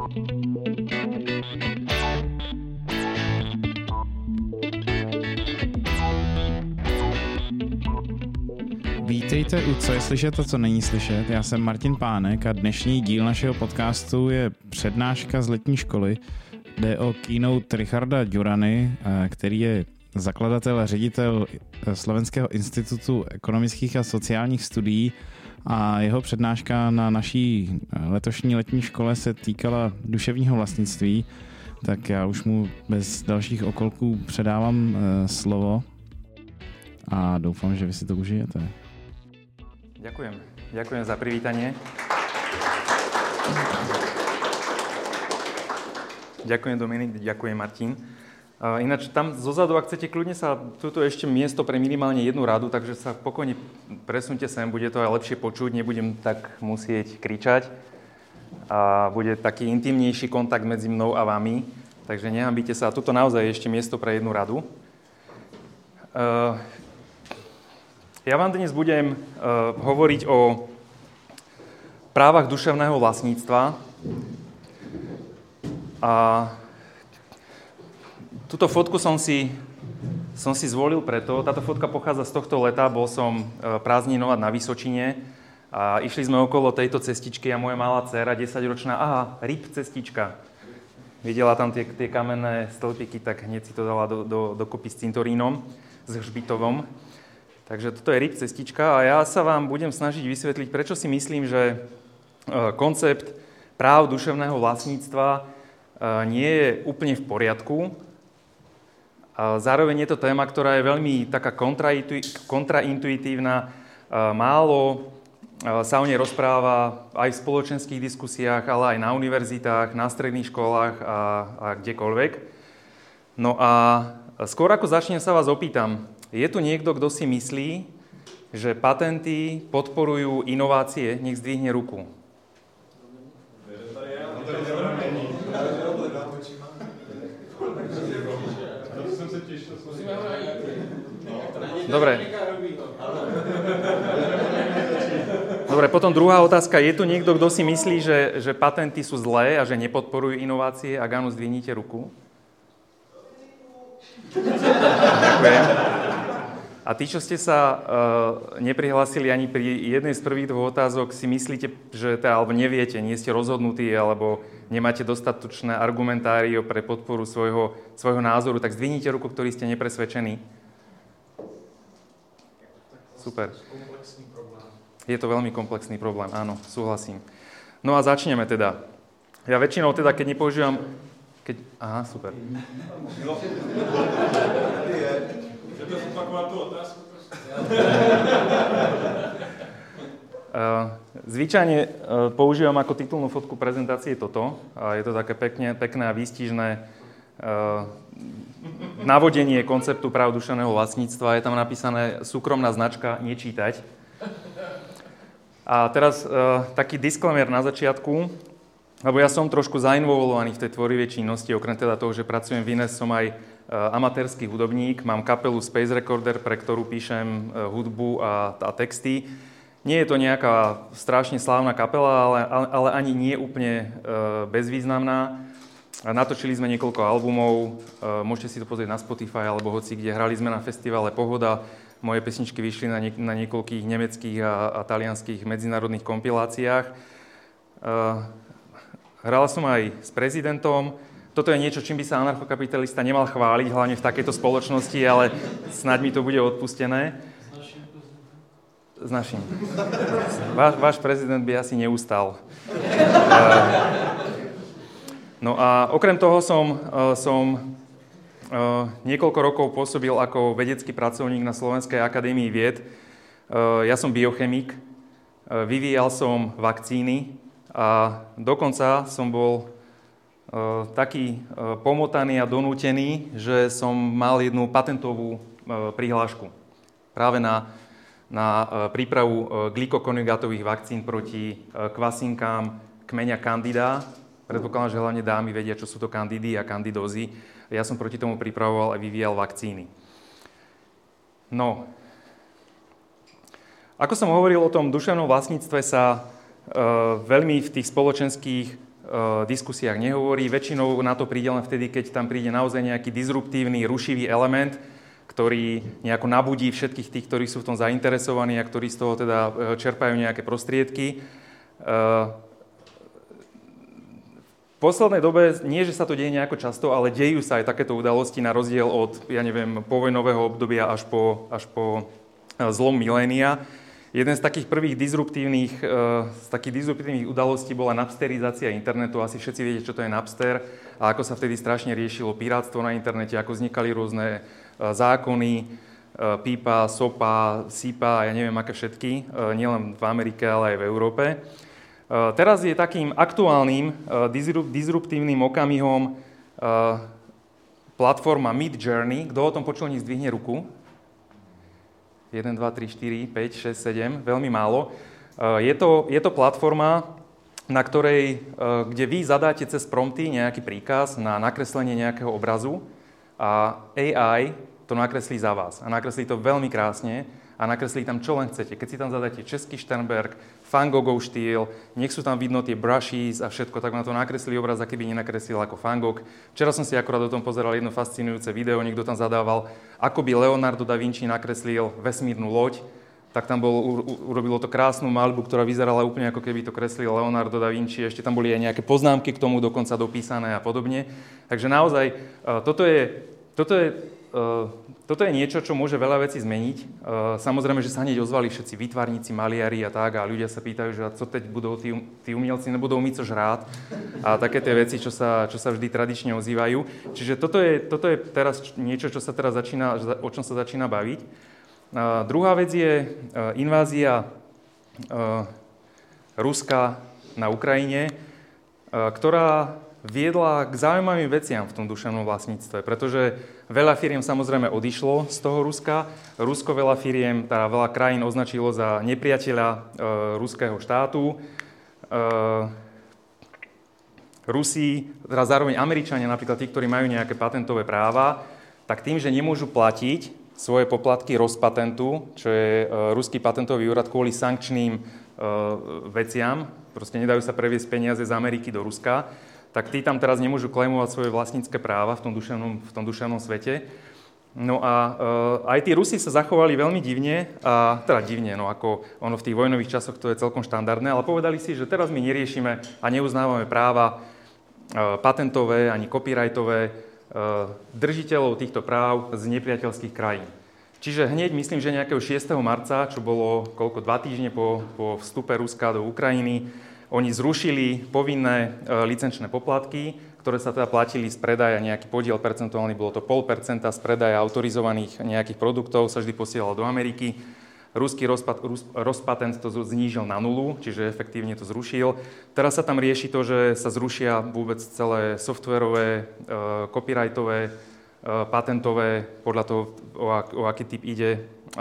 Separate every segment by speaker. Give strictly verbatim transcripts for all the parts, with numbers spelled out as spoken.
Speaker 1: Vítejte u Co je slyšet a co není slyšet. Já jsem Martin Pánek a dnešní díl našeho podcastu je přednáška z letní školy. Jde o keynote Richarda Durany, který je zakladatel a ředitel Slovenského institutu ekonomických a sociálních studií, a jeho přednáška na naší letošní letní škole se týkala duševního vlastnictví. Tak já už mu bez dalších okolků předávám slovo a doufám, že vy si to užijete.
Speaker 2: Ďakujem. Ďakujem za privítanie. Ďakujem Dominik, ďakujem Martin. Ináč tam zozadu, ak chcete, kľudne sa, tuto ešte miesto pre minimálne jednu radu, takže sa pokojne presunte sem, bude to aj lepšie počuť, nebudem tak musieť kričať a bude taký intimnejší kontakt medzi mnou a vami, takže nehambite sa. Tuto naozaj ešte miesto pre jednu radu. Uh, Ja vám dnes budem uh, hovoriť o právach duševného vlastníctva. A túto fotku som si, som si zvolil preto. Táto fotka pochádza z tohto leta. Bol som uh, prázdninovať na Vysočine a išli sme okolo tejto cestičky a moja malá dcéra, desaťročná, aha, rip cestička. Videla tam tie, tie kamenné stĺpiky, tak hneď si to dala do, do, dokopy s cintorínom, s hřbitovom. Takže toto je rip cestička a ja sa vám budem snažiť vysvetliť, prečo si myslím, že koncept práv duševného vlastníctva nie je úplne v poriadku. Zároveň je to téma, ktorá je veľmi taká kontraintuitívna. Málo sa o nej rozpráva aj v spoločenských diskusiách, ale aj na univerzitách, na stredných školách a, a kdekoľvek. No a skôr ako začnem, sa vás opýtam, je tu niekto, kto si myslí, že patenty podporujú inovácie? Nech zdvihne ruku. Dobre. Dobre, potom druhá otázka. Je tu niekto, kto si myslí, že, že patenty sú zlé a že nepodporujú inovácie? Ak áno, zdvihnite ruku. Ďakujem. A tí, čo ste sa uh, neprihlásili ani pri jednej z prvých dvoch otázok, si myslíte, že to, alebo neviete, nie ste rozhodnutí, alebo nemáte dostatočné argumentário pre podporu svojho, svojho názoru, tak zdvihnite ruku, ktorí ste nepresvedčení. Super. Je to veľmi komplexný problém, áno, súhlasím. No a začneme teda. Ja väčšinou teda, keď nepoužívam... Keď... Aha, super. Zvyčajne používam ako titulnú fotku prezentácie toto. Je to také pekne, pekné a výstižné navodenie konceptu práv duševného vlastníctva. Je tam napísané súkromná značka, nečítať. A teraz taký disclaimer na začiatku, lebo ja som trošku zainvolvovaný v tej tvorivej činnosti, okrem teda toho, že pracujem v Ines, som aj amatérsky hudobník, mám kapelu Space Recorder, pre ktorú píšem hudbu a, a texty. Nie je to nejaká strašne slávna kapela, ale, ale ani nie úplne e, bezvýznamná. Natočili sme niekoľko albumov, e, môžete si to pozrieť na Spotify alebo hoci kde. Hrali sme na festivale Pohoda, moje pesničky vyšli na, niek- na niekoľkých nemeckých a, a talianských medzinárodných kompiláciách. E, hral som aj s prezidentom. Toto je niečo, čím by sa anarchokapitalista nemal chváliť, hlavne v takejto spoločnosti, ale snáď mi to bude odpustené. S našim. Váš, váš prezident by asi neustal. No a okrem toho som, som niekoľko rokov pôsobil ako vedecký pracovník na Slovenskej akadémii vied. Ja som biochemik, vyvíjal som vakcíny a dokonca som bol taký pomotaný a donútený, že som mal jednu patentovú prihlášku práve na, na prípravu glykokonigátových vakcín proti kvasinkám kmeňa Candida. Predpokladám, že hlavne dámy vedia, čo sú to kandidy a kandidózy. Ja som proti tomu pripravoval a vyvíjal vakcíny. No, ako som hovoril o tom duševnom vlastníctve, sa uh, veľmi v tých spoločenských diskusiách nehovorí. Väčšinou na to príde len vtedy, keď tam príde naozaj nejaký disruptívny, rušivý element, ktorý nejako nabudí všetkých tých, ktorí sú v tom zainteresovaní a ktorí z toho teda čerpajú nejaké prostriedky. V poslednej dobe, nie že sa to deje nejako často, ale dejú sa aj takéto udalosti na rozdiel od, ja neviem, povojnového obdobia až po, až po zlom milénia. Jeden z takých prvých disruptívnych, z takých disruptívnych udalostí bola napsterizácia internetu. Asi všetci viete, čo to je Napster a ako sa vtedy strašne riešilo pirátstvo na internete, ako vznikali rôzne zákony, pípa, sopa, sípa a ja neviem aké všetky, nielen v Amerike, ale aj v Európe. Teraz je takým aktuálnym disruptívnym okamihom platforma Midjourney. Kto o tom počul, nech zdvihne ruku. jeden, dva, tri, štyri, päť, šesť, sedem, veľmi málo. Je to, je to platforma, na ktorej, kde vy zadáte cez prompty nejaký príkaz na nakreslenie nejakého obrazu a á í to nakreslí za vás. A nakreslí to veľmi krásne a nakreslí tam, čo len chcete. Keď si tam zadáte český Sternberg, Van Goghov štýl, nech sú tam vidno tie brushes a všetko, tak na to nakreslí obraz, aký by nenakreslil ako Van Gogh. Včera som si akorát o tom pozeral jedno fascinujúce video, niekto tam zadával, ako by Leonardo da Vinci nakreslil vesmírnu loď, tak tam bol, urobilo to krásnu maľbu, ktorá vyzerala úplne ako keby to kreslil Leonardo da Vinci. Ešte tam boli aj nejaké poznámky k tomu dokonca dopísané a podobne. Takže naozaj, toto je, toto je Uh, toto je niečo, čo môže veľa vecí zmeniť. Uh, samozrejme, že sa hneď ozvali všetci výtvarníci, maliari a tak a ľudia sa pýtajú, že co teď budú tí, tí umelci, nebudú umieť co žrát a také tie veci, čo sa, čo sa vždy tradične ozývajú. Čiže toto je, toto je teraz niečo, čo sa teraz začína, o čom sa začína baviť. Uh, druhá vec je uh, invázia uh, Ruska na Ukrajine, uh, ktorá viedla k zaujímavým veciam v tom duševnom vlastníctve, pretože veľa firiem samozrejme odišlo z toho Ruska. Rusko veľa firiem, teda veľa krajín označilo za nepriateľa e, ruského štátu. E, Rusi, teda zároveň Američania, napríklad tí, ktorí majú nejaké patentové práva, tak tým, že nemôžu platiť svoje poplatky Rozpatentu, čo je e, ruský patentový úrad kvôli sankčným e, veciam, proste nedajú sa previesť peniaze z Ameriky do Ruska, tak tí tam teraz nemôžu klejmovať svoje vlastnícke práva v tom duševnom, v tom duševnom svete. No a e, aj tí Rusi sa zachovali veľmi divne, a, teda divne, no ako ono v tých vojnových časoch to je celkom štandardné, ale povedali si, že teraz my neriešime a neuznávame práva e, patentové ani copyrightové e, držiteľov týchto práv z nepriateľských krajín. Čiže hneď myslím, že nejakého šiesteho marca, čo bolo koľko, dva týždne po, po vstupe Ruska do Ukrajiny, oni zrušili povinné e, licenčné poplatky, ktoré sa teda platili z predaja, nejaký podiel percentuálny, bolo to nula celá päť percenta z predaja autorizovaných nejakých produktov, sa vždy posielalo do Ameriky. Ruský rozpat, Rus, Rozpatent to znížil na nulu, čiže efektívne to zrušil. Teraz sa tam rieši to, že sa zrušia vôbec celé softverové, e, copyrightové, e, patentové, podľa toho, o, o aký typ ide, e,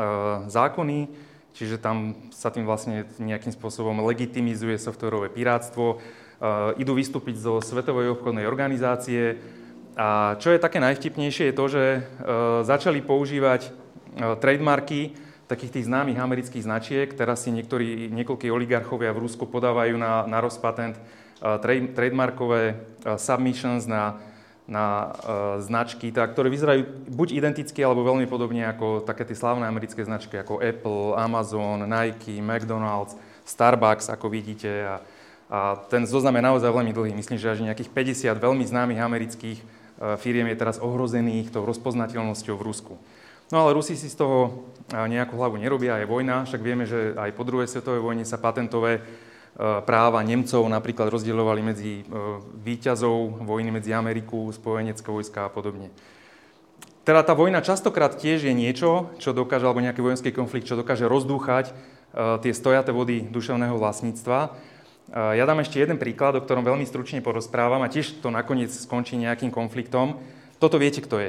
Speaker 2: zákony. Čiže tam sa tým vlastne nejakým spôsobom legitimizuje softverové pirátstvo. Uh, idú vystúpiť zo Svetovej obchodnej organizácie. A čo je také najvtipnejšie je to, že uh, začali používať uh, trademarky takých tých známych amerických značiek. Teraz si niektorí, niekoľkí oligarchovia v Rusku podávajú na, na Rozpatent uh, trade, trademarkové uh, submissions na na uh, značky, tá, ktoré vyzerajú buď identicky, alebo veľmi podobne ako také tie slávne americké značky, ako Apple, Amazon, Nike, McDonald's, Starbucks, ako vidíte. A, a ten zoznam je naozaj veľmi dlhý. Myslím, že až nejakých päťdesiat veľmi známych amerických uh, firiem je teraz ohrozených tou rozpoznateľnosťou v Rusku. No ale Rusi si z toho uh, nejakú hlavu nerobia, je vojna, však vieme, že aj po druhej svetovej vojne sa patentové práva Nemcov napríklad rozdeľovali medzi víťazov vojny medzi Ameriku, spojenecké vojska a podobne. Teda tá vojna častokrát tiež je niečo, čo dokáže, alebo nejaký vojenský konflikt, čo dokáže rozdúchať tie stojaté vody duševného vlastníctva. Ja dám ešte jeden príklad, o ktorom veľmi stručne porozprávam a tiež to nakoniec skončí nejakým konfliktom. Toto viete, kto je?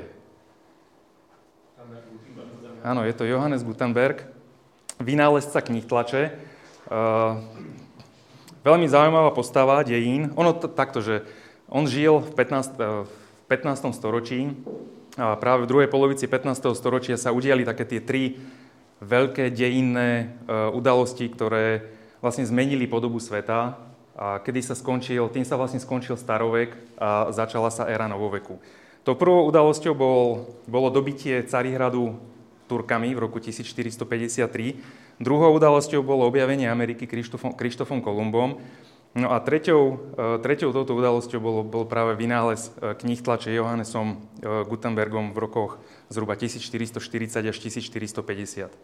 Speaker 2: Áno, je to Johannes Gutenberg, vynálezca kníh tlače. Veľmi zaujímavá postava dejín. Ono t- takto, že on žil v pätnástom storočí a práve v druhej polovici pätnásteho storočia sa udiali také tie tri veľké dejinné uh, udalosti, ktoré vlastne zmenili podobu sveta. a kedy sa skončil, tým sa vlastne skončil starovek a začala sa éra novoveku. Tou prvou udalosťou bol, bolo dobitie Carihradu Turkami v roku tisícštyristopäťdesiattri. Druhou udalosťou bolo objavenie Ameriky Krištofom, Krištofom Kolumbom. No a treťou, treťou touto udalosťou bol, bol práve vynález kníh tlače Johannesom Gutenbergom v rokoch zhruba tisícštyristoštyridsať až tisícštyristopäťdesiat.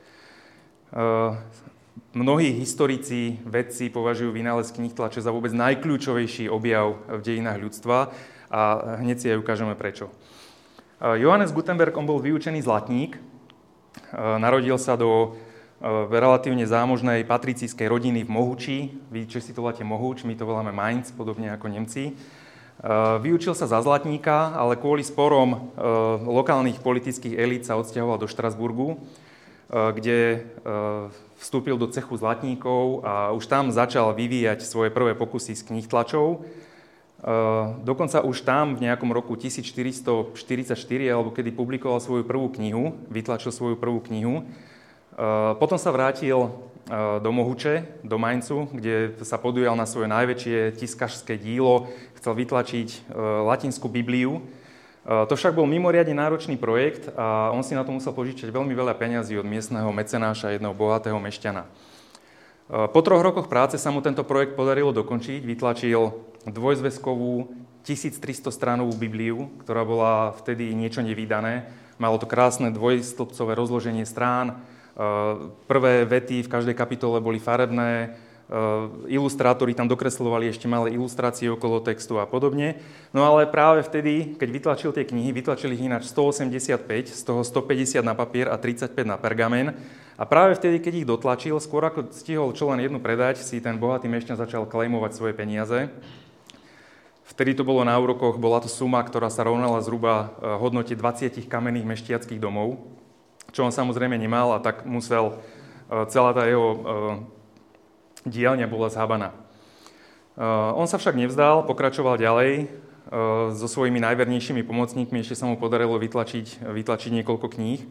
Speaker 2: Mnohí historici, vedci považujú vynález kníh tlače za vôbec najkľúčovejší objav v dejinách ľudstva a hneď si aj ukážeme prečo. Johannes Gutenberg, on bol vyučený zlatník, narodil sa do relatívne zámožnej patricijskej rodiny v Mohuči. Vy Česi to voláte Mohuč, my to voláme Mainz, podobne ako Nemci. Vyučil sa za zlatníka, ale kvôli sporom lokálnych politických elít sa odsťahoval do Štrasburgu, kde vstúpil do cechu zlatníkov a už tam začal vyvíjať svoje prvé pokusy s kníh tlačou. Dokonca už tam v nejakom roku tisícštyristoštyridsaťštyri, alebo kedy publikoval svoju prvú knihu, vytlačil svoju prvú knihu. Potom sa vrátil do Mohuče, do Mainzu, kde sa podujal na svoje najväčšie tiskařské dílo. Chcel vytlačiť latinskú Bibliu. To však bol mimoriadne náročný projekt a on si na to musel požičať veľmi veľa peňazí od miestneho mecenáša, jedného bohatého mešťana. Po troch rokoch práce sa mu tento projekt podarilo dokončiť. Vytlačil dvojzväzkovú tisíctristo stranovú Bibliu, ktorá bola vtedy niečo nevídané. Malo to krásne dvojstĺpcové rozloženie strán. Prvé vety v každej kapitole boli farebné, ilustrátori tam dokresľovali ešte malé ilustrácie okolo textu a podobne. No ale práve vtedy, keď vytlačil tie knihy, vytlačil ich ináč stoosemdesiatpäť, z toho stopäťdesiat na papier a tridsaťpäť na pergamen. A práve vtedy, keď ich dotlačil, skôr ako stihol čo len jednu predať, si ten bohatý mešťan začal klejmovať svoje peniaze. Vtedy to bolo na úrokoch, bola to suma, ktorá sa rovnala zhruba hodnote dvadsať kamenných mešťackých domov, čo on samozrejme nemal a tak musel, celá tá jeho dielňa bola zhabaná. On sa však nevzdal, pokračoval ďalej so svojimi najvernejšími pomocníkmi, ešte sa mu podarilo vytlačiť, vytlačiť niekoľko kníh.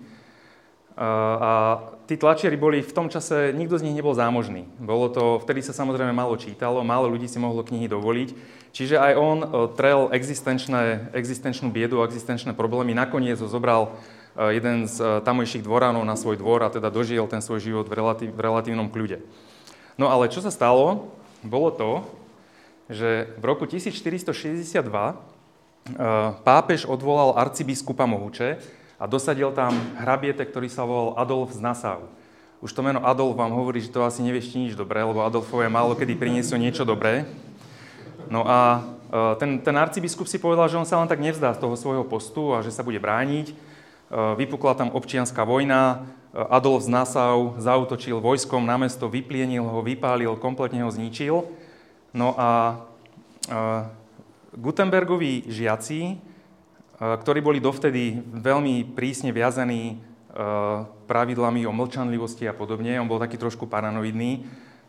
Speaker 2: A tí tlačiari boli v tom čase, nikto z nich nebol zámožný. Bolo to, vtedy sa samozrejme málo čítalo, málo ľudí si mohlo knihy dovoliť, čiže aj on trel existenčné, existenčnú biedu, existenčné problémy, nakoniec ho zobral jeden z tamojších dvoránov na svoj dvor a teda dožil ten svoj život v, relatív, v relatívnom kľude. No ale čo sa stalo, bolo to, že v roku tisícštyristošesťdesiatdva pápež odvolal arcibiskupa Mohuče a dosadil tam hrabiete, ktorý sa volal Adolf z Nassau. Už to meno Adolf vám hovorí, že to asi nevieš nič dobré, lebo Adolfové málo kedy priniesú niečo dobré. No a ten, ten arcibiskup si povedal, že on sa len tak nevzdá z toho svojho postu a že sa bude brániť. Vypukla tam občianska vojna, Adolf z Nassau zaútočil vojskom na mesto, vyplienil ho, vypálil, kompletne ho zničil. No a Gutenbergovi žiaci, ktorí boli dovtedy veľmi prísne viazaní pravidlami o mlčanlivosti a podobne, on bol taký trošku paranoidný,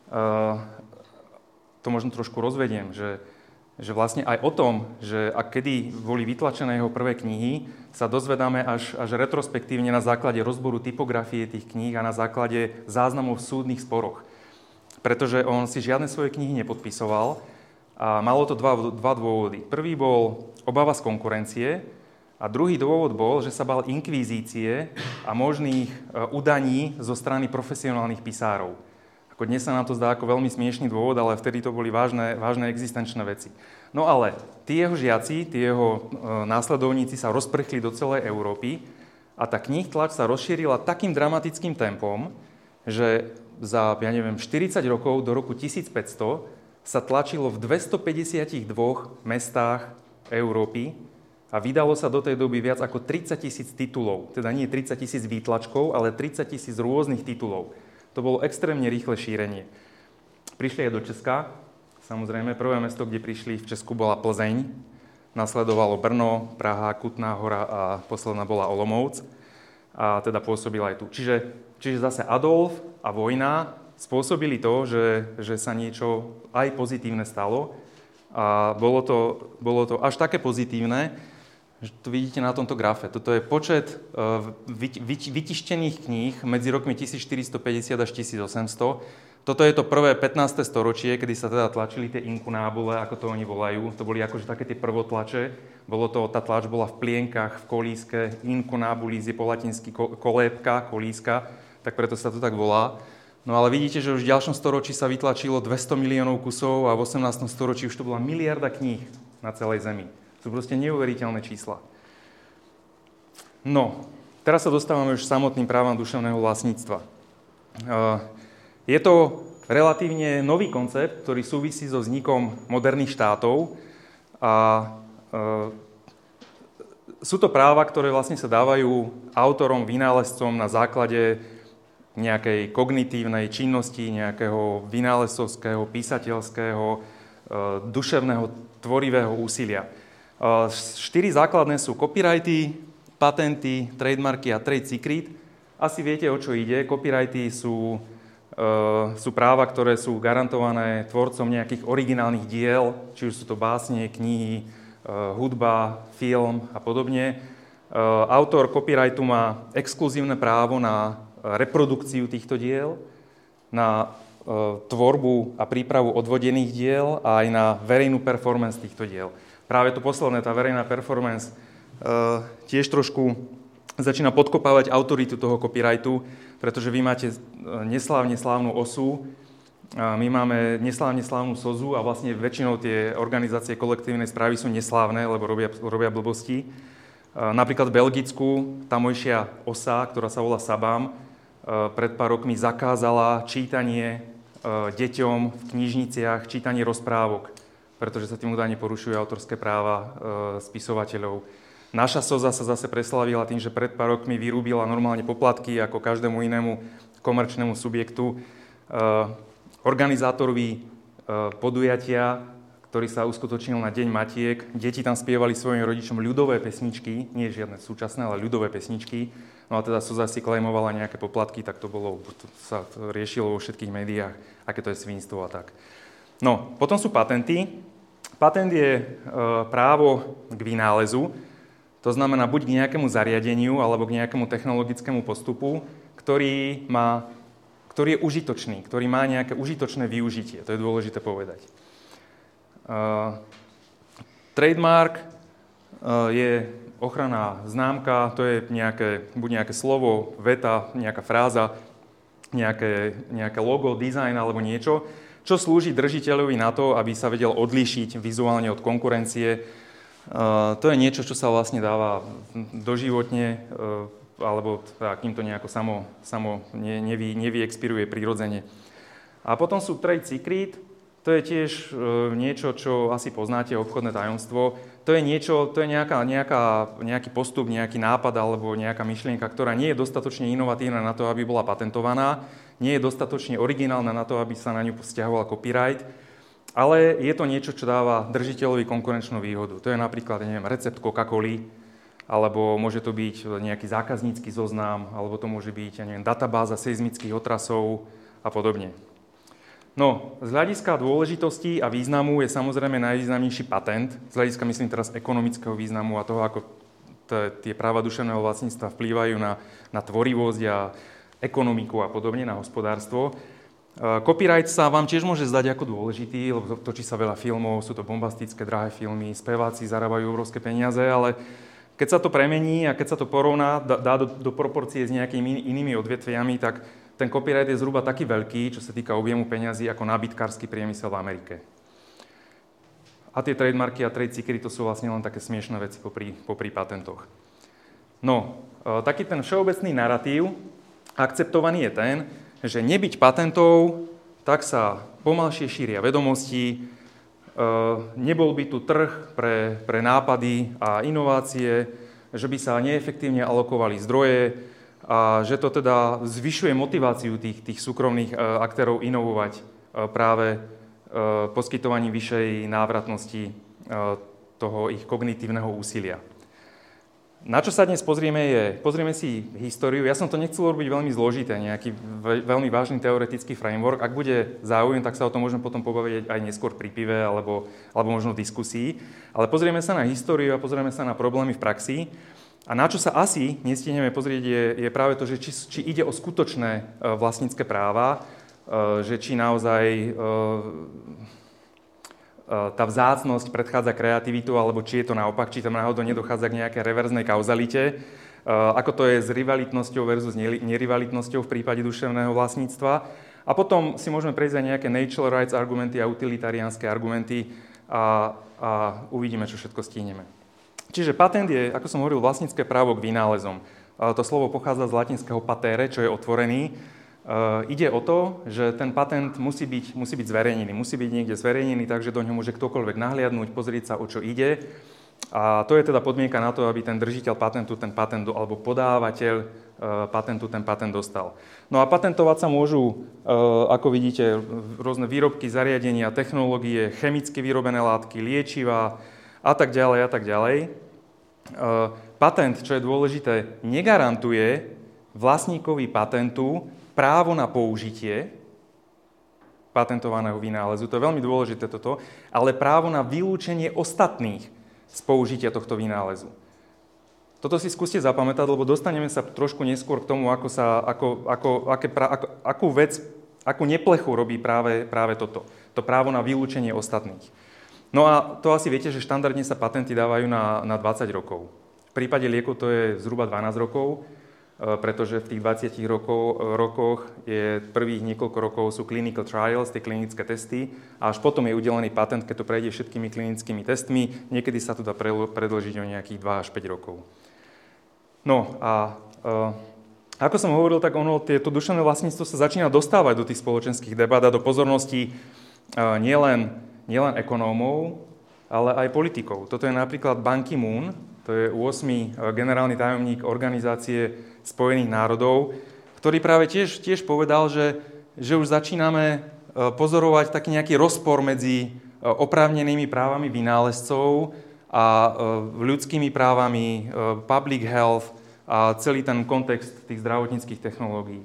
Speaker 2: to možno trošku rozvediem, že že vlastne aj o tom, že a kedy boli vytlačené jeho prvé knihy, sa dozvedáme až, až retrospektívne na základe rozboru typografie tých kníh a na základe záznamov v súdnych sporoch. Pretože on si žiadne svoje knihy nepodpisoval a malo to dva, dva dôvody. Prvý bol obava z konkurencie a druhý dôvod bol, že sa bal inkvizície a možných udaní zo strany profesionálnych pisárov. Dnes sa nám to zdá ako veľmi smiešný dôvod, ale vtedy to boli vážne, vážne existenčné veci. No ale tí jeho žiaci, tí jeho e, následovníci sa rozprchli do celej Európy a tá kníh tlač sa rozšírila takým dramatickým tempom, že za, ja neviem, štyridsať rokov do roku tisícpäťsto sa tlačilo v dvestopäťdesiatdva mestách Európy a vydalo sa do tej doby viac ako tridsaťtisíc titulov. Teda nie tridsaťtisíc výtlačkov, ale tridsaťtisíc rôznych titulov. To bolo extrémne rýchle šírenie. Prišli aj do Česka. Samozrejme, prvé mesto, kde prišli v Česku, bola Plzeň. Nasledovalo Brno, Praha, Kutná Hora a posledná bola Olomouc. A teda pôsobil aj tu. Čiže, čiže zase Adolf a vojna spôsobili to, že, že sa niečo aj pozitívne stalo. A bolo to, bolo to až také pozitívne, že to vidíte na tomto grafe. Toto je počet uh, vy, vy, vytištených kníh medzi rokmi tisícštyristopäťdesiat až tisícosemsto. Toto je to prvé pätnáste storočie, kedy sa teda tlačili tie inkunábule, ako to oni volajú. To boli akože také tie prvotlače. Bolo to, tá tlač bola v plienkach, v kolíske. Inkunábulis je po latinsky kolébka, kolíska, tak preto sa to tak volá. No ale vidíte, že už v ďalšom storočí sa vytlačilo dvesto miliónov kusov a v osemnástom storočí už to bola miliarda kníh na celej Zemi. To sú proste neuveriteľné čísla. No, teraz sa dostávame už k samotným právam duševného vlastníctva. Je to relatívne nový koncept, ktorý súvisí so vznikom moderných štátov a sú to práva, ktoré vlastne sa dávajú autorom, vynálezcom na základe nejakej kognitívnej činnosti, nejakého vynálezcovského, písateľského, duševného, tvorivého úsilia. Štyri základné sú copyrighty, patenty, trademarky a trade secret. Asi viete, o čo ide. Copyrighty sú, sú práva, ktoré sú garantované tvorcom nejakých originálnych diel, či už sú to básne, knihy, hudba, film a podobne. Autor copyrightu má exkluzívne právo na reprodukciu týchto diel, na tvorbu a prípravu odvodených diel a aj na verejnú performance týchto diel. Práve to posledné, tá verejná performance, tiež trošku začína podkopávať autoritu toho copyrightu, pretože vy máte neslávne slávnu osu, my máme neslávne slávnu sozu a vlastne väčšinou tie organizácie kolektívnej správy sú neslávne, lebo robia, robia blbosti. Napríklad v Belgicku tamojšia osa, ktorá sa volá Sabam, pred pár rokmi zakázala čítanie deťom v knižniciach, čítanie rozprávok, pretože sa tým údajne porušujú autorské práva spisovateľov. Naša soza sa zase preslavila tým, že pred pár rokmi vyrúbila normálne poplatky ako každému inému komerčnému subjektu. Organizátorovi podujatia, ktorý sa uskutočnil na Deň Matiek, deti tam spievali svojim rodičom ľudové pesničky, nie žiadne súčasné, ale ľudové pesničky. No a teda soza si klejmovala nejaké poplatky, tak to bolo, to sa to riešilo vo všetkých médiách, aké to je svinstvo a tak. No, potom sú patenty. Patent je e, právo k vynálezu, to znamená buď k nejakému zariadeniu alebo k nejakému technologickému postupu, ktorý, má, ktorý je užitočný, ktorý má nejaké užitočné využitie. To je dôležité povedať. Uh, trademark uh, je ochranná známka, to je nejaké, buď nejaké slovo, veta, nejaká fráza, nejaké, nejaké logo, dizajn alebo niečo, čo slúži držiteľovi na to, aby sa vedel odlíšiť vizuálne od konkurencie. Uh, to je niečo, čo sa vlastne dáva doživotne, uh, alebo kým to nejako samo, samo nevy, nevyexpiruje prirodzene. A potom sú trade secret. To je tiež niečo, čo asi poznáte, obchodné tajomstvo. To je niečo, to je nejaká, nejaká, nejaký postup, nejaký nápad alebo nejaká myšlienka, ktorá nie je dostatočne inovatívna na to, aby bola patentovaná, nie je dostatočne originálna na to, aby sa na ňu vzťahoval copyright, ale je to niečo, čo dáva držiteľovi konkurenčnú výhodu. To je napríklad, neviem, recept Coca-Coly, alebo môže to byť nejaký zákaznícky zoznam, alebo to môže byť, ja neviem, databáza seizmických otrasov a podobne. No, z hľadiska dôležitosti a významu je samozrejme najvýznamnejší patent. Z hľadiska, myslím teraz, ekonomického významu a toho, ako t- tie práva duševného vlastníctva vplývajú na, na tvorivosť a ekonomiku a podobne, na hospodárstvo. Uh, copyright sa vám tiež môže zdať ako dôležitý, lebo točí sa veľa filmov, sú to bombastické, drahé filmy, speváci zarábajú obrovské peniaze, ale keď sa to premení a keď sa to porovná, dá do, do proporcie s nejakými inými odvetviami, tak ten copyright je zhruba taký veľký, čo sa týka objemu peňazí, ako nábytkársky priemysel v Amerike. A tie trademarky a trade secret to sú vlastne len také smiešné veci popri, popri patentoch. No, taký ten všeobecný narratív akceptovaný je ten, že nebyť patentov, tak sa pomalšie šíria vedomosti, nebol by tu trh pre, pre nápady a inovácie, že by sa neefektívne alokovali zdroje, a že to teda zvyšuje motiváciu tých, tých súkromných uh, aktérov inovovať uh, práve uh, poskytovaním vyššej návratnosti uh, toho ich kognitívneho úsilia. Na čo sa dnes pozrieme je, pozrieme si históriu. Ja som to nechcel robiť veľmi zložité, nejaký ve, veľmi vážny teoretický framework. Ak bude záujem, tak sa o tom môžeme potom pobaviť aj neskôr pri pive alebo, alebo možno v diskusii. Ale pozrieme sa na históriu a pozrieme sa na problémy v praxi. A na čo sa asi nestihneme pozrieť je, je práve to, že či, či ide o skutočné vlastnícke práva, že či naozaj tá vzácnosť predchádza kreativitu, alebo či je to naopak, či tam náhodou nedochádza k nejakej reverznej kauzalite. Ako to je s rivalitnosťou versus nerivalitnosťou v prípade duševného vlastníctva. A potom si môžeme prejsť aj nejaké natural rights argumenty a utilitariánske argumenty a, a uvidíme, čo všetko stihneme. Čiže patent je, ako som hovoril, vlastnícke právo k vynálezom. To slovo pochádza z latinského patere, čo je otvorený. Uh, ide o to, že ten patent musí byť, musí byť zverejnený. Musí byť niekde zverejnený, takže do ňoho môže ktokoľvek nahliadnúť, pozrieť sa, o čo ide. A to je teda podmienka na to, aby ten držiteľ patentu ten patent, alebo podávateľ uh, patentu ten patent dostal. No a patentovať sa môžu, uh, ako vidíte, rôzne výrobky, zariadenia, technológie, chemicky vyrobené látky, liečivá a tak ďalej a tak ďalej. Uh, patent, čo je dôležité, negarantuje vlastníkovi patentu právo na použitie patentovaného vynálezu, to je veľmi dôležité toto, ale právo na vylúčenie ostatných z použitia tohto vynálezu. Toto si skúste zapamätať, lebo dostaneme sa trošku neskôr k tomu, ako sa, ako, ako, aké, ako, akú vec, akú neplechu robí práve, práve toto. To právo na vylúčenie ostatných. No a to asi viete, že štandardne sa patenty dávajú na, na dvadsať rokov. V prípade liekov to je zhruba dvanásť rokov, pretože v tých dvadsiatich rokov, rokoch je prvých niekoľko rokov sú clinical trials, tie klinické testy, a až potom je udelený patent, keď to prejde všetkými klinickými testmi. Niekedy sa to dá predĺžiť o nejakých dva až päť rokov. No a e, ako som hovoril, tak ono, to duševné vlastníctvo sa začína dostávať do tých spoločenských debát a do pozornosti e, nielen, nielen ekonómov, ale aj politikov. Toto je napríklad Ban Ki-moon, to je ôsmy generálny tajomník Organizácie Spojených národov, ktorý práve tiež, tiež povedal, že, že už začíname pozorovať taký nejaký rozpor medzi oprávnenými právami vynálezcov a ľudskými právami, public health a celý ten kontext tých zdravotníckych technológií.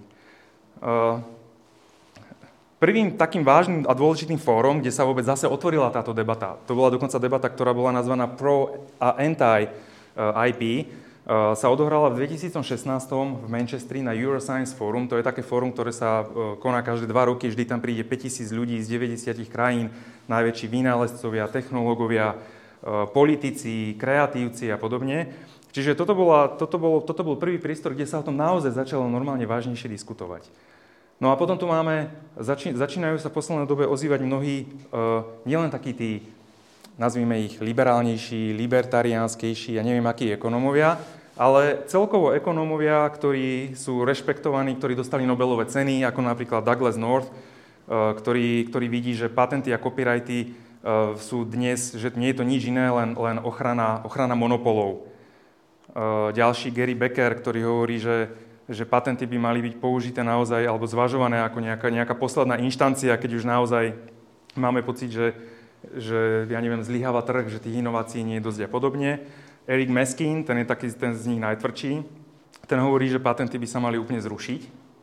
Speaker 2: Prvým takým vážnym a dôležitým fórom, kde sa vôbec zase otvorila táto debata, to bola dokonca debata, ktorá bola nazvaná Pro a Anti-í pé, sa odohrala v dvetisícšestnásť v Manchestri na Euroscience Forum. To je také fórum, ktoré sa koná každé dva roky. Vždy tam príde päťtisíc ľudí z deväťdesiat krajín, najväčší vynálezcovia, technológovia, politici, kreatívci a podobne. Čiže toto, bola, toto, bol, toto bol prvý priestor, kde sa o tom naozaj začalo normálne vážnejšie diskutovať. No a potom tu máme, zači, začínajú sa v poslednej dobe ozývať mnohí, uh, nielen takí tí, nazvime ich liberálnejší, libertariánskejší, ja neviem akí ekonómovia, ale celkovo ekonómovia, ktorí sú rešpektovaní, ktorí dostali Nobelové ceny, ako napríklad Douglas North, uh, ktorý, ktorý vidí, že patenty a copyrighty uh, sú dnes, že nie je to nič iné, len, len ochrana, ochrana monopolov. Uh, ďalší Gary Becker, ktorý hovorí, že že patenty by mali byť použité naozaj alebo zvažované ako nejaká, nejaká posledná inštancia, keď už naozaj máme pocit, že, že ja neviem, zlyháva trh, že tých inovácií nie je dosť a podobne. Eric Meskin, ten je taký ten z nich najtvrdší, ten hovorí, že patenty by sa mali úplne zrušiť.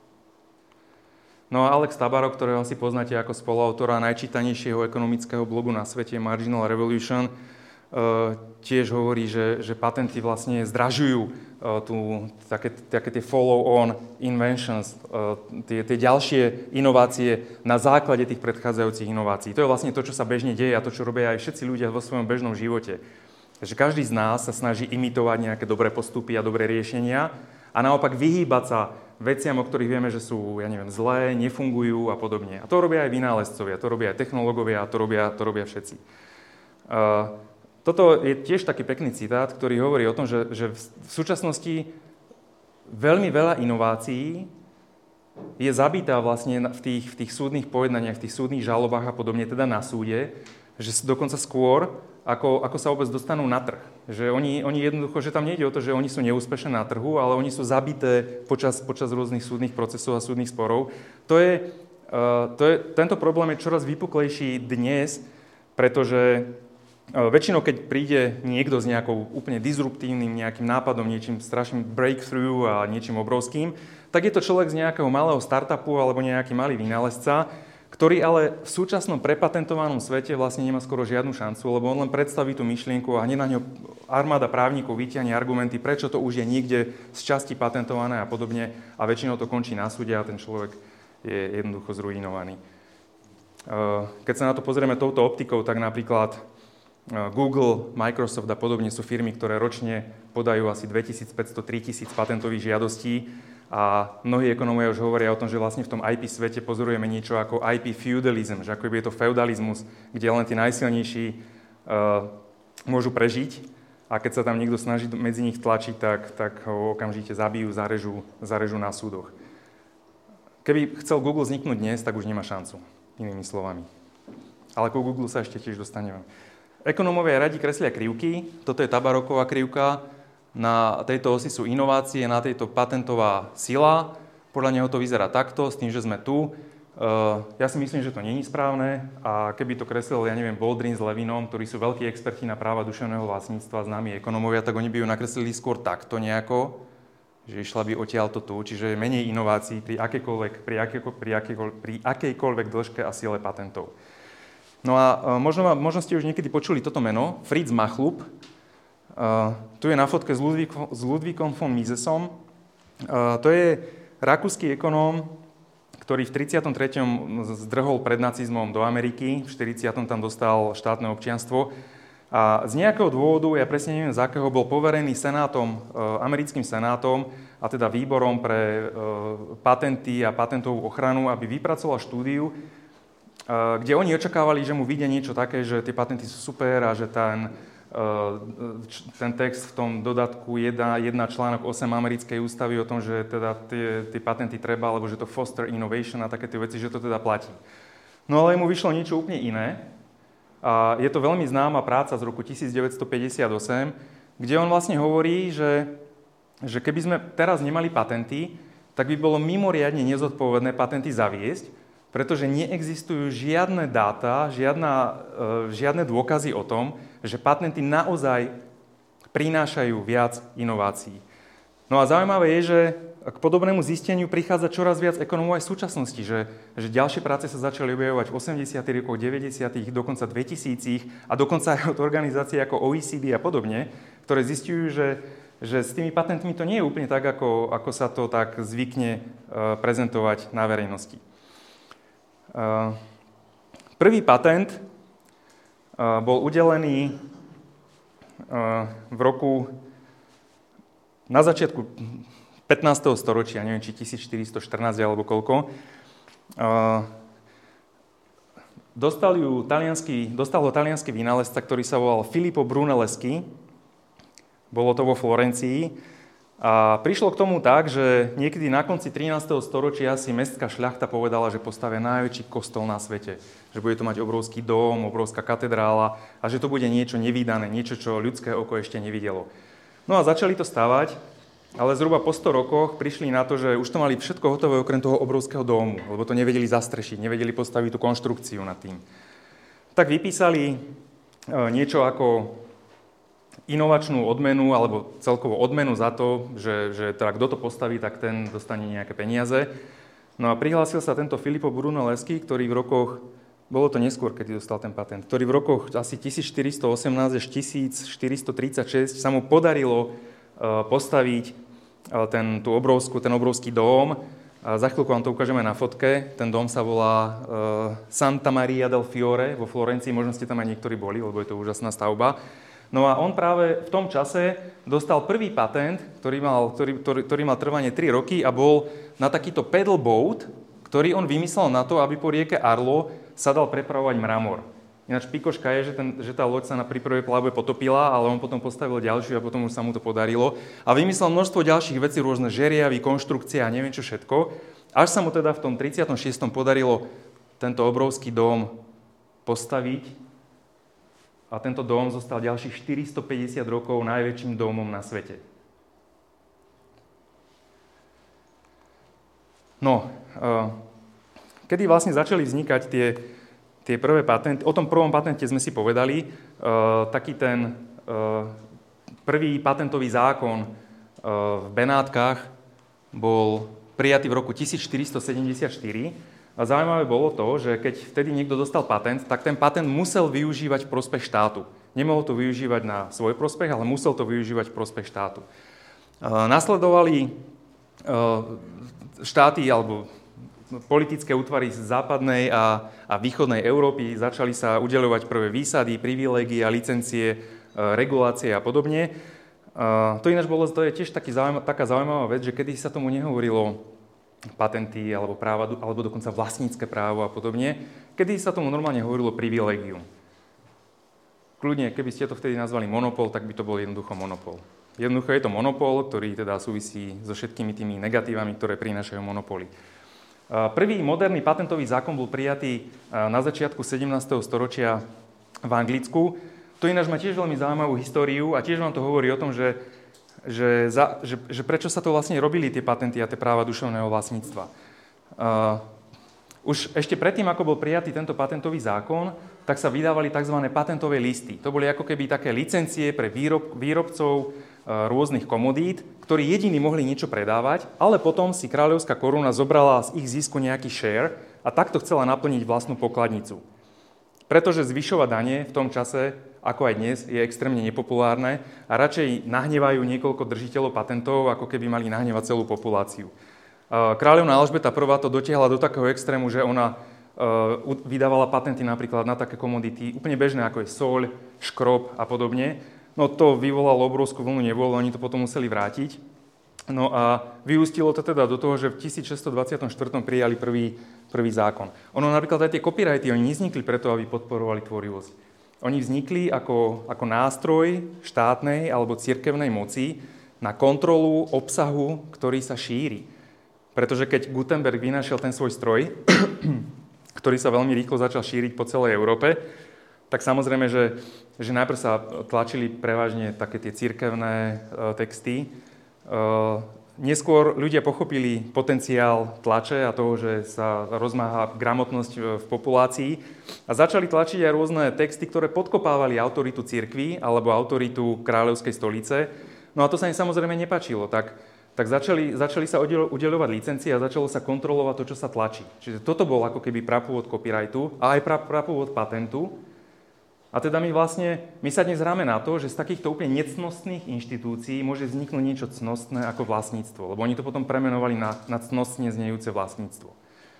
Speaker 2: No a Alex Tabarrok, ktorého asi poznáte ako spoluautora najčítanejšieho ekonomického blogu na svete Marginal Revolution, Uh, tiež hovorí, že, že patenty vlastne zdražujú uh, tú, také, také tie follow-on inventions, uh, tie, tie ďalšie inovácie na základe tých predchádzajúcich inovácií. To je vlastne to, čo sa bežne deje a to, čo robia aj všetci ľudia vo svojom bežnom živote. Takže každý z nás sa snaží imitovať nejaké dobré postupy a dobré riešenia a naopak vyhýbať sa veciam, o ktorých vieme, že sú, ja neviem, zlé, nefungujú a podobne. A to robia aj vynálezcovia, to robia aj technológovia a to robia, to robia všetci. Uh, Toto je tiež taký pekný citát, ktorý hovorí o tom, že, že v súčasnosti veľmi veľa inovácií je zabitá vlastne v tých, v tých súdnych pojednaniach, v tých súdnych žalobách a podobne, teda na súde, že dokonca skôr, ako, ako sa vôbec dostanú na trh. Že oni, oni jednoducho, že tam nejde o to, že oni sú neúspešné na trhu, ale oni sú zabité počas, počas rôznych súdnych procesov a súdnych sporov. To je, uh, to je, tento problém je čoraz vypuklejší dnes, pretože väčšinou, keď príde niekto s nejakou úplne disruptívnym nejakým nápadom, niečím strašným breakthrough a niečím obrovským, tak je to človek z nejakého malého startupu alebo nejaký malý vynálezca, ktorý ale v súčasnom prepatentovanom svete vlastne nemá skoro žiadnu šancu, lebo on len predstaví tú myšlienku a hneď na ňo armáda právnikov vyťahne argumenty, prečo to už je niekde z časti patentované a podobne a väčšinou to končí na súde a ten človek je jednoducho zruinovaný. Keď sa na to pozrieme touto optikou, tak napríklad Google, Microsoft a podobne sú firmy, ktoré ročne podajú asi dvetisícpäťsto až tritisíc patentových žiadostí a mnohí ekonómovia už hovoria o tom, že vlastne v tom í pé svete pozorujeme niečo ako í pé feudalism, že ako je to feudalizmus, kde len tí najsilnejší uh, môžu prežiť. A keď sa tam niekto snaží medzi nich tlačiť, tak, tak ho okamžite zabijú, zarežú, zarežú na súdoch. Keby chcel Google vzniknúť dnes, tak už nemá šancu, inými slovami. Ale ku Google sa ešte tiež dostaneme. Ekonómovia radi kreslia krivky. Toto je Tabaroková krivka. Na tejto osi sú inovácie, na tejto patentová sila. Podľa neho to vyzerá takto, s tým, že sme tu. Uh, ja si myslím, že to nie je správne a keby to kreslil, ja neviem, Baldwin s Levinom, ktorí sú veľkí experti na práva duševného vlastníctva, známi ekonómovia, tak oni by ju nakreslili skôr takto nejako, že išla by odtiaľto tu, čiže menej inovácií pri akejkoľvek, pri akejkoľvek, pri akejkoľvek, pri akejkoľvek dĺžke a sile patentov. No a uh, možno, možno ste už niekedy počuli toto meno, Fritz Machlup. Uh, tu je na fotke s, Ludvík, s Ludvíkom von Misesom. Uh, to je rakúsky ekonóm, ktorý v tridsiatom treťom zdrhol pred nacizmom do Ameriky, v štyridsiatom tam dostal štátne občianstvo. A z nejakého dôvodu, ja presne neviem z akého, bol poverený senátom, americkým senátom, a teda výborom pre patenty a patentovú ochranu, aby vypracoval štúdiu, kde oni očakávali, že mu vyjde niečo také, že tie patenty sú super a že ten, ten text v tom dodatku jeden článok osem americkej ústavy o tom, že teda tie, tie patenty treba, alebo že to foster innovation a také tie veci, že to teda platí. No ale mu vyšlo niečo úplne iné. A je to veľmi známa práca z roku devätnásťstopäťdesiatosem, kde on vlastne hovorí, že, že keby sme teraz nemali patenty, tak by bolo mimoriadne nezodpovedné patenty zaviesť, pretože neexistujú žiadne dáta, žiadna, žiadne dôkazy o tom, že patenty naozaj prinášajú viac inovácií. No a zaujímavé je, že k podobnému zisteniu prichádza čoraz viac ekonómov aj v súčasnosti, že, že ďalšie práce sa začali objavovať v osemdesiatych rokoch, deväťdesiatych, dokonca dvetisícich a dokonca aj od organizácií ako ó é cé dé a podobne, ktoré zistujú, že, že s tými patentmi to nie je úplne tak, ako, ako sa to tak zvykne uh, prezentovať na verejnosti. Uh, prvý patent uh, bol udelený uh, v roku na začiatku pätnásteho storočia, neviem, či tisícštyristoštrnásť alebo koľko. Uh, dostal, ju taliansky, dostal ho taliansky vynálezca, ktorý sa volal Filippo Brunelleschi. Bolo to vo Florencii. A prišlo k tomu tak, že niekedy na konci trinásteho storočia si mestská šľachta povedala, že postavia najväčší kostol na svete. Že bude to mať obrovský dóm, obrovská katedrála a že to bude niečo nevídané, niečo, čo ľudské oko ešte nevidelo. No a začali to stavať, ale zhruba po sto rokoch prišli na to, že už to mali všetko hotové okrem toho obrovského dómu, lebo to nevedeli zastrešiť, nevedeli postaviť tú konštrukciu nad tým. Tak vypísali niečo ako inovačnú odmenu, alebo celkovo odmenu za to, že, že teda kto to postaví, tak ten dostane nejaké peniaze. No a prihlásil sa tento Filippo Brunelleschi, ktorý v rokoch, bolo to neskôr, keď dostal ten patent, ktorý v rokoch asi tisícštyristoosemnásť až tisícštyristotridsaťšesť sa mu podarilo uh, postaviť uh, ten, tú obrovskú, ten obrovský dóm. A za chvíľku vám to ukážeme na fotke. Ten dóm sa volá uh, Santa Maria del Fiore vo Florencii. Možno ste tam aj niektorí boli, lebo je to úžasná stavba. No a on práve v tom čase dostal prvý patent, ktorý mal, ktorý, ktorý, ktorý mal trvanie tri roky a bol na takýto pedal boat, ktorý on vymyslel na to, aby po rieke Arlo sa dal prepravovať mramor. Ináč pikoška je, že, ten, že tá loď sa na pri prvej plavbe potopila, ale on potom postavil ďalšiu a potom už sa mu to podarilo. A vymyslel množstvo ďalších vecí, rôzne žeriavy, konštrukcie a neviem čo všetko. Až sa mu teda v tom tridsiatom šiestom podarilo tento obrovský dóm postaviť. A tento dóm zostal ďalších štyristopäťdesiat rokov najväčším domom na svete. No, uh, kedy vlastne začali vznikať tie, tie prvé patenty, o tom prvom patente sme si povedali, uh, taký ten uh, prvý patentový zákon uh, v Benátkach bol prijatý v roku tisícštyristosedemdesiatštyri. A zaujímavé bolo to, že keď vtedy niekto dostal patent, tak ten patent musel využívať v prospech štátu. Nemohol to využívať na svoj prospech, ale musel to využívať v prospech štátu. Nasledovali štáty, alebo politické útvary z západnej a, a východnej Európy začali sa udeľovať prvé výsady, privilégie, licencie, regulácie a podobne. To ináč bolo, to je tiež taký zaujímav, taká zaujímavá vec, že kedy sa tomu nehovorilo patenty alebo práva, alebo dokonca vlastnícke právo a podobne, kedy sa tomu normálne hovorilo privilégium. Kľudne, keby ste to vtedy nazvali monopol, tak by to bol jednoducho monopol. Jednoducho je to monopol, ktorý teda súvisí so všetkými tými negatívami, ktoré prinášajú monopoly. Prvý moderný patentový zákon bol prijatý na začiatku sedemnásteho storočia v Anglicku. To ináč má tiež veľmi zaujímavú históriu a tiež vám to hovorí o tom, že, že, za, že, že prečo sa to vlastne robili tie patenty a tie práva duševného vlastníctva. Uh, už ešte predtým, ako bol prijatý tento patentový zákon, tak sa vydávali tzv. Patentové listy. To boli ako keby také licencie pre výrob, výrobcov rôznych komodít, ktorí jediní mohli niečo predávať, ale potom si kráľovská koruna zobrala z ich zisku nejaký share a takto chcela naplniť vlastnú pokladnicu. Pretože zvyšovať dane v tom čase, ako aj dnes, je extrémne nepopulárne a radšej nahnevajú niekoľko držiteľov patentov, ako keby mali nahnevať celú populáciu. Kráľovná Alžbeta prvá to dotiahla do takého extrému, že ona vydávala patenty napríklad na také komodity úplne bežné, ako je soľ, škrob a podobne. No to vyvolalo obrovskú vlnu nevôle, oni to potom museli vrátiť. No a vyústilo to teda do toho, že v tisícšesťstodvadsiatom štvrtom prijali prvý, prvý zákon. Ono napríklad aj tie copyrighty, oni nevznikli preto, aby podporovali tvorivosť. Oni vznikli ako, ako nástroj štátnej alebo cirkevnej moci na kontrolu obsahu, ktorý sa šíri. Pretože keď Gutenberg vynašiel ten svoj stroj, ktorý sa veľmi rýchlo začal šíriť po celej Európe, tak samozrejme, že, že najprv sa tlačili prevažne také tie cirkevné e, texty. E, neskôr ľudia pochopili potenciál tlače a toho, že sa rozmáha gramotnosť v populácii a začali tlačiť aj rôzne texty, ktoré podkopávali autoritu cirkvi alebo autoritu kráľovskej stolice. No a to sa im samozrejme nepáčilo. Tak, tak začali, začali sa udeľovať licencie a začalo sa kontrolovať to, čo sa tlačí. Čiže toto bol ako keby prapôvod copyrightu a aj prapôvod patentu. A teda my vlastne, my sa dnes hráme na to, že z takýchto úplne necnostných inštitúcií môže vzniknúť niečo cnostné ako vlastníctvo, lebo oni to potom premenovali na, na cnostne znejúce vlastníctvo.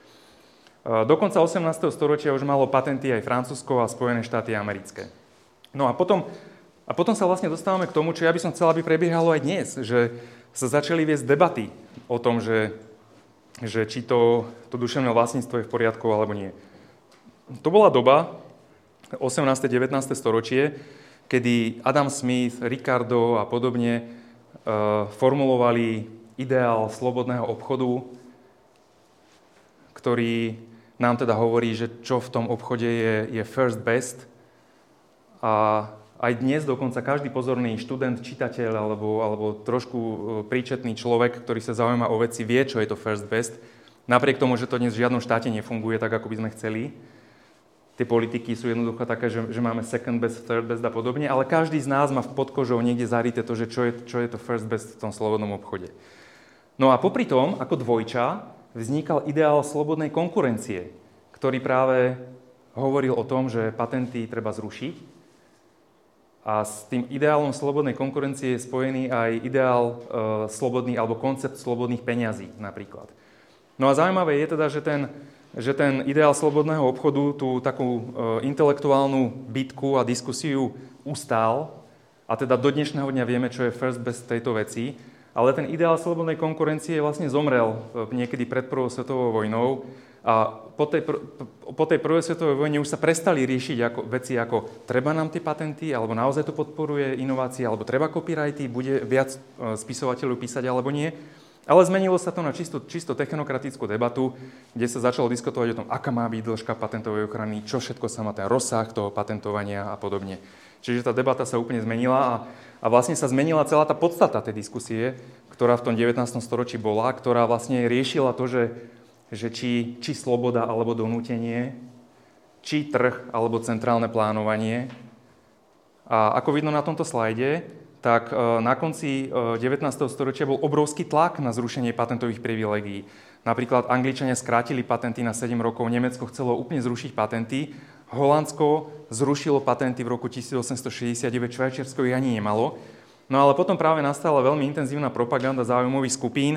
Speaker 2: Do konca osemnásteho storočia už malo patenty aj Francúzsko a Spojené štáty americké. No a potom, a potom sa vlastne dostávame k tomu, čo ja by som chcel, aby prebiehalo aj dnes, že sa začali viesť debaty o tom, že, že či to, to duševné vlastníctvo je v poriadku alebo nie. To bola doba, osemnáste devätnáste storočie, kedy Adam Smith, Ricardo a podobne e, formulovali ideál slobodného obchodu, ktorý nám teda hovorí, že čo v tom obchode je, je first best. A aj dnes dokonca každý pozorný študent, čitateľ alebo, alebo trošku príčetný človek, ktorý sa zaujíma o veci, vie, čo je to first best. Napriek tomu, že to dnes v žiadnom štáte nefunguje tak, ako by sme chceli. Tie politiky sú jednoducho také, že, že máme second best, third best a podobne, ale každý z nás má v podkožou niekde zarité to, že čo je, čo je to first best v tom slobodnom obchode. No a popri tom, ako dvojča, vznikal ideál slobodnej konkurencie, ktorý práve hovoril o tom, že patenty treba zrušiť. A s tým ideálom slobodnej konkurencie je spojený aj ideál e, slobodný, alebo koncept slobodných peňazí napríklad. No a zaujímavé je teda, že ten že ten ideál slobodného obchodu tú takú e, intelektuálnu bitku a diskusiu ustál a teda do dnešného dňa vieme, čo je first best tejto veci, ale ten ideál slobodnej konkurencie vlastne zomrel e, niekedy pred prvou svetovou vojnou a po tej, pr- po tej prvej svetovej vojne už sa prestali riešiť ako, veci ako treba nám tie patenty, alebo naozaj to podporuje inovácie, alebo treba copyrighty, bude viac e, spisovateľov písať alebo nie. Ale zmenilo sa to na čisto, čisto technokratickú debatu, kde sa začalo diskutovať o tom, aká má byť dĺžka patentovej ochrany, čo všetko sa má ten rozsah toho patentovania a podobne. Čiže tá debata sa úplne zmenila a, a vlastne sa zmenila celá tá podstata tej diskusie, ktorá v tom devätnástom storočí bola, ktorá vlastne riešila to, že, že či, či sloboda alebo donútenie, či trh alebo centrálne plánovanie. A ako vidno na tomto slajde, tak na konci devätnásteho storočia bol obrovský tlak na zrušenie patentových privilégií. Napríklad Angličania skrátili patenty na sedem rokov, Nemecko chcelo úplne zrušiť patenty, Holandsko zrušilo patenty v roku tisícosemstošesťdesiatdeväť, Švajčiarsko ich ani nemalo. No ale potom práve nastala veľmi intenzívna propaganda záujmových skupín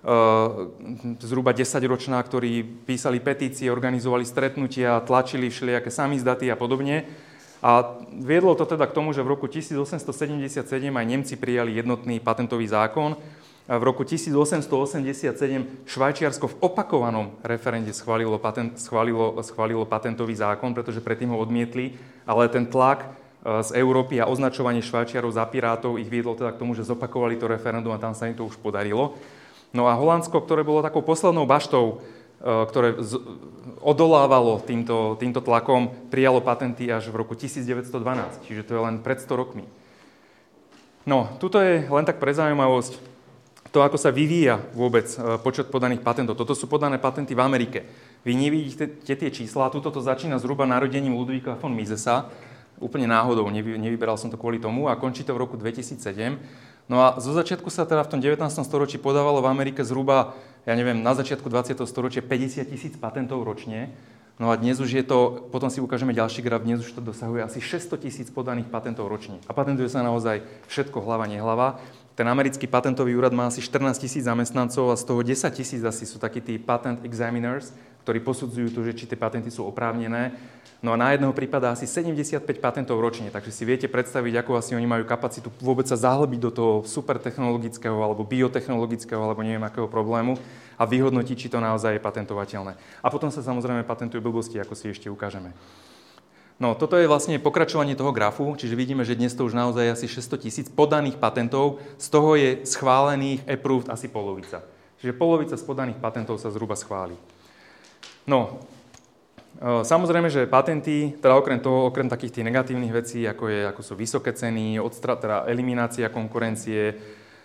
Speaker 2: zhruba desaťročná, ktorí písali petície, organizovali stretnutia, tlačili všelijaké samizdaty a podobne. A viedlo to teda k tomu, že v roku tisícosemstosedemdesiatsedem aj Nemci prijali jednotný patentový zákon. A v roku tisícosemstoosemdesiatsedem Švajčiarsko v opakovanom referende schválilo, patent, schválilo, schválilo patentový zákon, pretože predtým ho odmietli, ale ten tlak z Európy a označovanie Švajčiarov za pirátov ich viedlo teda k tomu, že zopakovali to referendum a tam sa im to už podarilo. No a Holandsko, ktoré bolo takou poslednou baštou, ktoré odolávalo týmto, týmto tlakom, prijalo patenty až v roku tisícdeväťstodvanásť, čiže to je len pred sto rokmi. No, tuto je len tak pre zaujímavosť to, ako sa vyvíja vôbec počet podaných patentov. Toto sú podané patenty v Amerike. Vy nevidíte tie čísla, tuto to začína zhruba narodením Ludvíka von Misesa, úplne náhodou, nevy, nevyberal som to kvôli tomu, a končí to v roku dvetisícsedem. No a zo začiatku sa teda v tom devätnástom storočí podávalo v Amerike zhruba, ja neviem, na začiatku dvadsiateho storočia päťdesiat tisíc patentov ročne. No a dnes už je to, potom si ukážeme ďalší graf, dnes už to dosahuje asi šesťsto tisíc podaných patentov ročne. A patentuje sa naozaj všetko hlava, nehlava. Ten americký patentový úrad má asi štrnásť tisíc zamestnancov a z toho desať tisíc asi sú takí tí patent examiners, ktorí posudzujú to, že či tie patenty sú oprávnené. No a na jedného prípada asi sedemdesiatpäť patentov ročne, takže si viete predstaviť, ako asi oni majú kapacitu vôbec sa zahlbiť do toho supertechnologického alebo biotechnologického alebo neviem akého problému a vyhodnotiť, či to naozaj je patentovateľné. A potom sa samozrejme patentujú blbosti, ako si ešte ukážeme. No, toto je vlastne pokračovanie toho grafu, čiže vidíme, že dnes to už naozaj je asi šesťsto tisíc podaných patentov, z toho je schválených, approved asi polovica. Čiže polovica z podaných patentov sa zhruba schváli. No, samozrejme, že patenty, teda okrem toho, okrem takých tých negatívnych vecí, ako, je, ako sú vysoké ceny, odstra, teda eliminácia konkurencie,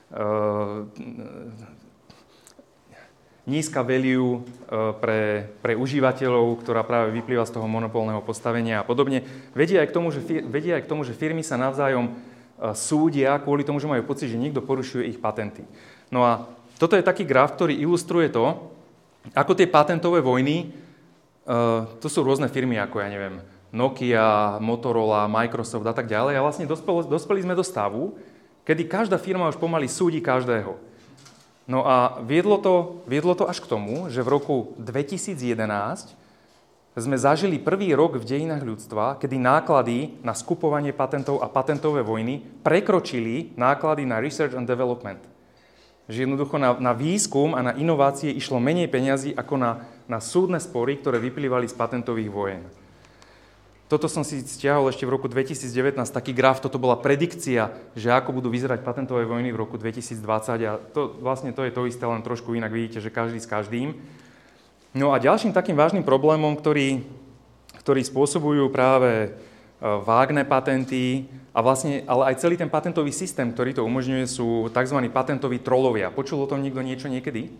Speaker 2: nízka value pre, pre užívateľov, ktorá práve vyplýva z toho monopolného postavenia a podobne, vedia aj k tomu, že, vedia aj k tomu, že firmy sa navzájom súdia kvôli tomu, že majú pocit, že niekto porušuje ich patenty. No a toto je taký graf, ktorý ilustruje to, ako tie patentové vojny, to sú rôzne firmy, ako ja neviem, Nokia, Motorola, Microsoft a tak ďalej. A vlastne dospeli, dospeli sme do stavu, kedy každá firma už pomaly súdi každého. No a viedlo to, viedlo to až k tomu, že v roku dvetisícjedenásť sme zažili prvý rok v dejinách ľudstva, kedy náklady na skupovanie patentov a patentové vojny prekročili náklady na research and development. Že jednoducho na, na výskum a na inovácie išlo menej peňazí ako na, na súdne spory, ktoré vyplývali z patentových vojen. Toto som si stiahol ešte v roku dvetisícdevätnásť, taký graf, toto bola predikcia, že ako budú vyzerať patentové vojny v roku dvetisícdvadsať a to, vlastne to je to isté, len trošku inak vidíte, že každý s každým. No a ďalším takým vážnym problémom, ktorý, ktorý spôsobujú práve vágne patenty a vlastne, ale aj celý ten patentový systém, ktorý to umožňuje, sú tzv. Patentoví trolovia. Počul o tom niekto niečo niekedy?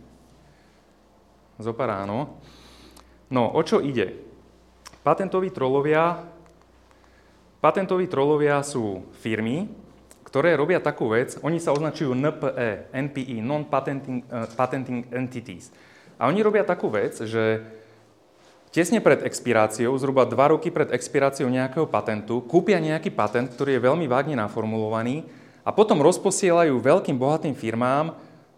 Speaker 2: Zopár áno. No, o čo ide? Patentoví trolovia, patentoví trolovia sú firmy, ktoré robia takú vec, oni sa označujú N P E, N P E, Non-Patenting uh, Patenting Entities. A oni robia takú vec, že tesne pred expiráciou, zhruba dva roky pred expiráciou nejakého patentu, kúpia nejaký patent, ktorý je veľmi vágne naformulovaný a potom rozposielajú veľkým bohatým firmám uh,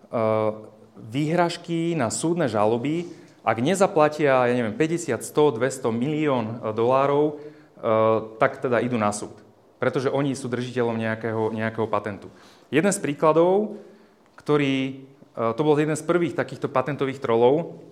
Speaker 2: výhražky na súdne žaloby. Ak nezaplatia, ja neviem, päťdesiat, sto, dvesto milión dolárov, tak teda idú na súd. Pretože oni sú držiteľom nejakého, nejakého patentu. Jeden z príkladov, ktorý, to bol jeden z prvých takýchto patentových trolov,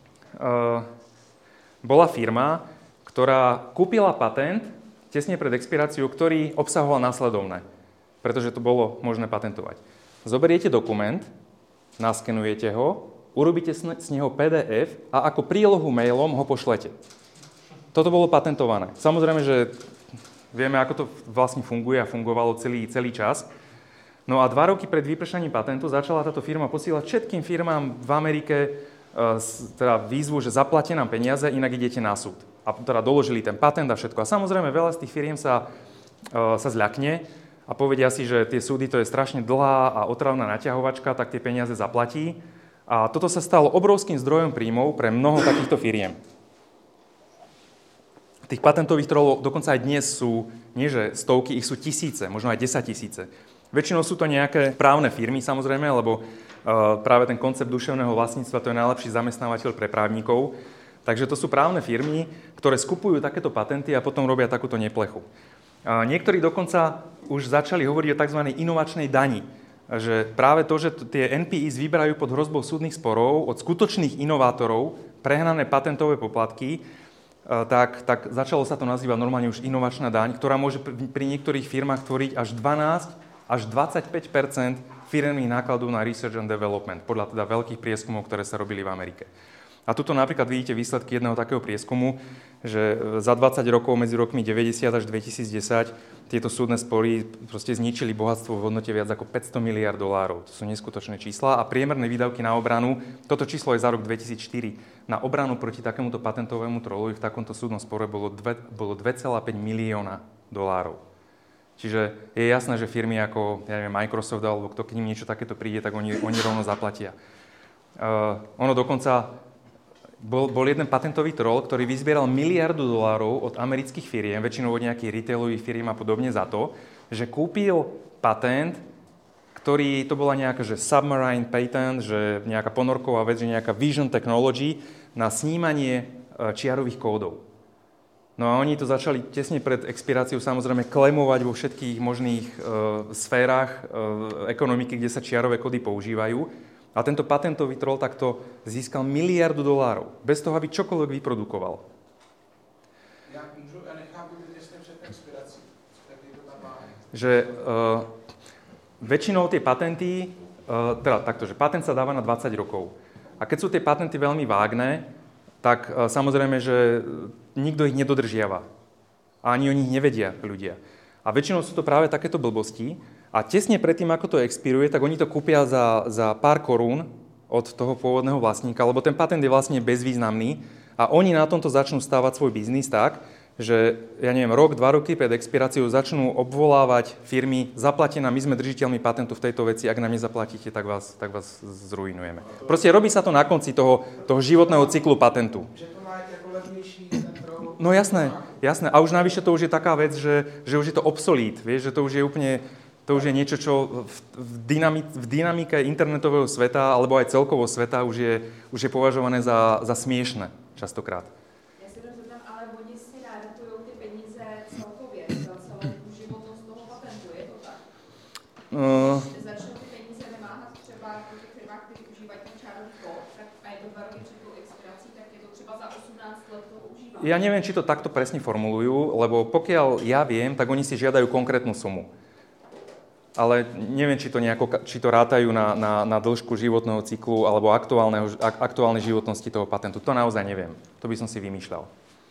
Speaker 2: bola firma, ktorá kúpila patent tesne pred expiráciou, ktorý obsahoval následovné. Pretože to bolo možné patentovať. Zoberiete dokument, naskenujete ho, urobíte z neho P D F a ako prílohu mailom ho pošlete. Toto bolo patentované. Samozrejme, že vieme, ako to vlastne funguje a fungovalo celý, celý čas. No a dva roky pred vypršaním patentu začala táto firma posielať všetkým firmám v Amerike teda výzvu, že zaplatia nám peniaze, inak idete na súd. A teda doložili ten patent a všetko. A samozrejme, veľa z tých firiem sa, sa zľakne a povedia si, že tie súdy to je strašne dlhá a otravná naťahovačka, tak tie peniaze zaplatí. A toto sa stalo obrovským zdrojom príjmov pre mnoho takýchto firiem. Tých patentových trolov dokonca aj dnes sú, nie že stovky, ich sú tisíce, možno aj desaťtisíce. Väčšinou sú to nejaké právne firmy, samozrejme, lebo práve ten koncept duševného vlastníctva, to je najlepší zamestnávateľ pre právnikov. Takže to sú právne firmy, ktoré skupujú takéto patenty a potom robia takúto neplechu. Niektorí dokonca už začali hovoriť o tzv. Inovačnej dani. Že práve to, že tie en pé es vyberajú pod hrozbou súdnych sporov od skutočných inovátorov prehnané patentové poplatky, tak, tak začalo sa to nazývať normálne už inovačná daň, ktorá môže pri niektorých firmách tvoriť až dvanásť až dvadsaťpäť percent firemných nákladov na research and development, podľa teda veľkých prieskumov, ktoré sa robili v Amerike. A tuto napríklad vidíte výsledky jedného takého prieskumu, že za dvadsať rokov medzi rokmi deväťdesiat až dvetisícdesať tieto súdne spory proste zničili bohatstvo v hodnote viac ako päťsto miliárd dolárov. To sú neskutočné čísla a priemerné výdavky na obranu, toto číslo je za rok dvetisícštyri, na obranu proti takémuto patentovému trolovi v takomto súdnom spore bolo, bolo dva celé päť milióna dolárov. Čiže je jasné, že firmy ako ja neviem, Microsoft alebo kto k ním niečo takéto príde, tak oni, oni rovno zaplatia. Uh, ono dokonca Bol, bol jeden patentový troll, ktorý vyzbieral miliardu dolárov od amerických firiem, väčšinou od nejakých retailových firiem a podobne za to, že kúpil patent, ktorý, to bola nejaká, že submarine patent, že nejaká ponorková vec, že nejaká vision technology na snímanie čiarových kódov. No a oni to začali tesne pred expiráciou samozrejme klemovať vo všetkých možných e, sférach e, ekonomiky, kde sa čiarové kódy používajú. A tento patentový troll takto získal miliardu dolárov, bez toho, aby čokoľvek vyprodukoval.
Speaker 3: Ja môžu, ja nechápu, kde ste před expiráciou.
Speaker 2: Že uh, väčšinou tie patenty, uh, teda takto, že patent sa dáva na dvadsať rokov. A keď sú tie patenty veľmi vágne, tak uh, samozrejme, že nikto ich nedodržiava. A ani o nich nevedia ľudia. A väčšinou sú to práve takéto blbosti. A tesne predtým, ako to expiruje, tak oni to kúpia za, za pár korún od toho pôvodného vlastníka, lebo ten patent je vlastne bezvýznamný a oni na tomto začnú stávať svoj biznis tak, že, ja neviem, rok, dva roky pred expiráciou začnú obvolávať firmy, zaplatie nám, my sme držiteľmi patentu v tejto veci, ak nám nezaplatíte, tak vás, tak vás zrujnujeme. Proste robí sa to na konci toho, toho životného cyklu patentu. No jasné, jasné. A už navyše to už je taká vec, že, že už je to obsolít, vieš, že to už je úplne... To už je niečo, čo v, v, dynami, v dynamike internetového sveta alebo aj celkovo sveta už je, už je považované za, za smiešné častokrát.
Speaker 4: Ja si to zeptám, ale oni si nádatujú tie peníze celkově za celou životnosť toho patentu, je to tak? Uh, Začnou ty peníze vymáhat třeba po těch firmách, kteří užívají ten čárový kód, tak a je to dva roky před tou expirací, tak je to třeba za osemnásť let toho užívání.
Speaker 2: Ja neviem, či to takto presne formulujú, lebo pokiaľ ja viem, tak oni si žiadajú konkrétnu sumu. Ale neviem, či to, nejako, či to rátajú na, na, na dĺžku životného cyklu alebo aktuálnej životnosti toho patentu. To naozaj neviem. To by som si vymýšľal.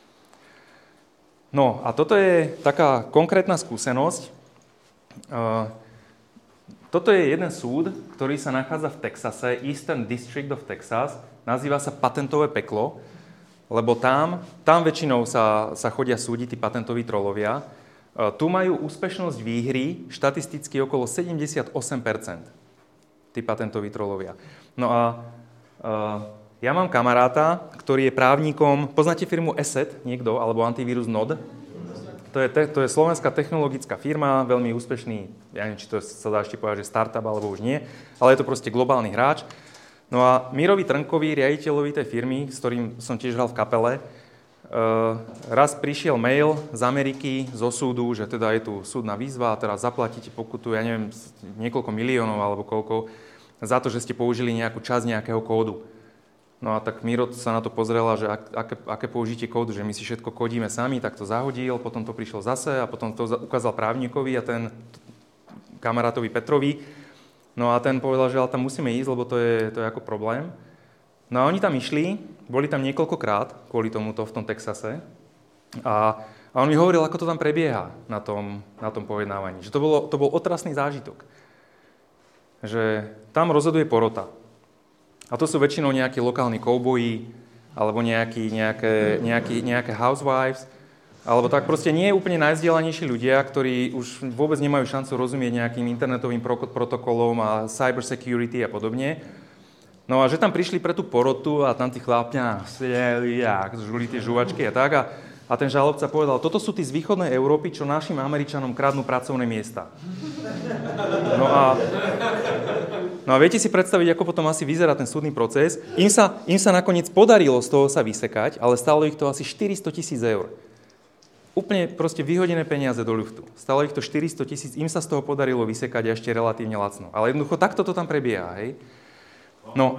Speaker 2: No a toto je taká konkrétna skúsenosť. Uh, toto je jeden súd, ktorý sa nachádza v Texase, Eastern District of Texas. Nazýva sa patentové peklo, lebo tam, tam väčšinou sa, sa chodia súdiť tí patentoví trolovia. Tu majú úspešnosť výhry štatisticky okolo sedemdesiatosem percent, tí patentoví trolovia. No a uh, ja mám kamaráta, ktorý je právnikom, poznáte firmu Asset niekto, alebo antivírus Node? To je, te, to je slovenská technologická firma, veľmi úspešný, ja neviem, či to sa dá ešte povedať, že startup, alebo už nie, ale je to proste globálny hráč. No a Mirovi Trnkovi, riaditeľovi tej firmy, s ktorým som tiež hral v kapele, Uh, raz prišiel mail z Ameriky, zo súdu, že teda je tu súdna výzva a teraz zaplatíte pokutu, ja neviem, niekoľko miliónov alebo koľko, za to, že ste použili nejakú časť nejakého kódu. No a tak Miro sa na to pozrela, že ak, aké, aké použitie kódu, že my si všetko kodíme sami, tak to zahodil, potom to prišiel zase a potom to ukázal právnikovi a ten kamarátovi Petrovi. No a ten povedal, že ale tam musíme ísť, lebo to je, to je ako problém. No a oni tam išli, boli tam niekoľkokrát kvôli tomuto v tom Texase a, a on mi hovoril, ako to tam prebieha na tom, na tom pojednávaní. Že to, bolo, to bol otrasný zážitok. Že tam rozhoduje porota. A to sú väčšinou nejakí lokálni kouboji alebo nejakí, nejaké, nejaký, nejaké housewives alebo tak proste nie úplne najvzdelanejší ľudia, ktorí už vôbec nemajú šancu rozumieť nejakým internetovým protokolom a cyber security a podobne. No a že tam prišli pre tú porotu a tam tí chlapňa sedeli a žuli tie žuvačky a tak. A, a ten žalobca povedal, toto sú tí z východnej Európy, čo našim Američanom kradnú pracovné miesta. No a, no No a viete si predstaviť, ako potom asi vyzerá ten súdny proces. Im sa, im sa nakoniec podarilo z toho sa vysekať, ale stálo ich to asi štyristo tisíc eur. Úplne proste vyhodené peniaze do ľuftu. Stalo ich to štyristo tisíc, im sa z toho podarilo vysekať a ešte relatívne lacno. Ale jednoducho takto to tam prebieha, hej? No.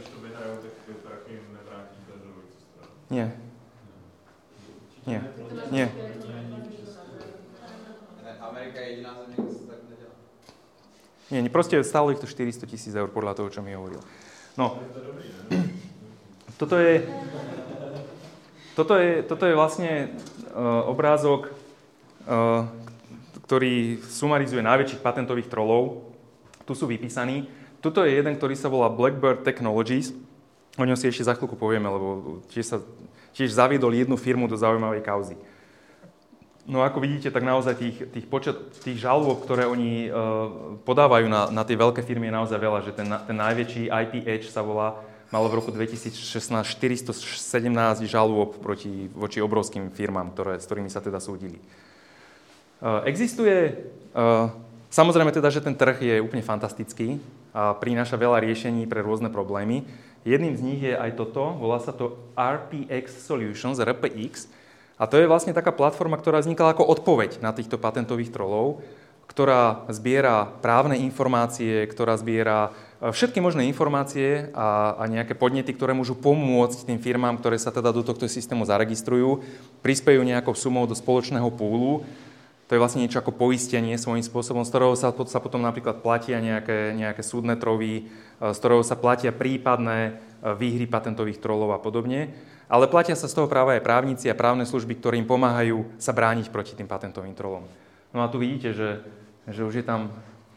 Speaker 2: Nie. Nie. Nie.
Speaker 3: Amerika je jediná země, kde se tak nedělá.
Speaker 2: Nie, proste stálo ich to štyristo tisíc eur podľa toho, čo mi hovoril. No. Toto je... Toto je, toto je vlastne uh, obrázok, uh, ktorý sumarizuje najväčších patentových trollov. Tu sú vypísaní. Tuto je jeden, ktorý sa volá Blackbird Technologies. O ňom si ešte za chvíľku povieme, lebo tiež, sa, tiež zaviedol jednu firmu do zaujímavej kauzy. No ako vidíte, tak naozaj tých, tých, počet, tých žalôb, ktoré oni uh, podávajú na, na tie veľké firmy je naozaj veľa. Že ten, ten najväčší í pé Edge sa volá, malo v roku dvetisícšestnásť štyristosedemnásť žalôb proti, voči obrovským firmám, ktoré, s ktorými sa teda súdili. Uh, existuje, uh, samozrejme teda, že ten trh je úplne fantastický a prináša veľa riešení pre rôzne problémy. Jedným z nich je aj toto, volá sa to er pé iks Solutions, er pé iks. A to je vlastne taká platforma, ktorá vznikla ako odpoveď na týchto patentových trollov, ktorá zbiera právne informácie, ktorá zbiera všetky možné informácie a, a nejaké podnety, ktoré môžu pomôcť tým firmám, ktoré sa teda do tohto systému zaregistrujú, prispejú nejakou sumou do spoločného púlu. To je vlastne niečo ako poistenie svojím spôsobom, z ktorého sa, sa potom napríklad platia nejaké, nejaké súdne trovy, z ktorého sa platia prípadné výhry patentových trollov a podobne. Ale platia sa z toho práve aj právnici a právne služby, ktoré im pomáhajú sa brániť proti tým patentovým trollom. No a tu vidíte, že, že už je tam,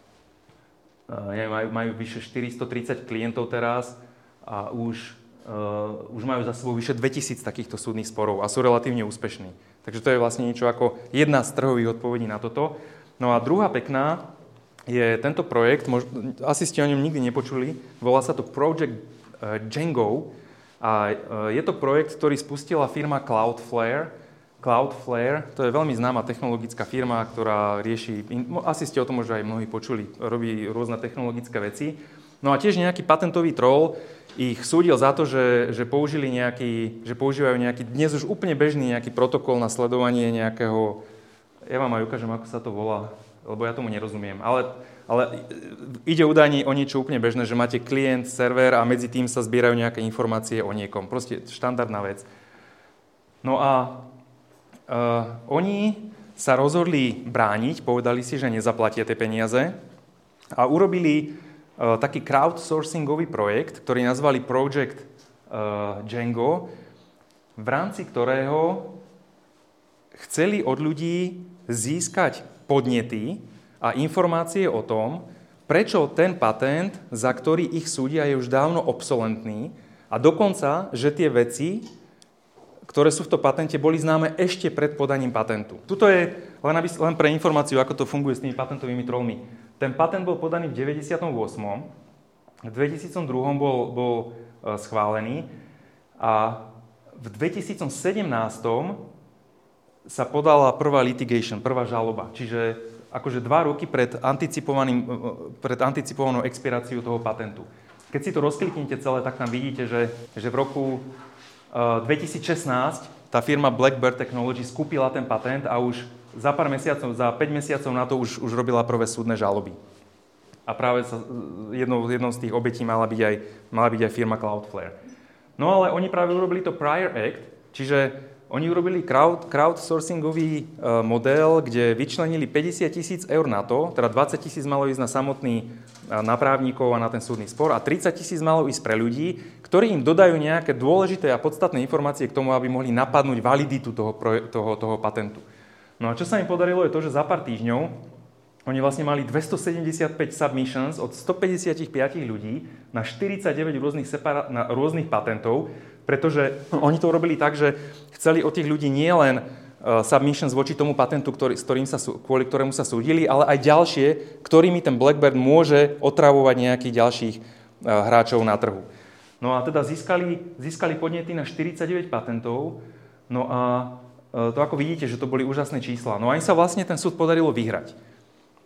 Speaker 2: neviem, majú, majú vyše štyristotridsať klientov teraz a už, uh, už majú za sebou vyše dvetisíc takýchto súdnych sporov a sú relatívne úspešní. Takže to je vlastne niečo ako jedna z trhových odpovedí na toto. No a druhá pekná je tento projekt, mož, asi ste o ňom nikdy nepočuli, volá sa to Project uh, Django. A je to projekt, ktorý spustila firma Cloudflare. Cloudflare, to je veľmi známa technologická firma, ktorá rieši, asi ste o tom možno aj mnohí počuli, robí rôzne technologické veci. No a tiež nejaký patentový troll ich súdil za to, že, že použili nejaký, že používajú nejaký, dnes už úplne bežný nejaký protokol na sledovanie nejakého, ja vám aj ukážem, ako sa to volá, lebo ja tomu nerozumiem, ale Ale ide údajne o niečo úplne bežné, že máte klient, server a medzi tým sa zbierajú nejaké informácie o niekom. Proste štandardná vec. No a uh, oni sa rozhodli brániť, povedali si, že nezaplatia tie peniaze a urobili uh, taký crowdsourcingový projekt, ktorý nazvali Project uh, Django, v rámci ktorého chceli od ľudí získať podnety a informácie o tom, prečo ten patent, za ktorý ich súdia, je už dávno obsolentný a dokonca, že tie veci, ktoré sú v tom patente, boli známe ešte pred podaním patentu. Tuto je len, aby, len pre informáciu, ako to funguje s tými patentovými trollmi. Ten patent bol podaný v deväťdesiatom ôsmom, v dvetisícdva bol, bol schválený a v dvetisícsedemnásť sa podala prvá litigation, prvá žaloba, čiže akože dva roky pred, anticipovaným, pred anticipovanou expiráciou toho patentu. Keď si to rozkliknete celé, tak tam vidíte, že, že v roku uh, dvetisícšestnásť tá firma Blackbird Technologies skúpila ten patent a už za pár mesiacov, za päť mesiacov na to už, už robila prvé súdne žaloby. A práve sa, jednou, jednou z tých obetí mala byť aj, mala byť aj firma Cloudflare. No ale oni práve urobili to Prior Act, čiže oni urobili crowd, crowdsourcingový uh, model, kde vyčlenili päťdesiat tisíc eur na to, teda dvadsať tisíc malo ísť na samotný, uh, na právnikov a na ten súdny spor a tridsať tisíc malo ísť pre ľudí, ktorí im dodajú nejaké dôležité a podstatné informácie k tomu, aby mohli napadnúť validitu toho, toho, toho patentu. No a čo sa im podarilo je to, že za pár týždňov oni vlastne mali dvestosedemdesiatpäť submissions od stopäťdesiatpäť ľudí na štyridsaťdeväť rôznych, separa- na rôznych patentov, pretože oni to urobili tak, že chceli od tých ľudí nielen uh, submissions voči tomu patentu, ktorý, s ktorým sa, kvôli ktorému sa súdili, ale aj ďalšie, ktorými ten Blackbird môže otravovať nejakých ďalších uh, hráčov na trhu. No a teda získali, získali podnety na štyridsaťdeväť patentov, no a uh, to ako vidíte, že to boli úžasné čísla. No a im sa vlastne ten súd podarilo vyhrať.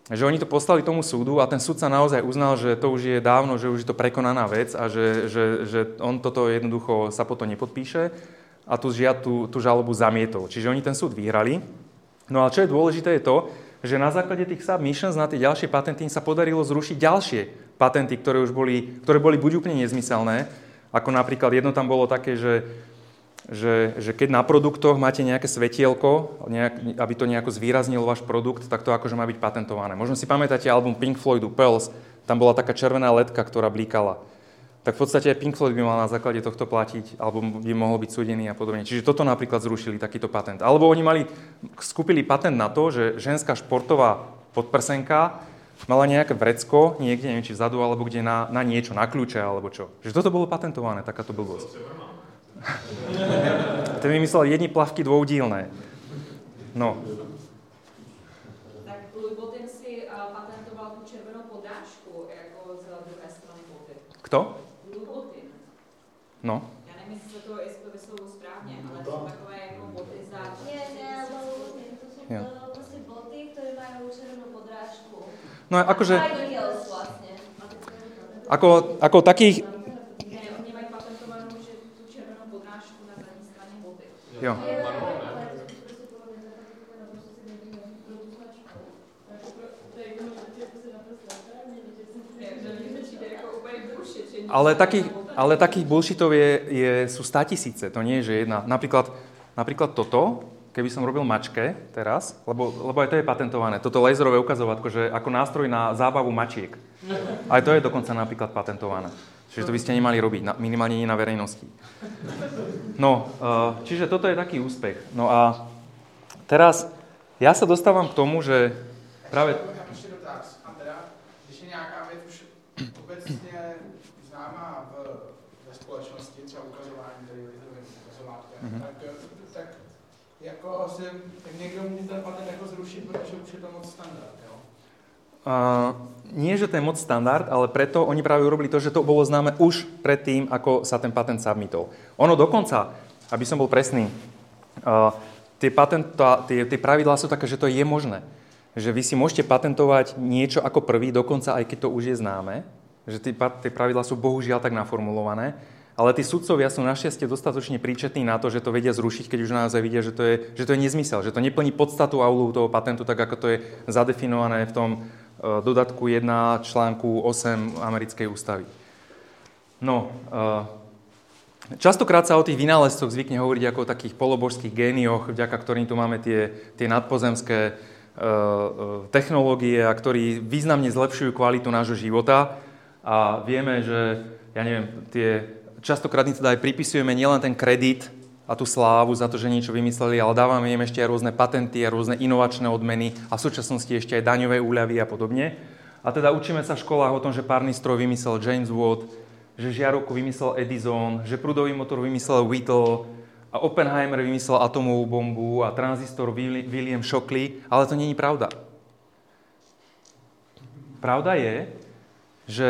Speaker 2: že oni to poslali tomu súdu a ten súd sa naozaj uznal, že to už je dávno, že už je to prekonaná vec a že, že, že on toto jednoducho sa potom nepodpíše a tú, tú, tú žalobu zamietol. Čiže oni ten súd vyhrali. No a čo je dôležité je to, že na základe tých submissions na tie ďalšie patenty sa podarilo zrušiť ďalšie patenty, ktoré už boli, ktoré boli buď úplne nezmyselné, ako napríklad jedno tam bolo také, že Že, že keď na produktoch máte nejaké svetielko, nejak, aby to nejako zvýraznilo váš produkt, tak to akože má byť patentované. Možno si pamätáte album Pink Floydu Pearls, tam bola taká červená ledka, ktorá blíkala. Tak v podstate aj Pink Floyd by mal na základe tohto platiť, alebo by mohol byť súdený a podobne. Čiže toto napríklad zrušili, takýto patent. Alebo oni mali, skúpili patent na to, že ženská športová podprsenka mala nejaké vrecko, niekde, neviem či vzadu, alebo kde na, na niečo, na kľúče, alebo čo. Že toto bolo patentované, takáto blbosť. Ten vymyslel jedni plavky dvoudílné. No.
Speaker 4: Tak Louis Vuitton si uh, patentoval tú červenou podrážku jako z druhé strany boty.
Speaker 2: Kto?
Speaker 4: Louis Vuitton.
Speaker 2: No.
Speaker 4: Já nevím, jestli to, jestli to vyslovuju správně, ale to jsou takové jako boty za...
Speaker 5: Nie, nie, Louis Vuitton, to sú
Speaker 2: Jo.
Speaker 5: proste boty, ktoré majú červenú podrážku.
Speaker 2: No akože,
Speaker 5: Aj do heels vlastne.
Speaker 2: ako, ako takých...
Speaker 4: Ne, oni mají patentovanou, že tu červenou podrážku na zadní straně boty.
Speaker 2: Jo. Ale takých, ale takých bullshitov je, je, sú státisíce, to nie je, že jedna. Napríklad, napríklad toto, keby som robil mačke teraz, lebo, lebo aj to je patentované, toto laserové ukazovatko, že ako nástroj na zábavu mačiek. Aj to je dokonca napríklad patentované. Čiže to by ste nemali robiť, na, minimálne nie na verejnosti. No, čiže toto je taký úspech. No a teraz ja sa dostávam k tomu, že práve...
Speaker 3: Ještě dotaz. A teda, když je nějaká věc už obecně známá v, ve společnosti, třeba ukazování tady ukazovátka, mm-hmm. tak, tak jako si, tak někdo může ten patent jako zrušit, protože už je to moc standard, jo?
Speaker 2: Uh, nie, že to je moc standard, ale preto oni práve urobili to, že to bolo známe už predtým, ako sa ten patent submitol. Ono dokonca, aby som bol presný, uh, tie, patent, tie, tie pravidlá sú také, že to je možné. Že vy si môžete patentovať niečo ako prvý, dokonca aj keď to už je známe, že tie, tie pravidlá sú bohužiaľ tak naformulované, ale tí sudcovia sú našťastie dostatočne príčetní na to, že to vedia zrušiť, keď už naozaj vidia, že to je, že to je nezmysel, že to neplní podstatu aulu toho patentu, tak ako to je zadefinované v tom uh, dodatku jeden článku osem americkej ústavy. No, uh, častokrát sa o tých vynálezcoch zvykne hovoriť ako o takých polobožských génioch, vďaka ktorým tu máme tie, tie nadpozemské uh, technológie a ktorí významne zlepšujú kvalitu nášho života. A vieme, že, ja neviem, tie... Častokrát im teda aj pripisujeme nielen ten kredit a tú slávu za to, že niečo vymysleli, ale dávame im ešte aj rôzne patenty a rôzne inovačné odmeny a v súčasnosti ešte aj daňové úľavy a podobne. A teda učíme sa v školách o tom, že párny stroj vymyslel James Watt, že žiarovku vymyslel Edison, že prúdový motor vymyslel Whittle a Oppenheimer vymyslel atomovú bombu a tranzistor William Shockley, ale to nie je pravda. Pravda je, že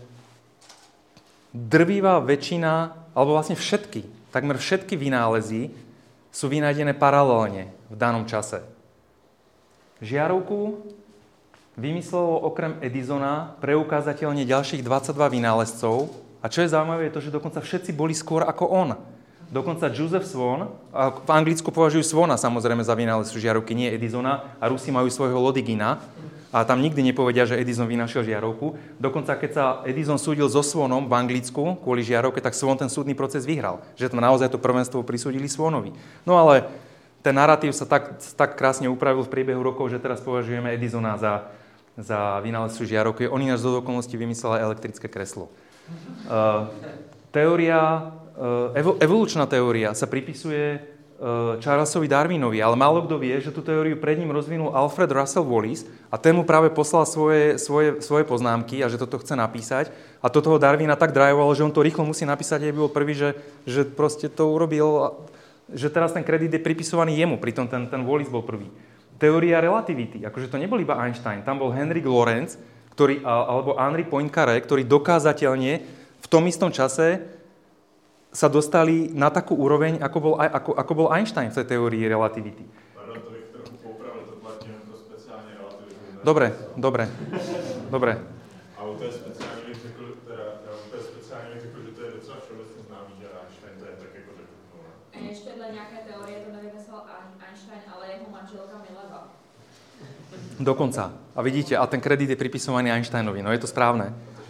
Speaker 2: drvivá väčšina, alebo vlastne všetky, takmer všetky vynálezy sú vynájdené paralelne v danom čase. Žiarovku vymyslelo okrem Edisona preukázateľne ďalších dvadsaťdva vynálezcov a čo je zaujímavé je to, že dokonca všetci boli skôr ako on. Dokonca Joseph Swan, a v Anglicku považujú Swana samozrejme za vynálezcu žiarovky, nie Edisona, a Rusi majú svojho Lodigina, a tam nikdy nepovedia, že Edison vynašiel žiarovku. Dokonca, keď sa Edison súdil so Swanom v Anglicku kvôli žiarovke, tak Swan ten súdny proces vyhral. Že tam naozaj to prvenstvo prisúdili Swanovi. No ale ten narratív sa tak, tak krásne upravil v priebehu rokov, že teraz považujeme Edisona za, za vynálezcu žiarovky. On ináč z okolností vymyslel aj elektrické kreslo. Uh, teória, uh, evo, evolučná teória sa pripisuje Charlesovi Darwinovi, ale málo kto vie, že tú teóriu pred ním rozvinul Alfred Russel Wallace a ten mu práve poslal svoje, svoje, svoje poznámky a že toto chce napísať a to toho Darwina tak drajovalo, že on to rýchlo musí napísať, aby bol prvý, že, že proste to urobil, že teraz ten kredit je pripisovaný jemu, pritom ten, ten Wallace bol prvý. Teória relativity, akože to nebol iba Einstein, tam bol Henrik Lorentz, ktorý, alebo Henri Poincaré, ktorí dokázateľne v tom istom čase sa dostali na takú úroveň, ako bol, ako, ako bol Einstein v tej teórii relativity.
Speaker 6: Pardon, to bych trochu poupravil, to platí jen to speciálne relativizmu, ne
Speaker 2: Dobre, dobre, dobre.
Speaker 6: A u té speciální bych řekl, teda, u té speciální bych řekl, že to je docela všeobecně známý, že Einstein to je tak jako řekl.
Speaker 4: A ještě dle nějaké teorie to nevymyslel Einstein, ale jeho manželka Mileva.
Speaker 2: Dokonca. A vidíte, a ten kredit je pripisovaný Einsteinovi, no je to správne.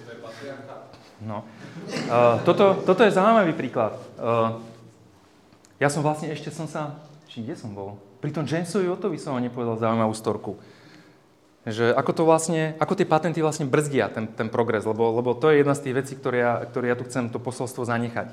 Speaker 2: No. Uh, toto, toto je zaujímavý príklad. Uh, ja som vlastne ešte som sa... Či kde som bol? Pri tom Jamesovi Wattovi som vám nepovedal zaujímavú storku. Že ako to vlastne, ako tie patenty vlastne brzdia ten, ten progres, lebo, lebo to je jedna z tých vecí, ktoré ja, ktoré ja tu chcem to posolstvo zanechať.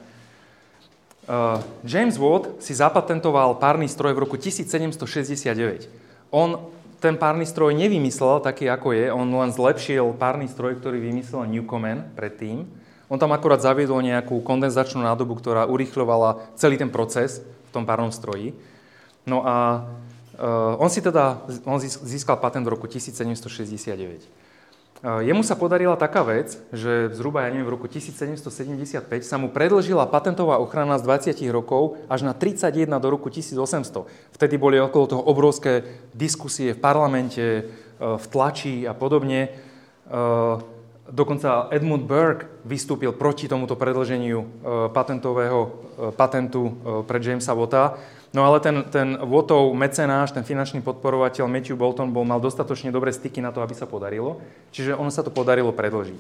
Speaker 2: Uh, James Watt si zapatentoval párny stroj v roku tisícsedemstošesťdesiatdeväť. On ten párny stroj nevymyslel taký, ako je, on len zlepšil párny stroj, ktorý vymyslel Newcomen predtým. On tam akurát zaviedol nejakú kondenzačnú nádobu, ktorá urýchľovala celý ten proces v tom párnom stroji. No a uh, on si teda on získal patent v roku tisícsedemstošesťdesiatdeväť. Uh, jemu sa podarila taká vec, že zhruba, ja neviem, v roku tisícsedemstosedemdesiatpäť sa mu predĺžila patentová ochrana z dvadsať rokov až na tridsaťjeden do roku tisícosemsto. Vtedy boli okolo toho obrovské diskusie v parlamente, uh, v tlači a podobne. Uh, dokonca Edmund Burke vystúpil proti tomuto predĺženiu uh, patentového uh, patentu uh, pre Jamesa Watta. No ale ten, ten Wattov mecenáš, ten finančný podporovateľ Matthew Boulton bol, mal dostatočne dobré styky na to, aby sa podarilo. Čiže ono sa to podarilo predĺžiť.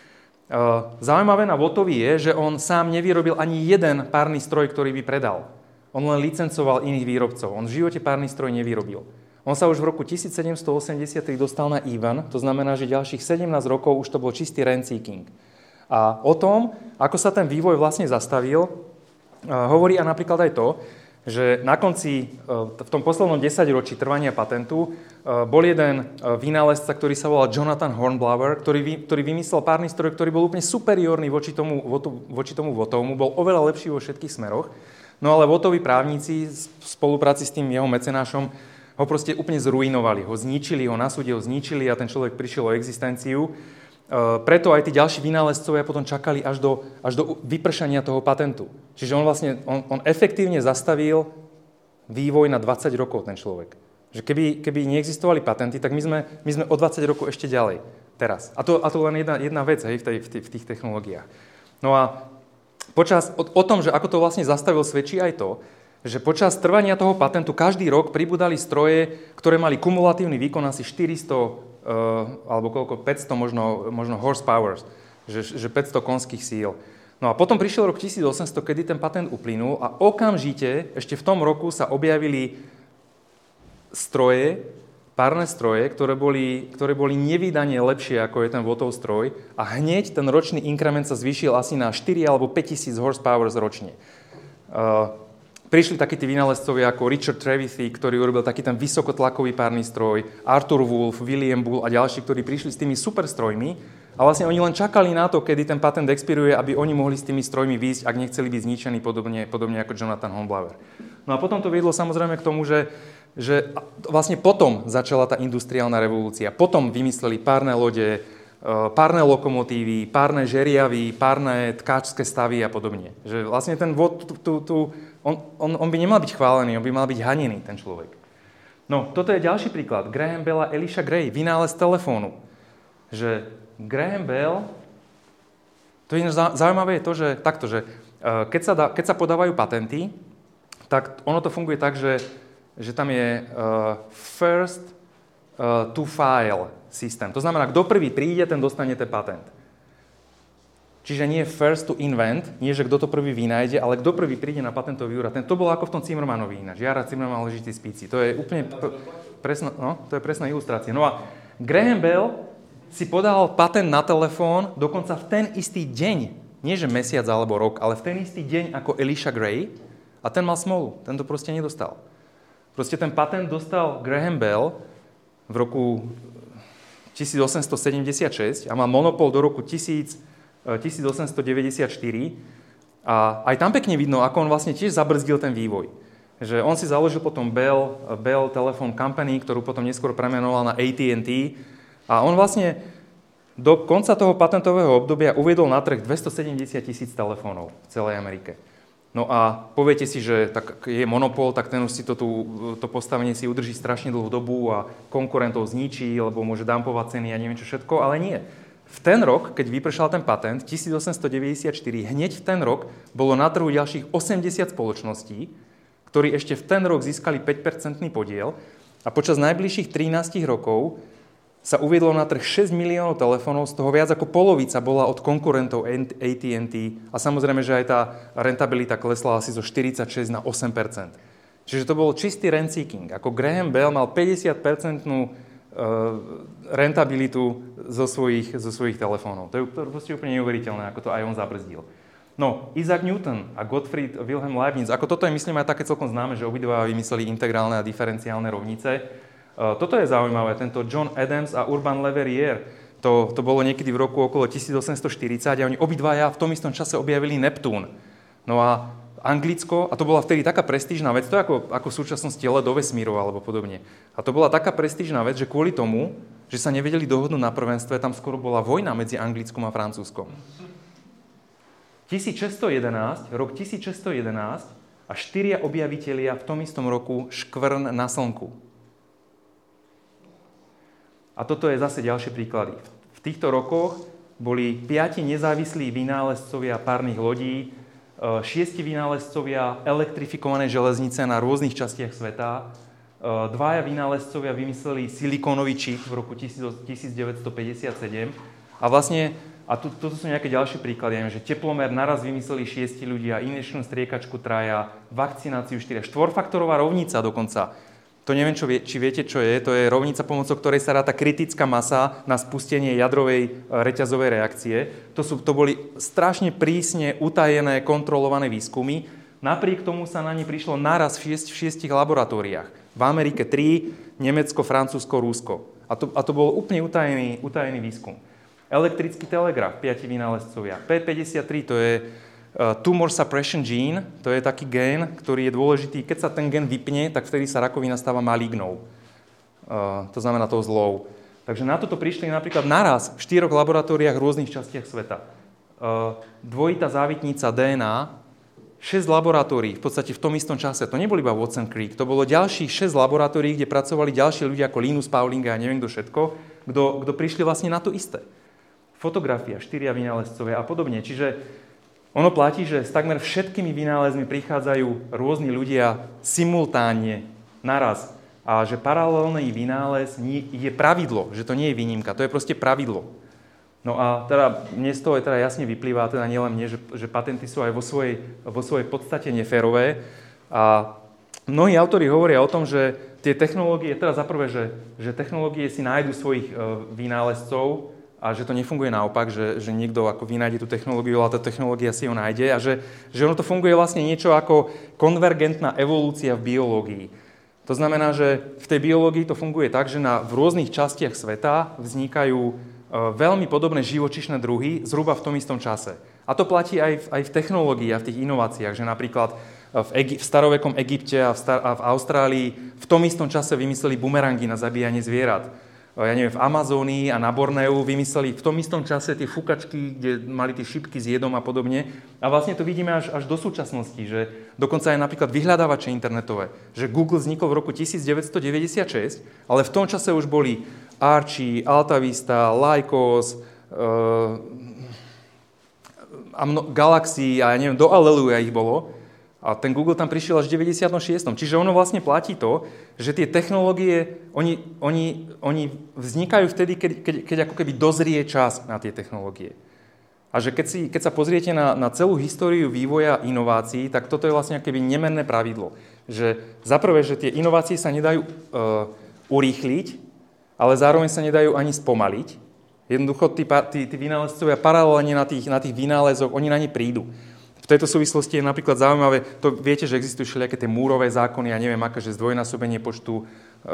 Speaker 2: Zaujímavé na Wattovi je, že on sám nevyrobil ani jeden párny stroj, ktorý by predal. On len licencoval iných výrobcov. On v živote párny stroj nevyrobil. On sa už v roku tisícsedemstoosemdesiattri dostal na Ivan, to znamená, že ďalších sedemnásť rokov už to bol čistý rent-seeking. A o tom, ako sa ten vývoj vlastne zastavil, hovorí a napríklad aj to, že na konci, v tom poslednom desaťročí trvania patentu, bol jeden vynálezca, ktorý sa volal Jonathan Hornblower, ktorý, vy, ktorý vymyslel párny stroj, ktorý bol úplne superiórny voči tomu, voči tomu Wattovmu, bol oveľa lepší vo všetkých smeroch. No ale Wattovi právnici v spolupráci s tým jeho mecenášom ho proste úplne zruinovali, ho zničili, ho na súde ho zničili a ten človek prišiel o existenciu. Preto aj tí ďalší vynálezcovia potom čakali až do, až do vypršania toho patentu. Čiže on vlastne, on, on efektívne zastavil vývoj na dvadsať rokov, ten človek. Že keby, keby neexistovali patenty, tak my sme, my sme o dvadsať rokov ešte ďalej. Teraz. A to, a to len jedna, jedna vec, hej, v, tej, v, tých, v tých technológiách. No a počas, o, o tom, že ako to vlastne zastavil, svedčí aj to, že počas trvania toho patentu každý rok pribudali stroje, ktoré mali kumulatívny výkon asi štyristo Uh, alebo koľko, päťsto možno, možno horsepower, že, že päťsto konských síl. No a potom prišiel rok tisícosemsto, kedy ten patent uplynul a okamžite, ešte v tom roku sa objavili stroje, párne stroje, ktoré boli, ktoré boli nevídane lepšie, ako je ten Wattov stroj a hneď ten ročný inkrement sa zvýšil asi na štyri alebo päť tisíc horsepower ročne. Uh, Prišli takí tí vynálezcovia ako Richard Trevithick, ktorý urobil taký ten vysokotlakový párny stroj, Arthur Wolf, William Bull a ďalší, ktorí prišli s tými superstrojmi a vlastne oni len čakali na to, kedy ten patent expiruje, aby oni mohli s tými strojmi výjsť, ak nechceli byť zničení, podobne, podobne ako Jonathan Hornblower. No a potom to viedlo samozrejme k tomu, že, že vlastne potom začala tá industriálna revolúcia. Potom vymysleli párne lode, párne lokomotívy, párne žeriavy, párne tkáčské stavy a podobne. Že vlastne ten Watt, tu, tu, tu, on, on, on by nemal byť chválený, on by mal byť hanený, ten človek. No, toto je ďalší príklad. Graham Bell a Elisha Gray, vynález telefónu. Že Graham Bell, to je zaujímavé je to, že takto, že keď sa, dá, keď sa podávajú patenty, tak ono to funguje tak, že, že tam je uh, first uh, to file systém. To znamená, kto prvý príde, ten dostane ten patent. Čiže nie first to invent, nie že kto to prvý vynájde, ale kto prvý príde na patentový úrad. To bolo ako v tom Zimmermanovi ináč. Jara Zimmerman ležitý spíci. To je úplne presná, no, to je presná ilustrácia. No a Graham Bell si podal patent na telefón dokonca v ten istý deň, nie že mesiac alebo rok, ale v ten istý deň ako Elisha Gray a ten mal smolu. Ten to proste nedostal. Proste ten patent dostal Graham Bell v roku tisícosemstosedemdesiatšesť a mal monopol do roku tisícosemstodeväťdesiatštyri a aj tam pekne vidno, ako on vlastne tiež zabrzdil ten vývoj. Že on si založil potom Bell, Bell Telephone Company, ktorú potom neskôr premenoval na á té and té a on vlastne do konca toho patentového obdobia uviedol na trh dvestosedemdesiat tisíc telefónov v celej Amerike. No a poviete si, že tak je monopol, tak ten už si to, tu, to postavenie si udrží strašne dlhú dobu a konkurentov zničí, lebo môže dumpovať ceny a neviem čo všetko, ale nie. V ten rok, keď vypršal ten patent, tisícosemstodeväťdesiatštyri, hneď v ten rok bolo na trhu ďalších osemdesiat spoločností, ktorí ešte v ten rok získali päť percentný podiel a počas najbližších trinásť rokov sa uviedlo na trh šesť miliónov telefónov, z toho viac ako polovica bola od konkurentov á té and té a samozrejme, že aj tá rentabilita klesla asi zo štyridsaťšesť na osem percent. Čiže to bol čistý rent-seeking. Ako Graham Bell mal päťdesiat percentnú rentabilitu zo svojich, zo svojich telefónov. To je proste úplne neuveriteľné, ako to aj on zabrzdil. No, Isaac Newton a Gottfried Wilhelm Leibniz, ako toto je, myslím, aj také celkom známe, že obidva vymysleli integrálne a diferenciálne rovnice. Toto je zaujímavé, tento John Adams a Urban Le Verrier, to, to bolo niekedy v roku okolo tisícosemstoštyridsať a oni obidvaja v tom istom čase objavili Neptún. No a Anglicko, a to bola vtedy taká prestížna vec, to je ako, ako v súčasnosti let do vesmíru alebo podobne. A to bola taká prestížna vec, že kvôli tomu, že sa nevedeli dohodnúť na prvenstve, tam skoro bola vojna medzi Anglickom a Francúzskom. tisícšesťstojedenásť, rok tisícšesťstojedenásť a štyria objavitelia v tom istom roku škvrn na slnku. A toto je zase ďalšie príklady. V týchto rokoch boli piati nezávislí vynálezcovia párnych lodí, šiesti vynálezcovia elektrifikované železnice na rôznych častiach sveta, dvaja vynálezcovia vymysleli silikónový čip v roku tisícdeväťstopäťdesiatsedem a vlastne, a tu, toto sú nejaké ďalšie príklady, že teplomer naraz vymysleli šiesti ľudia, inečnú striekačku traja, vakcináciu štyria, štvorfaktorová rovnica dokonca. To neviem, čo vie, či viete, čo je. To je rovnica, pomocou ktorej sa ráta kritická masa na spustenie jadrovej reťazovej reakcie. To, sú, to boli strašne prísne utajené, kontrolované výskumy. Napriek tomu sa na ne prišlo naraz v, šiest, v šiestich laboratóriách. V Amerike tri, Nemecko, Francúzsko, Rusko. A to, a to bol úplne utajený, utajený výskum. Elektrický telegraf, piati vynálezcovia. P päťdesiattri, to je tumor suppression gene, to je taký gén, ktorý je dôležitý. Keď sa ten gén vypne, tak vtedy sa rakovina stáva malignou. Uh, to znamená tou zlou. Takže na toto prišli napríklad naraz v štyroch laboratóriách v rôznych častiach sveta. Uh, dvojitá závitnica dé en á, šesť laboratórií v podstate v tom istom čase. To neboli iba Watson Crick, to bolo ďalších šesť laboratórií, kde pracovali ďalší ľudia ako Linus Pauling a neviem kto všetko, kto, kto prišli vlastne na to isté. Fotografia, štyria vynálezcovia a podobne. Čiže ono platí, že s takmer všetkými vynálezmi prichádzajú rôzni ľudia simultánne, naraz. A že paralelný vynález je pravidlo, že to nie je výnimka, to je proste pravidlo. No a teda mne z toho teda jasne vyplýva, teda nielen mne, že, že patenty sú aj vo svojej, vo svojej podstate neférové. A mnohí autori hovoria o tom, že tie technológie, teda zaprvé, že, že technológie si nájdu svojich vynálezcov, a že to nefunguje naopak, že, že niekto ako vynájde tú technológiu, ale tá technológia si ho nájde a že, že ono to funguje vlastne niečo ako konvergentná evolúcia v biológii. To znamená, že v tej biológii to funguje tak, že na, v rôznych častiach sveta vznikajú e, veľmi podobné živočíšne druhy zhruba v tom istom čase. A to platí aj v, aj v technológii a v tých inováciách, že napríklad v, Egy- v starovekom Egypte a v, star- a v Austrálii v tom istom čase vymysleli bumerangy na zabíjanie zvierat. Ja neviem, v Amazónii a na Borneu vymysleli v tom istom čase tie fukačky, kde mali tie šipky s jedom a podobne. A vlastne to vidíme až, až do súčasnosti, že dokonca aj napríklad vyhľadávače internetové, že Google vznikol v roku devätnásťstodeväťdesiatšesť, ale v tom čase už boli Archie, Altavista, Lycos, uh, a mno, Galaxy a ja neviem, do Aleluja ich bolo. A ten Google tam prišiel až v deväťdesiatom šiestom Čiže ono vlastne platí to, že tie technológie, oni, oni, oni vznikajú vtedy, keď, keď, keď ako keby dozrie čas na tie technológie. A že keď, si, keď sa pozriete na, na celú históriu vývoja inovácií, tak toto je vlastne ako keby nemenné pravidlo. Že zaprvé, že tie inovácie sa nedajú uh, urýchliť, ale zároveň sa nedajú ani spomaliť. Jednoducho tí, tí, tí vynálezcovia paralelne na tých, na tých vynálezoch, oni na ne prídu. V tejto súvislosti je napríklad zaujímavé, to viete, že existujú všelijaké tie múrové zákony, ja neviem, aké, že zdvojnásobenie počtu e,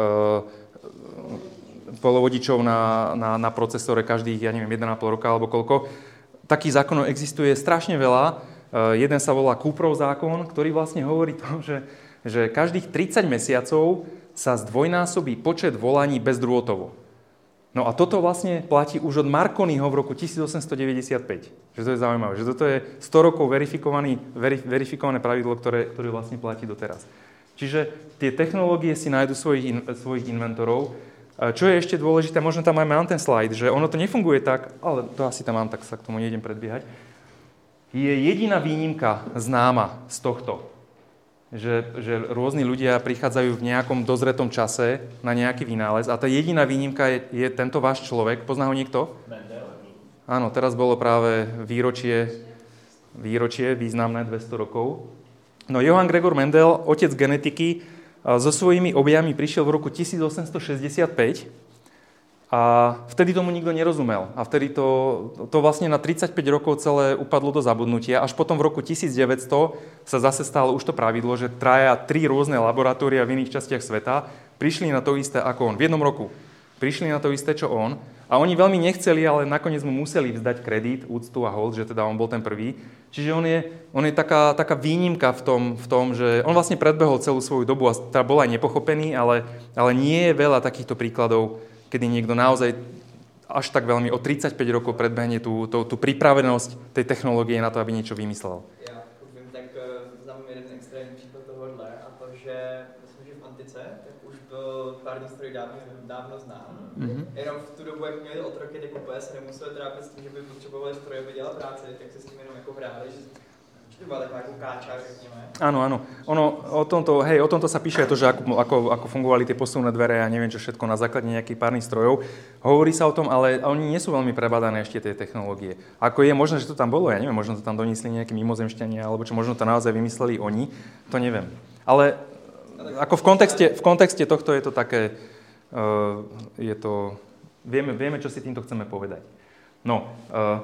Speaker 2: polovodičov na, na, na procesore každých, ja neviem, jeden a pol roka alebo koľko. Takých zákonov existuje strašne veľa. E, jeden sa volá Cooperov zákon, ktorý vlastne hovorí to, že, že každých tridsať mesiacov sa zdvojnásobí počet volaní bezdrôtovo. No a toto vlastne platí už od Marconiho v roku tisícosemstodeväťdesiatpäť. Že to je zaujímavé, že toto je sto rokov verifikovaný, verif, verifikované pravidlo, ktoré, ktoré vlastne platí doteraz. Čiže tie technológie si nájdu svojich, in, svojich inventorov. Čo je ešte dôležité, možno tam aj mám ten slajd, že ono to nefunguje tak, ale to asi tam mám, tak sa k tomu nejdem predbiehať. Je jediná výnimka známa z tohto, že, že rôzni ľudia prichádzajú v nejakom dozretom čase na nejaký vynález a tá jediná výnimka je, je tento váš človek. Pozná ho niekto?
Speaker 6: Mendel.
Speaker 2: Áno, teraz bolo práve výročie, výročie významné dvesto rokov. No Johann Gregor Mendel, otec genetiky, so svojimi objavmi prišiel v roku tisícosemstošesťdesiatpäť a vtedy tomu nikto nerozumel. A vtedy to, to vlastne na tridsaťpäť rokov celé upadlo do zabudnutia. Až potom v roku tisícdeväťsto sa zase stalo už to pravidlo, že traja tri rôzne laboratória v iných častiach sveta prišli na to isté ako on. V jednom roku prišli na to isté, čo on. A oni veľmi nechceli, ale nakoniec mu museli vzdať kredit, úctu a hold, že teda on bol ten prvý. Čiže on je, on je taká, taká výnimka v tom, v tom, že on vlastne predbehol celú svoju dobu a teda bol aj nepochopený, ale, ale nie je veľa takýchto príkladov, kedy niekto naozaj až tak veľmi o tridsaťpäť rokov predbehne tú, tú, tú pripravenosť tej technológie na to, aby niečo vymyslel.
Speaker 7: Já už vím, tak znám jeden extrémní příklad tohohle a to, že myslím, že v antice tak už byl pární stroj dávno, dávno znám. Mm-hmm. Jenom v tu dobu, jak měli otroky, tak úplně se nemuseli trápit s tím, že by potřebovali stroje, aby dělat práci, tak se s tím jenom jako hráli, že to byla taková jako káča, řekněme.
Speaker 2: Áno, áno. Ono, o tomto, hej, o tomto sa píše aj to, že ako, ako, ako fungovali tie posuvné dvere a neviem čo všetko na základe nejakých párnych strojov. Hovorí sa o tom, ale oni nie sú veľmi prebadané ešte tie technológie. Ako je možné, že to tam bolo, ja neviem, možno to tam doniesli nejaké mimozemšťania, alebo čo možno to naozaj vymysleli oni, to neviem. Ale ako v kontexte, v kontexte tohto je to také, uh, je to, vieme, vieme, čo si týmto chceme povedať. No, uh,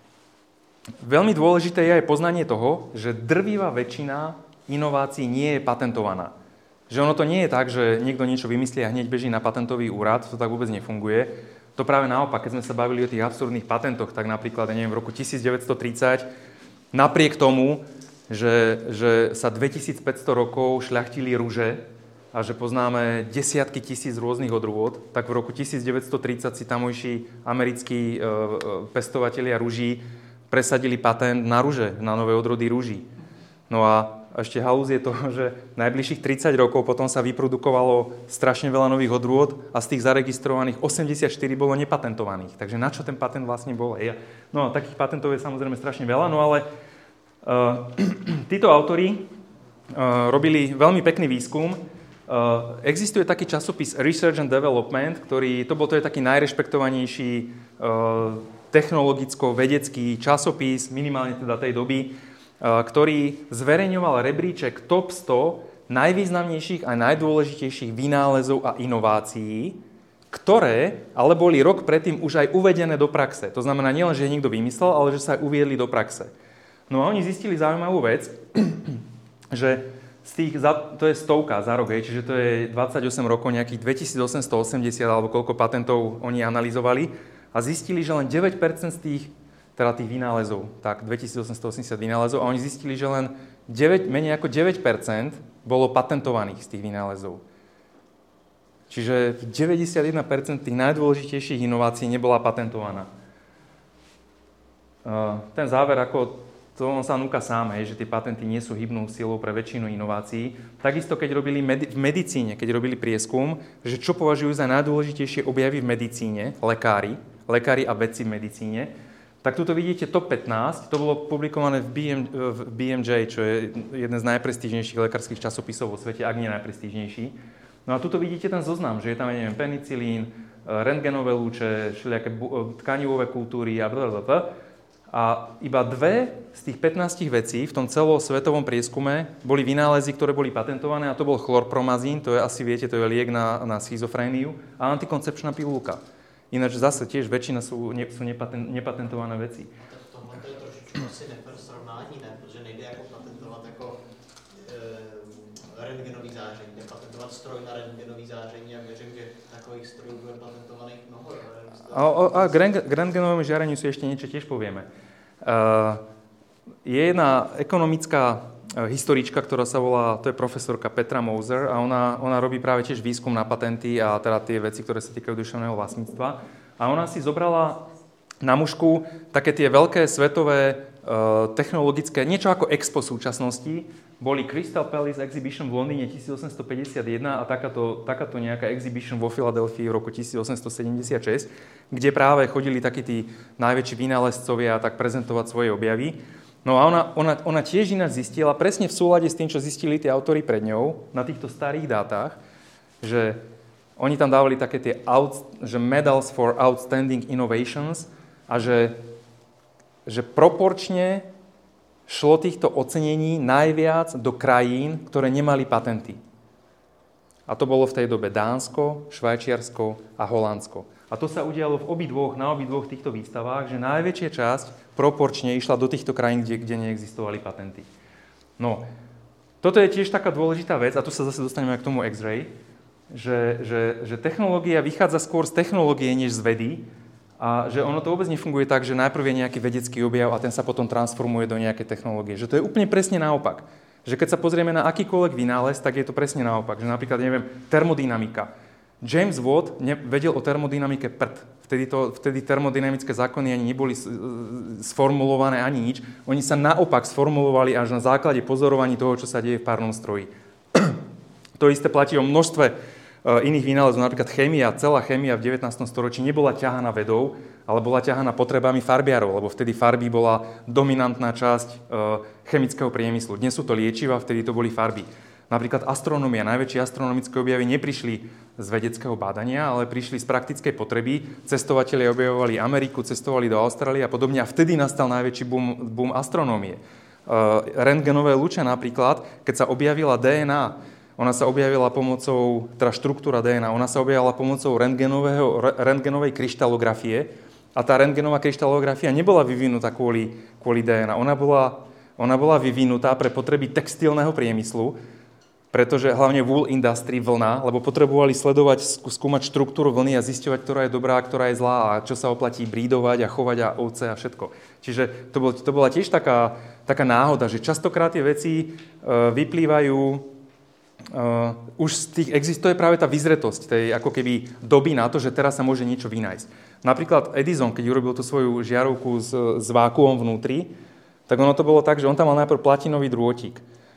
Speaker 2: veľmi dôležité je aj poznanie toho, že drvivá väčšina inovácií nie je patentovaná. Že ono to nie je tak, že niekto niečo vymyslí a hneď beží na patentový úrad, to tak vôbec nefunguje. To práve naopak, keď sme sa bavili o tých absurdných patentoch, tak napríklad, neviem, v roku devätnásťstotridsať, napriek tomu, že, že sa dvetisícpäťsto rokov šľachtili ruže a že poznáme desiatky tisíc rôznych odrôd, tak v roku devätnásťstotridsať si tamojší americkí e, pestovatelia ruží presadili patent na ruže, na nové odrody ruží. No a ešte halúz je to, že najbližších tridsať rokov potom sa vyprodukovalo strašne veľa nových odrôd a z tých zaregistrovaných osemdesiatštyri bolo nepatentovaných. Takže na čo ten patent vlastne bol? No a takých patentov je samozrejme strašne veľa, no ale uh, títo autori uh, robili veľmi pekný výskum. Uh, existuje taký časopis Research and Development, ktorý, to bol to je taký najrešpektovanejší uh, technologicko-vedecký časopis, minimálne teda tej doby, ktorý zverejňoval rebríček top sto najvýznamnejších a najdôležitejších vynálezov a inovácií, ktoré ale boli rok predtým už aj uvedené do praxe. To znamená nielen, že ich niekto vymyslel, ale že sa aj uviedli do praxe. No a oni zistili zaujímavú vec, že z tých, to je stovka za rok, čiže to je dvadsaťosem rokov, nejakých dvetisícosemstoosemdesiat alebo koľko patentov oni analyzovali, a zistili, že len deväť percent z tých, teda tých vynálezov, tak dvetisícosemstoosemdesiat vynálezov, a oni zistili, že len deväť, menej ako deväť percent bolo patentovaných z tých vynálezov. Čiže deväťdesiatjeden percent tých najdôležitejších inovácií nebola patentovaná. Ten záver, ako to on sa núka sám, hej, že tie patenty nie sú hybnou silou pre väčšinu inovácií. Takisto, keď robili med- v medicíne, keď robili prieskum, že čo považujú za najdôležitejšie objavy v medicíne, lekári, lekári a vedci v medicíne, tak tuto vidíte top pätnásť, to bolo publikované v, B M, v B M J, čo je jeden z najprestížnejších lekárskych časopisov vo svete, ak nie najprestížnejší. No a tuto vidíte ten zoznam, že je tam, neviem, penicilín, rentgenové lúče, všelijaké tkanivové kultúry a blablabla. A iba dve z tých pätnástich vecí v tom celosvetovom prieskume boli vynálezy, ktoré boli patentované, a to bol chlorpromazín, to je asi viete, to je liek na, na schizofréniu, a antikoncepčná pilulka. Ináč zase tiež väčšina sú, ne, sú nepatent, nepatentované veci.
Speaker 8: V tomhle to je trošičku asi nefér srovnání, ne? Protože nejde jako patentovat jako e, rentgenový záření, jde patentovat stroj na rentgenový záření, a věřím, že takových strojů bude patentovaných mnoho.
Speaker 2: A, a k rentgenovému žiareniu si ešte niečo tiež povieme. Uh, je jedna ekonomická historička, ktorá sa volá, to je profesorka Petra Moser a ona, ona robí práve tiež výskum na patenty a teda tie veci, ktoré sa týkajú duševného vlastníctva. A ona si zobrala na mužku také tie veľké svetové uh, technologické, niečo ako Expo súčasnosti, boli Crystal Palace Exhibition v Londýne tisícosemstopäťdesiatjeden a takáto, takáto nejaká exhibition vo Filadelfii v roku tisícosemstosedemdesiatšesť, kde práve chodili takí tí najväčší vynálezcovia tak prezentovať svoje objavy. No a ona, ona, ona tiež ináč zistila, presne v súlade s tým, čo zistili tie autori pred ňou, na týchto starých dátach, že oni tam dávali také tie out, že medals for outstanding innovations a že, že proporčne šlo týchto ocenení najviac do krajín, ktoré nemali patenty. A to bolo v tej dobe Dánsko, Švajčiarsko a Holandsko. A to sa udialo v obidvoch, na obidvoch týchto výstavách, že najväčšia časť proporčne išla do týchto krajín, kde, kde neexistovali patenty. No, toto je tiež taká dôležitá vec, a tu sa zase dostaneme k tomu X-ray, že, že, že technológia vychádza skôr z technológie, než z vedy, a že ono to vôbec nefunguje tak, že najprv je nejaký vedecký objav a ten sa potom transformuje do nejakej technológie. Že to je úplne presne naopak. Že keď sa pozrieme na akýkoľvek vynález, tak je to presne naopak. Že napríklad, neviem, termodynamika. James Watt vedel o termodynamike prd. Vtedy, to, vtedy termodynamické zákony ani neboli sformulované ani nič. Oni sa naopak sformulovali až na základe pozorovaní toho, čo sa deje v párnom stroji. To isté platí o množstve iných vynálezov, napríklad chémia, celá chémia v devätnástom storočí nebola ťahaná vedou, ale bola ťahaná potrebami farbiarov, lebo vtedy farby bola dominantná časť chemického priemyslu. Dnes sú to liečiva, vtedy to boli farby. Napríklad astronómia, najväčšie astronomické objavy neprišli z vedeckého bádania, ale prišli z praktickej potreby. Cestovatelia objavovali Ameriku, cestovali do Austrálie a podobne a vtedy nastal najväčší boom, boom astronómie. Rentgenové lúče napríklad, keď sa objavila dé en á, ona sa objavila pomocou, teda štruktúra dé en á, ona sa objavila pomocou rentgenovej kryštalografie a tá rentgenová kryštalografia nebola vyvinutá kvôli, kvôli dé en á. Ona bola, ona bola vyvinutá pre potreby textilného priemyslu, pretože hlavne wool industry, vlna, lebo potrebovali sledovať, skúmať štruktúru vlny a zisťovať, ktorá je dobrá a ktorá je zlá a čo sa oplatí brídovať a chovať a ovce a všetko. Čiže to, bol, to bola tiež taká, taká náhoda, že častokrát tie veci uh, vyplývajú Uh, už z tých existuje práve tá vyzretosť tej ako keby doby na to, že teraz sa môže niečo vynájsť. Napríklad Edison, keď urobil tú svoju žiarovku s, s vákuom vnútri, tak ono to bolo tak, že on tam mal najprv platinový drôtik.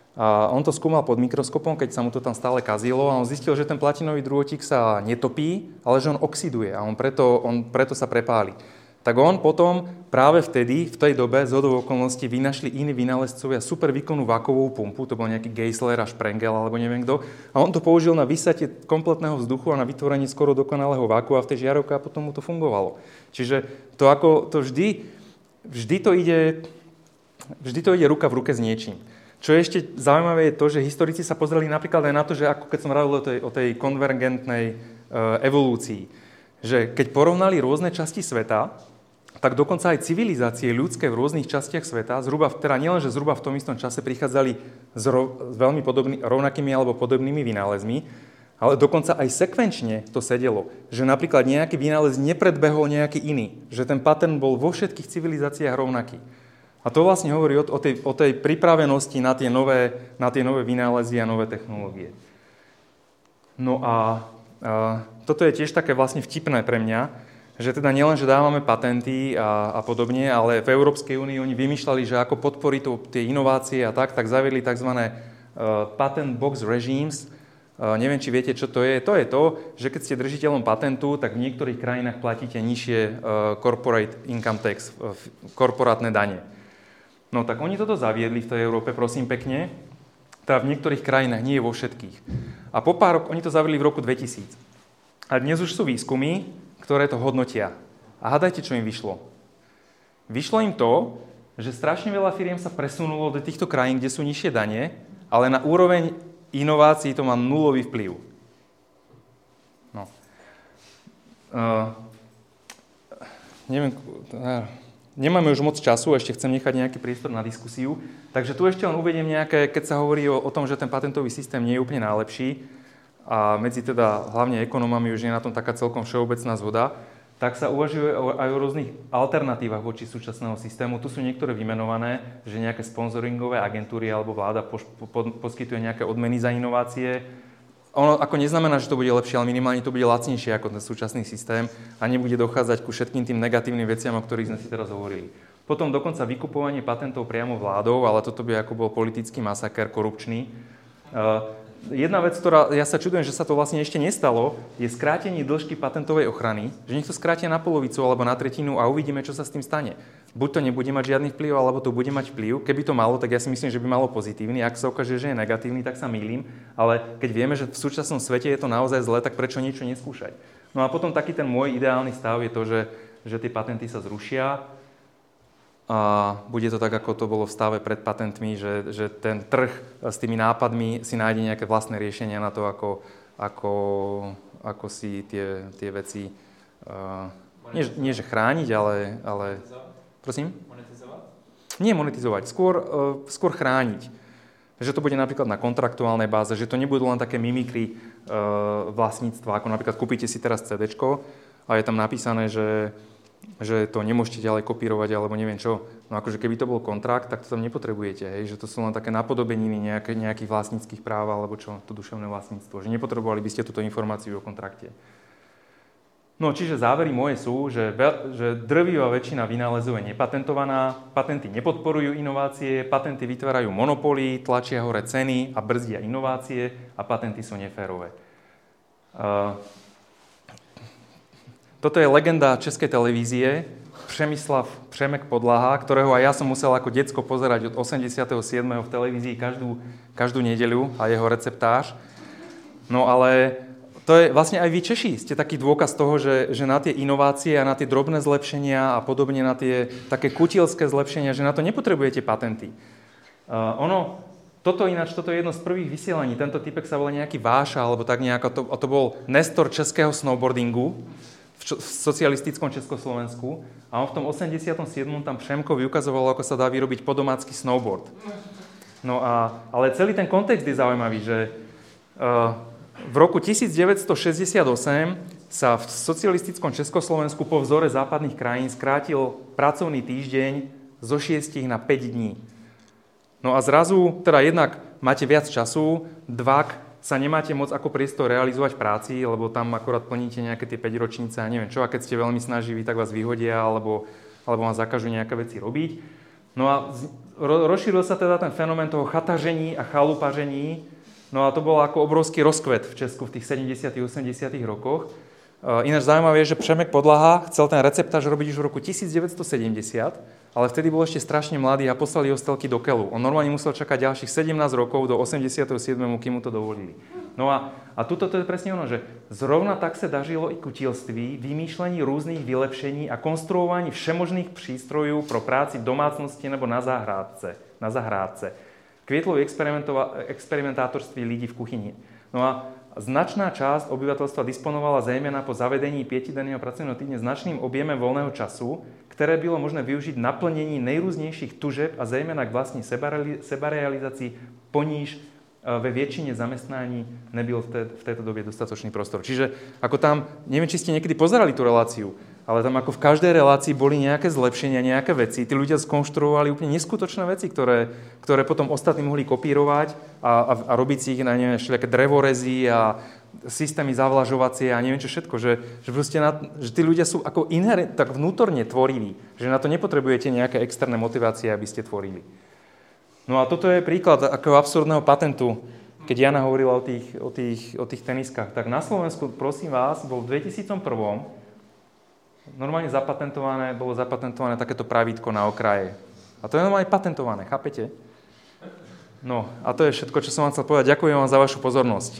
Speaker 2: A on to skúmal pod mikroskopom, keď sa mu to tam stále kazilo a on zistil, že ten platinový drôtik sa netopí, ale že on oxiduje a on preto, on preto sa prepáli. Tak on potom práve vtedy, v tej dobe, zhodou okolností, vynašli iní vynálezcovia super výkonnú vákovú pumpu, to bol nejaký Geissler a Sprengel, alebo neviem kto, a on to použil na vysatie kompletného vzduchu a na vytvorenie skoro dokonalého váku a v tej žiarovke a potom mu to fungovalo. Čiže to ako, to vždy, vždy to ide, vždy to ide ruka v ruke s niečím. Čo je ešte zaujímavé je to, že historici sa pozreli napríklad aj na to, že ako keď som hovoril o tej, o tej konvergentnej uh, evolúcii, že keď porovnali rôzne časti sveta, tak dokonca aj civilizácie ľudské v rôznych častiach sveta, zhruba, teda nielen, že zhruba v tom istom čase prichádzali s, ro, s veľmi podobný, rovnakými alebo podobnými vynálezmi, ale dokonca aj sekvenčne to sedelo, že napríklad nejaký vynález nepredbehol nejaký iný, že ten pattern bol vo všetkých civilizáciách rovnaký. A to vlastne hovorí o, o, tej, o tej pripravenosti na tie, nové, na tie nové vynálezy a nové technológie. No a, a toto je tiež také vlastne vtipné pre mňa, že teda nielen, že dávame patenty a, a podobne, ale v Európskej únii oni vymýšľali, že ako podporiť to, tie inovácie a tak, tak zaviedli tzv. Uh, patent box regimes. Uh, neviem, či viete, čo to je. To je to, že keď ste držiteľom patentu, tak v niektorých krajinách platíte nižšie uh, corporate income tax, uh, korporátne dane. No tak oni toto zaviedli v tej Európe, prosím pekne. Teda v niektorých krajinách, nie vo všetkých. A po pár rok, oni to zaviedli v roku dvetisíc. A dnes už sú výskumy, ktoré to hodnotia. A hádajte, čo im vyšlo. Vyšlo im to, že strašne veľa firiem sa presunulo do týchto krajín, kde sú nižšie dane, ale na úroveň inovácií to má nulový vplyv. No. Uh, neviem, uh, nemáme už moc času, ešte chcem nechať nejaký priestor na diskusiu, takže tu ešte len uvediem nejaké, keď sa hovorí o, o tom, že ten patentový systém nie je úplne najlepší, a medzi teda hlavne ekonomami už je na tom taká celkom všeobecná zhoda, tak sa uvažuje aj o rôznych alternatívach voči súčasného systému. Tu sú niektoré vymenované, že nejaké sponzoringové agentúry alebo vláda poš- po- poskytuje nejaké odmeny za inovácie. Ono ako neznamená, že to bude lepšie, ale minimálne to bude lacnejšie ako ten súčasný systém a nebude dochádzať ku všetkým tým negatívnym veciam, o ktorých sme si teraz hovorili. Potom dokonca vykupovanie patentov priamo vládou, ale toto by ako bol politický masaker, korupčný. Uh, Jedna vec, ktorá, ja sa čudujem, že sa to vlastne ešte nestalo, je skrátenie dĺžky patentovej ochrany, že nech to skrátia na polovicu alebo na tretinu a uvidíme, čo sa s tým stane. Buď to nebude mať žiadny vplyv, alebo to bude mať vplyv. Keby to malo, tak ja si myslím, že by malo pozitívny. Ak sa ukáže, že je negatívny, tak sa mýlim. Ale keď vieme, že v súčasnom svete je to naozaj zle, tak prečo niečo neskúšať? No a potom taký ten môj ideálny stav je to, že, že tie patenty sa zrušia, a bude to tak, ako to bolo v stave pred patentmi, že, že ten trh s tými nápadmi si nájde nejaké vlastné riešenia na to, ako, ako, ako si tie, tie veci uh, nie, nie že chrániť, ale... ale prosím?
Speaker 7: Monetizovať?
Speaker 2: Nie monetizovať, skôr, uh, skôr chrániť. Že to bude napríklad na kontraktuálnej báze, že to nebudú len také mimikry uh, vlastníctva, ako napríklad kúpite si teraz cédéčko a je tam napísané, že že to nemôžete ďalej kopírovať, alebo neviem čo. No akože keby to bol kontrakt, tak to tam nepotrebujete, hej? Že to sú len také napodobeniny nejaké, nejakých vlastníckych práv, alebo čo, to duševné vlastníctvo. Že nepotrebovali by ste túto informáciu o kontrakte. No čiže závery moje sú, že, že drvivá väčšina vynálezov je nepatentovaná, patenty nepodporujú inovácie, patenty vytvárajú monopóly, tlačia hore ceny a brzdia inovácie a patenty sú neférové. Uh, Toto je legenda Českej televízie, Přemyslav Přemek Podlaha, ktorého aj ja som musel ako decko pozerať od osemdesiateho siedmeho v televízii každú, každú nedeľu a jeho receptáž. No ale to je vlastne aj vy Češi ste taký dôkaz toho, že, že na tie inovácie a na tie drobné zlepšenia a podobne na tie také kutielské zlepšenia, že na to nepotrebujete patenty. Uh, ono, toto ináč, toto je jedno z prvých vysielaní. Tento typek sa volá nejaký Váša, alebo tak nejako, to, to bol nestor českého snowboardingu v socialistickom Československu a on v tom osemdesiatom siedmom tam Přemkovi ukazoval, ako sa dá vyrobiť podomácky snowboard. No a, ale celý ten kontext je zaujímavý, že uh, v roku devätnásťstošesťdesiatosem sa v socialistickom Československu po vzore západných krajín skrátil pracovný týždeň zo šiestich na päť dní. No a zrazu, teda jednak máte viac času, dvak sa nemáte moc ako priestor realizovať v práci, lebo tam akorát plníte nejaké tie päťročnice a neviem čo, a keď ste veľmi snaživí, tak vás vyhodia, alebo, alebo vám zakážu nejaké veci robiť. No a ro, rozšíril sa teda ten fenomén toho chatažení a chalupažení, no a to bol ako obrovský rozkvet v Česku v tých sedemdesiatych osemdesiatych rokoch. Ináč zaujímavé je, že Přemek Podlaha chcel ten receptáž robiť už v roku devätnásťstosedemdesiat, ale vtedy bol ešte strašne mladý a poslali ho z telky do keľu. On normálne musel čakať ďalších sedemnásť rokov do osemdesiateho siedmeho kým mu to dovolili. No a, a tuto to je presne ono, že zrovna tak sa dažilo i kutilství, vymýšľaní rôznych vylepšení a konstruovaní všemožných prístrojov pro práci v domácnosti nebo na zahrádce. Na zahrádce. Kvietlo experimentátorství lidí v kuchyni. No a značná časť obyvateľstva disponovala zejména po zavedení pätidenného pracovného týždňa značným objemem voľného času, ktoré bylo možné využiť na plnení nejrůznějších tužeb a zejména k vlastní sebarealizácii, poníž ve väčšine zamestnání nebyl v, té, v tejto době dostatočný prostor. Čiže ako tam, neviem, či ste niekedy pozerali tú reláciu, ale tam ako v každej relácii boli nejaké zlepšenia, nejaké veci. Tí ľudia skonštruovali úplne neskutočné veci, ktoré, ktoré potom ostatní mohli kopírovať a, a, a robiť si ich na neviem, všelijaké drevorezy a systémy zavlažovacie a neviem čo všetko. Že, že, proste na, že tí ľudia sú ako inherent, tak vnútorne tvoriví, že na to nepotrebujete nejaké externé motivácie, aby ste tvorili. No a toto je príklad akého absurdného patentu, keď Jana hovorila o tých, o tých, o tých teniskách. Tak na Slovensku, prosím vás, bol v dvetisícom prvom normálne zapatentované, bolo zapatentované takéto pravítko na okraje. A to je normálne patentované, chápete? No a to je všetko, čo som vám chcel povedať. Ďakujem vám za vašu pozornosť.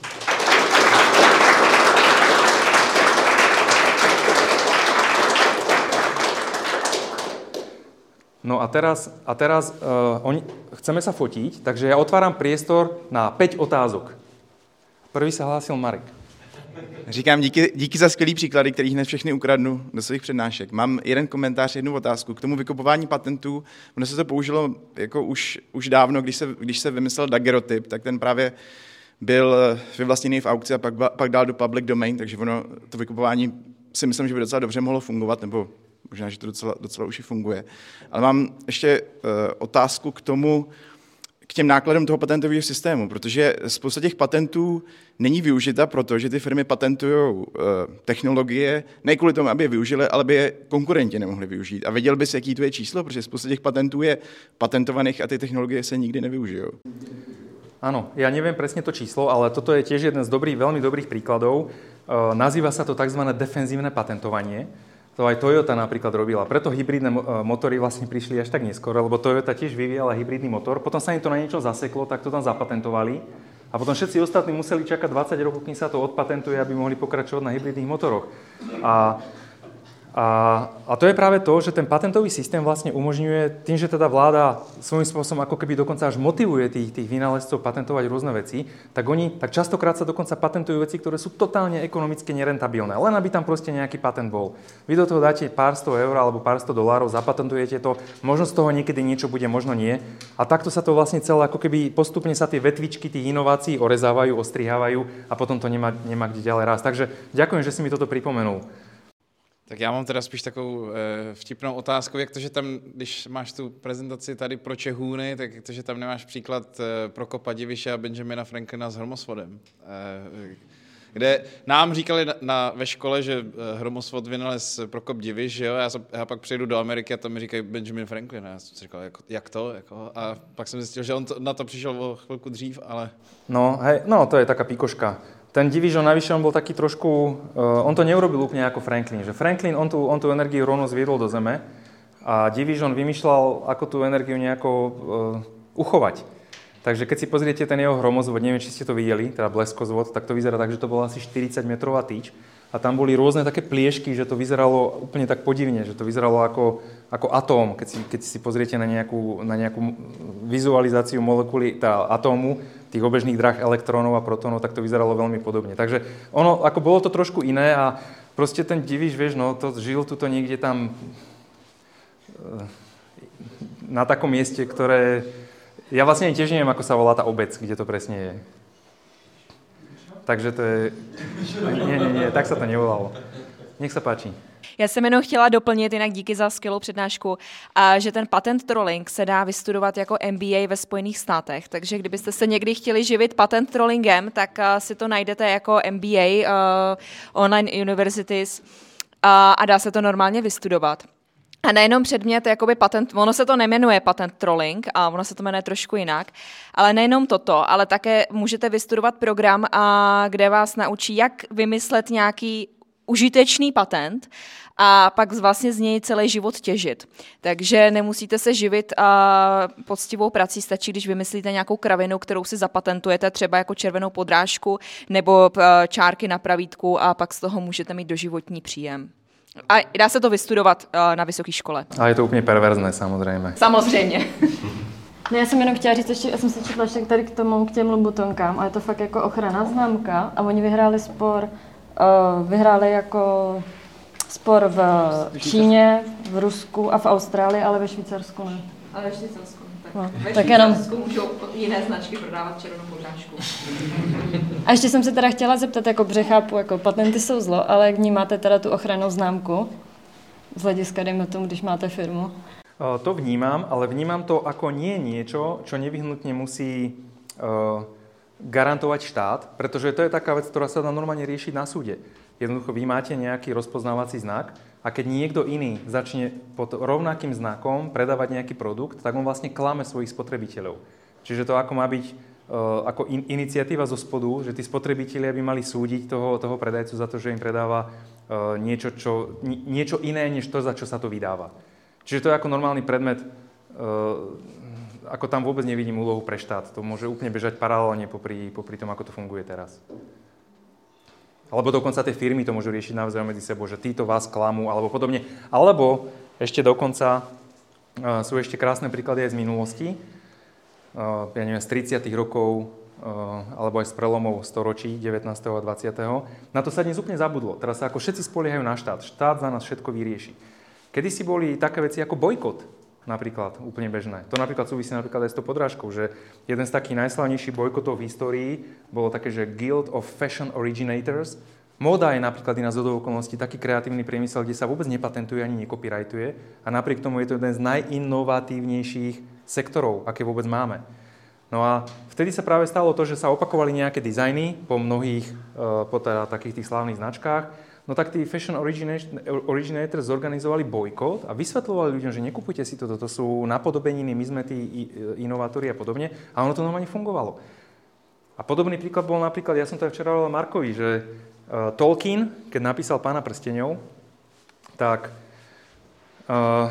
Speaker 2: No a teraz, a teraz uh, oni, chceme sa fotiť, takže ja otváram priestor na päť otázok. Prvý sa hlásil Marek.
Speaker 9: Říkám díky, díky za skvělý příklady, kterých hned všechny ukradnu do svých přednášek. Mám jeden komentář, jednu otázku. K tomu vykupování patentů, ono se to použilo jako už, už dávno, když se, když se vymyslel daguerreotyp, tak ten právě byl vyvlastněný v aukci a pak, pak dal do public domain, takže ono, to vykupování si myslím, že by docela dobře mohlo fungovat, nebo možná, že to docela, docela už i funguje. Ale mám ještě uh, otázku k tomu, k těm nákladům toho patentového systému, protože spousta těch patentů není využita, protože ty firmy patentují uh, technologie, ne kvůli tomu, aby je využili, ale by je konkurenti nemohli využít. A věděl bys, jaký to je číslo, protože spousta těch patentů je patentovaných a ty technologie se nikdy nevyužijou.
Speaker 2: Áno, ja neviem presne to číslo, ale toto je tiež jeden z dobrých, veľmi dobrých príkladov. Uh, nazýva sa to tzv. Defenzívne patentovanie. To aj Toyota napríklad robila. Preto hybridné motory vlastne prišli až tak neskoro, lebo Toyota tiež vyvíjala hybridný motor. Potom sa im to na niečo zaseklo, tak to tam zapatentovali. A potom všetci ostatní museli čakať dvadsať rokov, kým sa to odpatentuje, aby mohli pokračovať na hybridných motoroch. A A, a to je práve to, že ten patentový systém vlastne umožňuje, tým, že teda vláda svojím spôsobom ako keby dokonca až motivuje tých, tých vynálezcov patentovať rôzne veci, tak oni tak častokrát sa dokonca patentujú veci, ktoré sú totálne ekonomicky nerentabilné, len aby tam proste nejaký patent bol. Vy do toho dáte pár sto eur alebo pár sto dolárov, zapatentujete to, možno z toho niekedy niečo bude, možno nie. A takto sa to vlastne celé, ako keby postupne sa tie vetvičky tých inovácií orezávajú, ostrihávajú a potom to nemá, nemá kde ďalej rásť. Takže ďakujem, že si mi toto pripomenul.
Speaker 1: Tak já mám teda spíš takovou e, vtipnou otázku, jak to, že tam, když máš tu prezentaci tady pro Čehůny, tak jak to, že tam nemáš příklad e, Prokopa Diviše a Benjamina Franklina s hromosvodem. E, kde nám říkali na, na, ve škole, že hromosvod vynalez Prokop Diviš, jo, já, já pak přijdu do Ameriky a tam mi říkají Benjamin Franklin. A já jsem si říkal, jak, jak to? Jako, a pak jsem zjistil, že on to, na to přišel o chvilku dřív, ale...
Speaker 2: No, hej, no, to je taká pikoška. Ten Division navyše on bol taký trošku, uh, on to neurobil úplne ako Franklin, že Franklin on tú, on tú energiu rovno zviedol do zeme a Division vymýšľal, ako tú energiu nejako uh, uchovať. Takže keď si pozriete ten jeho hromozvod, neviem, či ste to videli, teda bleskozvod, tak to vyzerá tak, že to bola asi štyridsaťmetrová tyč a tam boli rôzne také pliešky, že to vyzeralo úplne tak podivne, že to vyzeralo ako, ako atóm, keď si, keď si pozriete na nejakú, na nejakú vizualizáciu molekuly tá atómu, tých obežných dráh elektrónov a protónov, tak to vyzeralo veľmi podobne. Takže ono, ako bolo to trošku iné a proste ten Diviš, vieš, no, to žil tuto niekde tam na takom mieste, ktoré... Ja vlastne tiež neviem, ako sa volá tá obec, kde to presne je. Takže to je... Nie, nie, nie, tak sa to nevolalo. Nech sa páči.
Speaker 10: Já jsem jenom chtěla doplnit, jinak díky za skvělou přednášku, a že ten patent trolling se dá vystudovat jako M B A ve Spojených státech, takže kdybyste se někdy chtěli živit patent trollingem, tak uh, si to najdete jako M B A uh, online universities uh, a dá se to normálně vystudovat. A nejenom předmět, jakoby patent, ono se to nejmenuje patent trolling a ono se to jmenuje trošku jinak, ale nejenom toto, ale také můžete vystudovat program, a, kde vás naučí, jak vymyslet nějaký užitečný patent a pak vlastně z něj celý život těžit. Takže nemusíte se živit a poctivou prací, stačí, když vymyslíte nějakou kravinu, kterou si zapatentujete, třeba jako červenou podrážku nebo čárky na pravítku, a pak z toho můžete mít doživotní příjem. A dá se to vystudovat na vysoké škole.
Speaker 2: A je to úplně perverzné, samozřejmě.
Speaker 10: Samozřejmě.
Speaker 11: No, já jsem jenom chtěla říct, ještě, já jsem si četla ještě tady k tomu, k těm Louboutonskám, a je to fakt jako ochranná známka a oni vyhráli spor, uh, vyhráli jako spor v Číně, v Rusku a v Austrálii, ale ve Švýcarsku ne.
Speaker 10: Ale ve Švýcarsku. Tak,
Speaker 11: no.
Speaker 10: ve
Speaker 11: tak
Speaker 10: Švýcarsku
Speaker 11: jenom...
Speaker 10: můžou jiné značky prodávat červenou podrážku.
Speaker 11: A ještě jsem se teda chtěla zeptat, jako protože chápu, jako patenty jsou zlo, ale jak vnímáte teda tu ochrannou známku z hlediska, dejme tomu, když máte firmu?
Speaker 2: To vnímam, ale vnímam to ako nie niečo, čo nevyhnutne musí uh, garantovať štát, pretože to je taká vec, ktorá sa dá normálne riešiť na súde. Jednoducho, vy máte nejaký rozpoznávací znak a keď niekto iný začne pod rovnakým znakom predávať nejaký produkt, tak on vlastne klame svojich spotrebiteľov. Čiže to ako má byť uh, ako in, iniciatíva zo spodu, že tí spotrebitelia by mali súdiť toho, toho predajcu za to, že im predáva uh, niečo, čo, niečo iné, než to, za čo sa to vydáva. Čiže to je ako normálny predmet, ako tam vôbec nevidím úlohu pre štát. To môže úplne bežať paralelne popri, popri tom, ako to funguje teraz. Alebo dokonca tie firmy to môžu riešiť navzájom medzi sebou, že títo vás klamú, alebo podobne. Alebo ešte dokonca sú ešte krásne príklady aj z minulosti. Ja neviem, z tridsiatych rokov, alebo aj z prelomov storočí devätnásteho a dvadsiateho Na to sa dnes úplne zabudlo. Teraz sa ako všetci spoliehajú na štát. Štát za nás všetko vyrieši. Kedysi boli také veci ako bojkot, napríklad, úplne bežné. To napríklad súvisí napríklad aj s tou podrážkou, že jeden z takých najslavnejších bojkotov v histórii bolo také, že Guild of Fashion Originators, Móda je napríklad na zhodou okolností taký kreatívny priemysel, kde sa vôbec nepatentuje ani nekopyrightuje a napriek tomu je to jeden z najinovatívnejších sektorov, aké vôbec máme. No a vtedy sa práve stalo to, že sa opakovali nejaké dizajny po mnohých, po teda takých tých slávnych značkách. No tak tí fashion originators zorganizovali bojkot a vysvetľovali ľuďom, že nekupujte si toto, to sú napodobeniny, my sme tí inovátori a podobne. A ono to normálne fungovalo. A podobný príklad bol napríklad, ja som to aj včera hovoril Markovi, že uh, Tolkien, keď napísal Pána prsteňov, tak uh,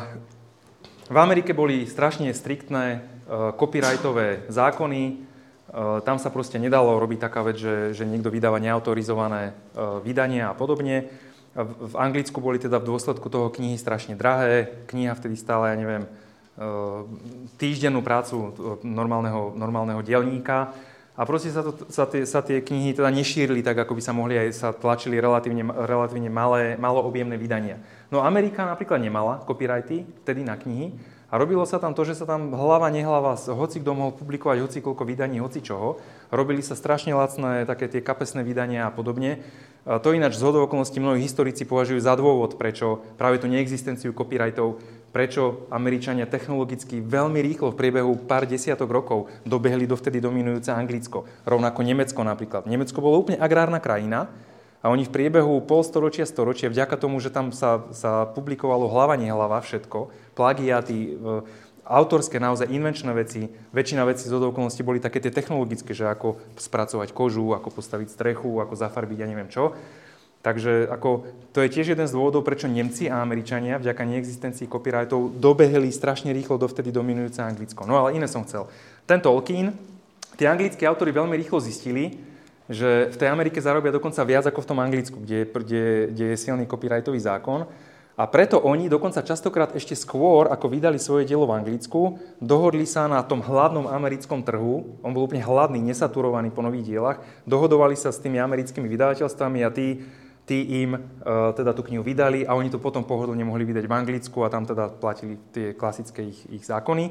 Speaker 2: v Amerike boli strašne striktné uh, copyrightové zákony. Uh, tam sa proste nedalo robiť taká vec, že, že niekto vydáva neautorizované uh, vydania a podobne. V, v Anglicku boli teda v dôsledku toho knihy strašne drahé. Kniha vtedy stála, ja neviem, uh, týždennú prácu normálneho, normálneho dielníka. A proste sa, to, sa, tie, sa tie knihy teda nešírili tak, ako by sa mohli, aj sa tlačili relatívne, relatívne malé, maloobjemné vydania. No Amerika napríklad nemala copyrighty vtedy na knihy a robilo sa tam to, že sa tam hlava, nehlava, hoci kto mohol publikovať hoci koľko vydaní, hoci čoho. Robili sa strašne lacné také tie kapesné vydania a podobne. A to ináč z hodou okolností mnohí historici považujú za dôvod, prečo práve tú neexistenciu copyrightov, prečo Američania technologicky veľmi rýchlo v priebehu pár desiatok rokov dobehli dovtedy dominujúce Anglicko. Rovnako Nemecko napríklad. Nemecko bolo úplne agrárna krajina a oni v priebehu polstoročia, storočia, vďaka tomu, že tam sa, sa publikovalo hlava, nehlava, všetko, plagiáty, autorské naozaj invenčné veci, väčšina vecí z hodou okolností boli také tie technologické, že ako spracovať kožu, ako postaviť strechu, ako zafarbiť, ja neviem čo. Takže ako, to je tiež jeden z dôvodov, prečo Nemci a Američania vďaka neexistencii copyrightov dobehli strašne rýchlo dovtedy dominujúce Anglicko. No ale iné som chcel. Ten Tolkien, tí anglickí autori veľmi rýchlo zistili, že v tej Amerike zarobia dokonca viac ako v tom Anglicku, kde, kde, kde je silný copyrightový zákon. A preto oni dokonca častokrát ešte skôr, ako vydali svoje dielo v Anglicku, dohodli sa na tom hlavnom americkom trhu. On bol úplne hladný, nesaturovaný po nových dielach. Dohodovali sa s tými americkými vydavateľstvami a tí, tí im uh, teda tú knihu vydali a oni to potom pohodlne mohli vydať v Anglicku a tam teda platili tie klasické ich, ich zákony.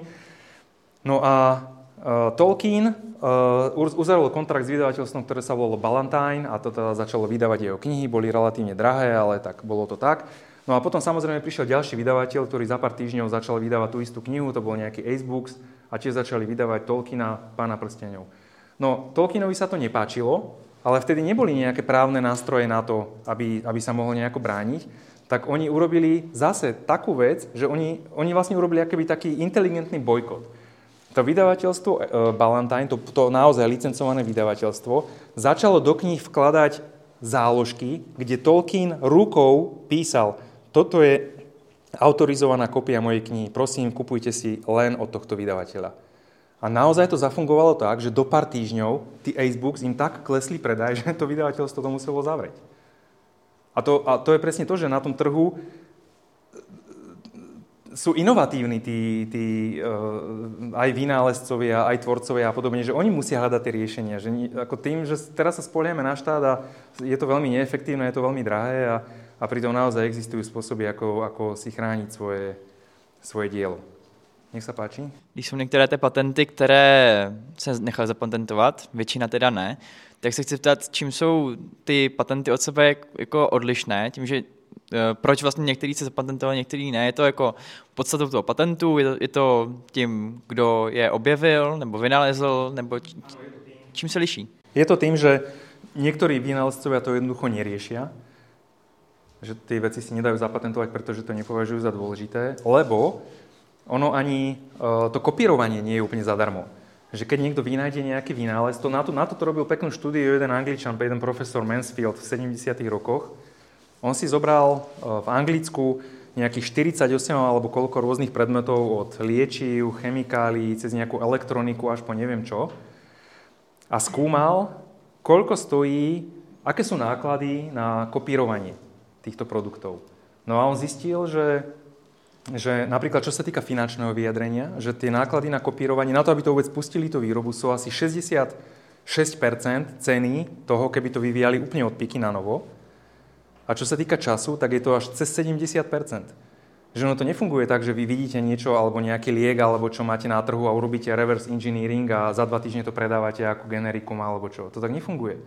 Speaker 2: No a uh, Tolkien uh, uzavrel kontrakt s vydavateľstvom, ktoré sa volalo Ballantine a to teda začalo vydávať jeho knihy. Boli relatívne drahé, ale tak bolo to tak. No a potom samozrejme prišiel ďalší vydavateľ, ktorý za pár týždňov začal vydávať tú istú knihu, to bol nejaký Ace Books a tiež začali vydávať Tolkiena, Pána prsteňov. No, Tolkienovi sa to nepáčilo, ale vtedy neboli nejaké právne nástroje na to, aby, aby sa mohol nejako brániť, tak oni urobili zase takú vec, že oni, oni vlastne urobili akoby taký inteligentný bojkot. To vydavateľstvo e, Ballantine, to, to naozaj licencované vydavateľstvo, začalo do kníh vkladať záložky, kde Tolkien rukou písal: toto je autorizovaná kopia mojej knihy. Prosím, kupujte si len od tohto vydavateľa. A naozaj to zafungovalo tak, že do pár týždňov tí Ace Books im tak klesli predaj, že to vydavateľstvo to muselo zavrieť. A to, a to je presne to, že na tom trhu sú inovatívni tí, tí uh, aj vynálezcovia, aj tvorcovia a podobne, že oni musia hľadať tie riešenia. Že ako tým, že teraz sa spoliehame na štát a je to veľmi neefektívne, je to veľmi drahé a A pritom naozaj existujú spôsoby, ako, ako si chrániť svoje, svoje dielo. Nech sa páči.
Speaker 12: Když jsou některé ty patenty, které se nechaly zapatentovat, většina teda ne, tak se chci ptát, čím jsou ty patenty od sebe jako odlišné, tím, že proč vlastně některý se zapatentovali, některý ne. Je to jako podstatou toho patentu, je to, je to tím, kdo je objevil nebo vynalezl, nebo čím se liší?
Speaker 2: Je to tým, že niektorí vynálezcovia to jednoducho neriešia, že tie veci si nedajú zapatentovať, pretože to nepovažujú za dôležité, lebo ono ani uh, to kopírovanie nie je úplne zadarmo. Že keď niekto vynájde nejaký vynález, to na, to, na to robil peknú štúdiu jeden Angličan, jeden profesor Mansfield v sedemdesiatych rokoch. On si zobral uh, v Anglicku nejakých štyridsaťosem alebo koľko rôznych predmetov od liečiv, chemikálií, cez nejakú elektroniku až po neviem čo a skúmal, koľko stojí, aké sú náklady na kopírovanie týchto produktov. No a on zistil, že, že napríklad čo sa týka finančného vyjadrenia, že tie náklady na kopírovanie, na to, aby to vôbec pustili tú výrobu, sú asi šesťdesiatšesť percent ceny toho, keby to vyvíjali úplne od piky na novo. A čo sa týka času, tak je to až cez sedemdesiat percent. Že ono to nefunguje tak, že vy vidíte niečo alebo nejaký liek, alebo čo máte na trhu a urobíte reverse engineering a za dva týždne to predávate ako generikum alebo čo. To tak nefunguje.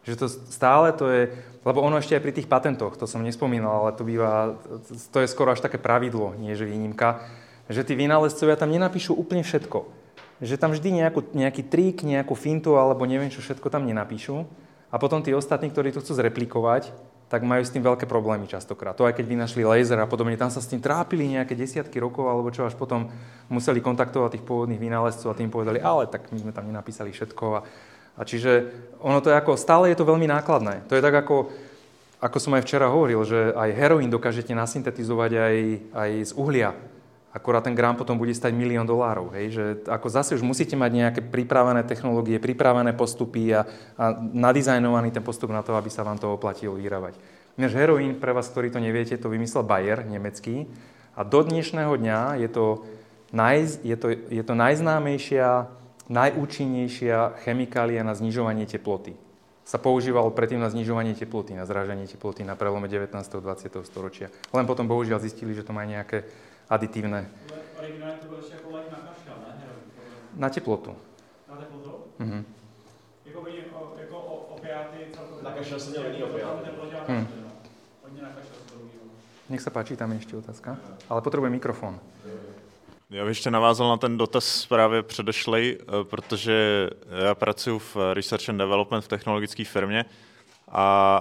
Speaker 2: Že to stále to je, lebo ono ešte aj pri tých patentoch, to som nespomínal, ale to býva, to je skoro až také pravidlo, nie že výnimka, že tí vynálezcovia tam nenapíšu úplne všetko. Že tam vždy nejakú, nejaký trik, nejakú fintu alebo neviem čo všetko tam nenapíšu. A potom tí ostatní, ktorí to chcú zreplikovať, tak majú s tým veľké problémy častokrát. To aj keď vynašli laser a podobne, tam sa s tým trápili nejaké desiatky rokov, alebo čo, až potom museli kontaktovať tých pôvodných vynálezcov a tým povedali, ale tak my sme tam nenapísali všetko. A, a čiže ono to je ako, stále je to veľmi nákladné. To je tak ako, ako som aj včera hovoril, že aj heroín dokážete nasyntetizovať aj, aj z uhlia. Akorát ten gram potom bude stať milión dolárov. Hej? Že ako zase už musíte mať nejaké pripravené technológie, pripravené postupy a, a nadizajnovaný ten postup na to, aby sa vám to oplatilo vyrábať. Než heroín, pre vás, ktorí to neviete, to vymyslel Bayer, nemecký. A do dnešného dňa je to, naj, je to, je to najznámejšia, najúčinnejšia chemikália na znižovanie teploty. Sa používalo predtým na znižovanie teploty, na zrážanie teploty na prelome devätnásteho a dvadsiateho storočia. Len potom bohužiaľ zistili, že to má nejaké aditívne.
Speaker 13: Originálne to bylo ještě jako lék na kašel, ne?
Speaker 2: Na teplotu.
Speaker 13: Na teplotu?
Speaker 2: Mhm.
Speaker 13: Jako oni, jako opiáty celkově.
Speaker 6: Na kašel se měl jiný opiáty.
Speaker 2: Hmm.
Speaker 13: Oni na kašel se druhý.
Speaker 2: Nech sa páči, tam je ešte otázka. Ale potrebujem mikrofon.
Speaker 6: Já bych ještě navázal na ten dotaz právě předešlej, protože já pracuji v Research and Development v technologické firmě a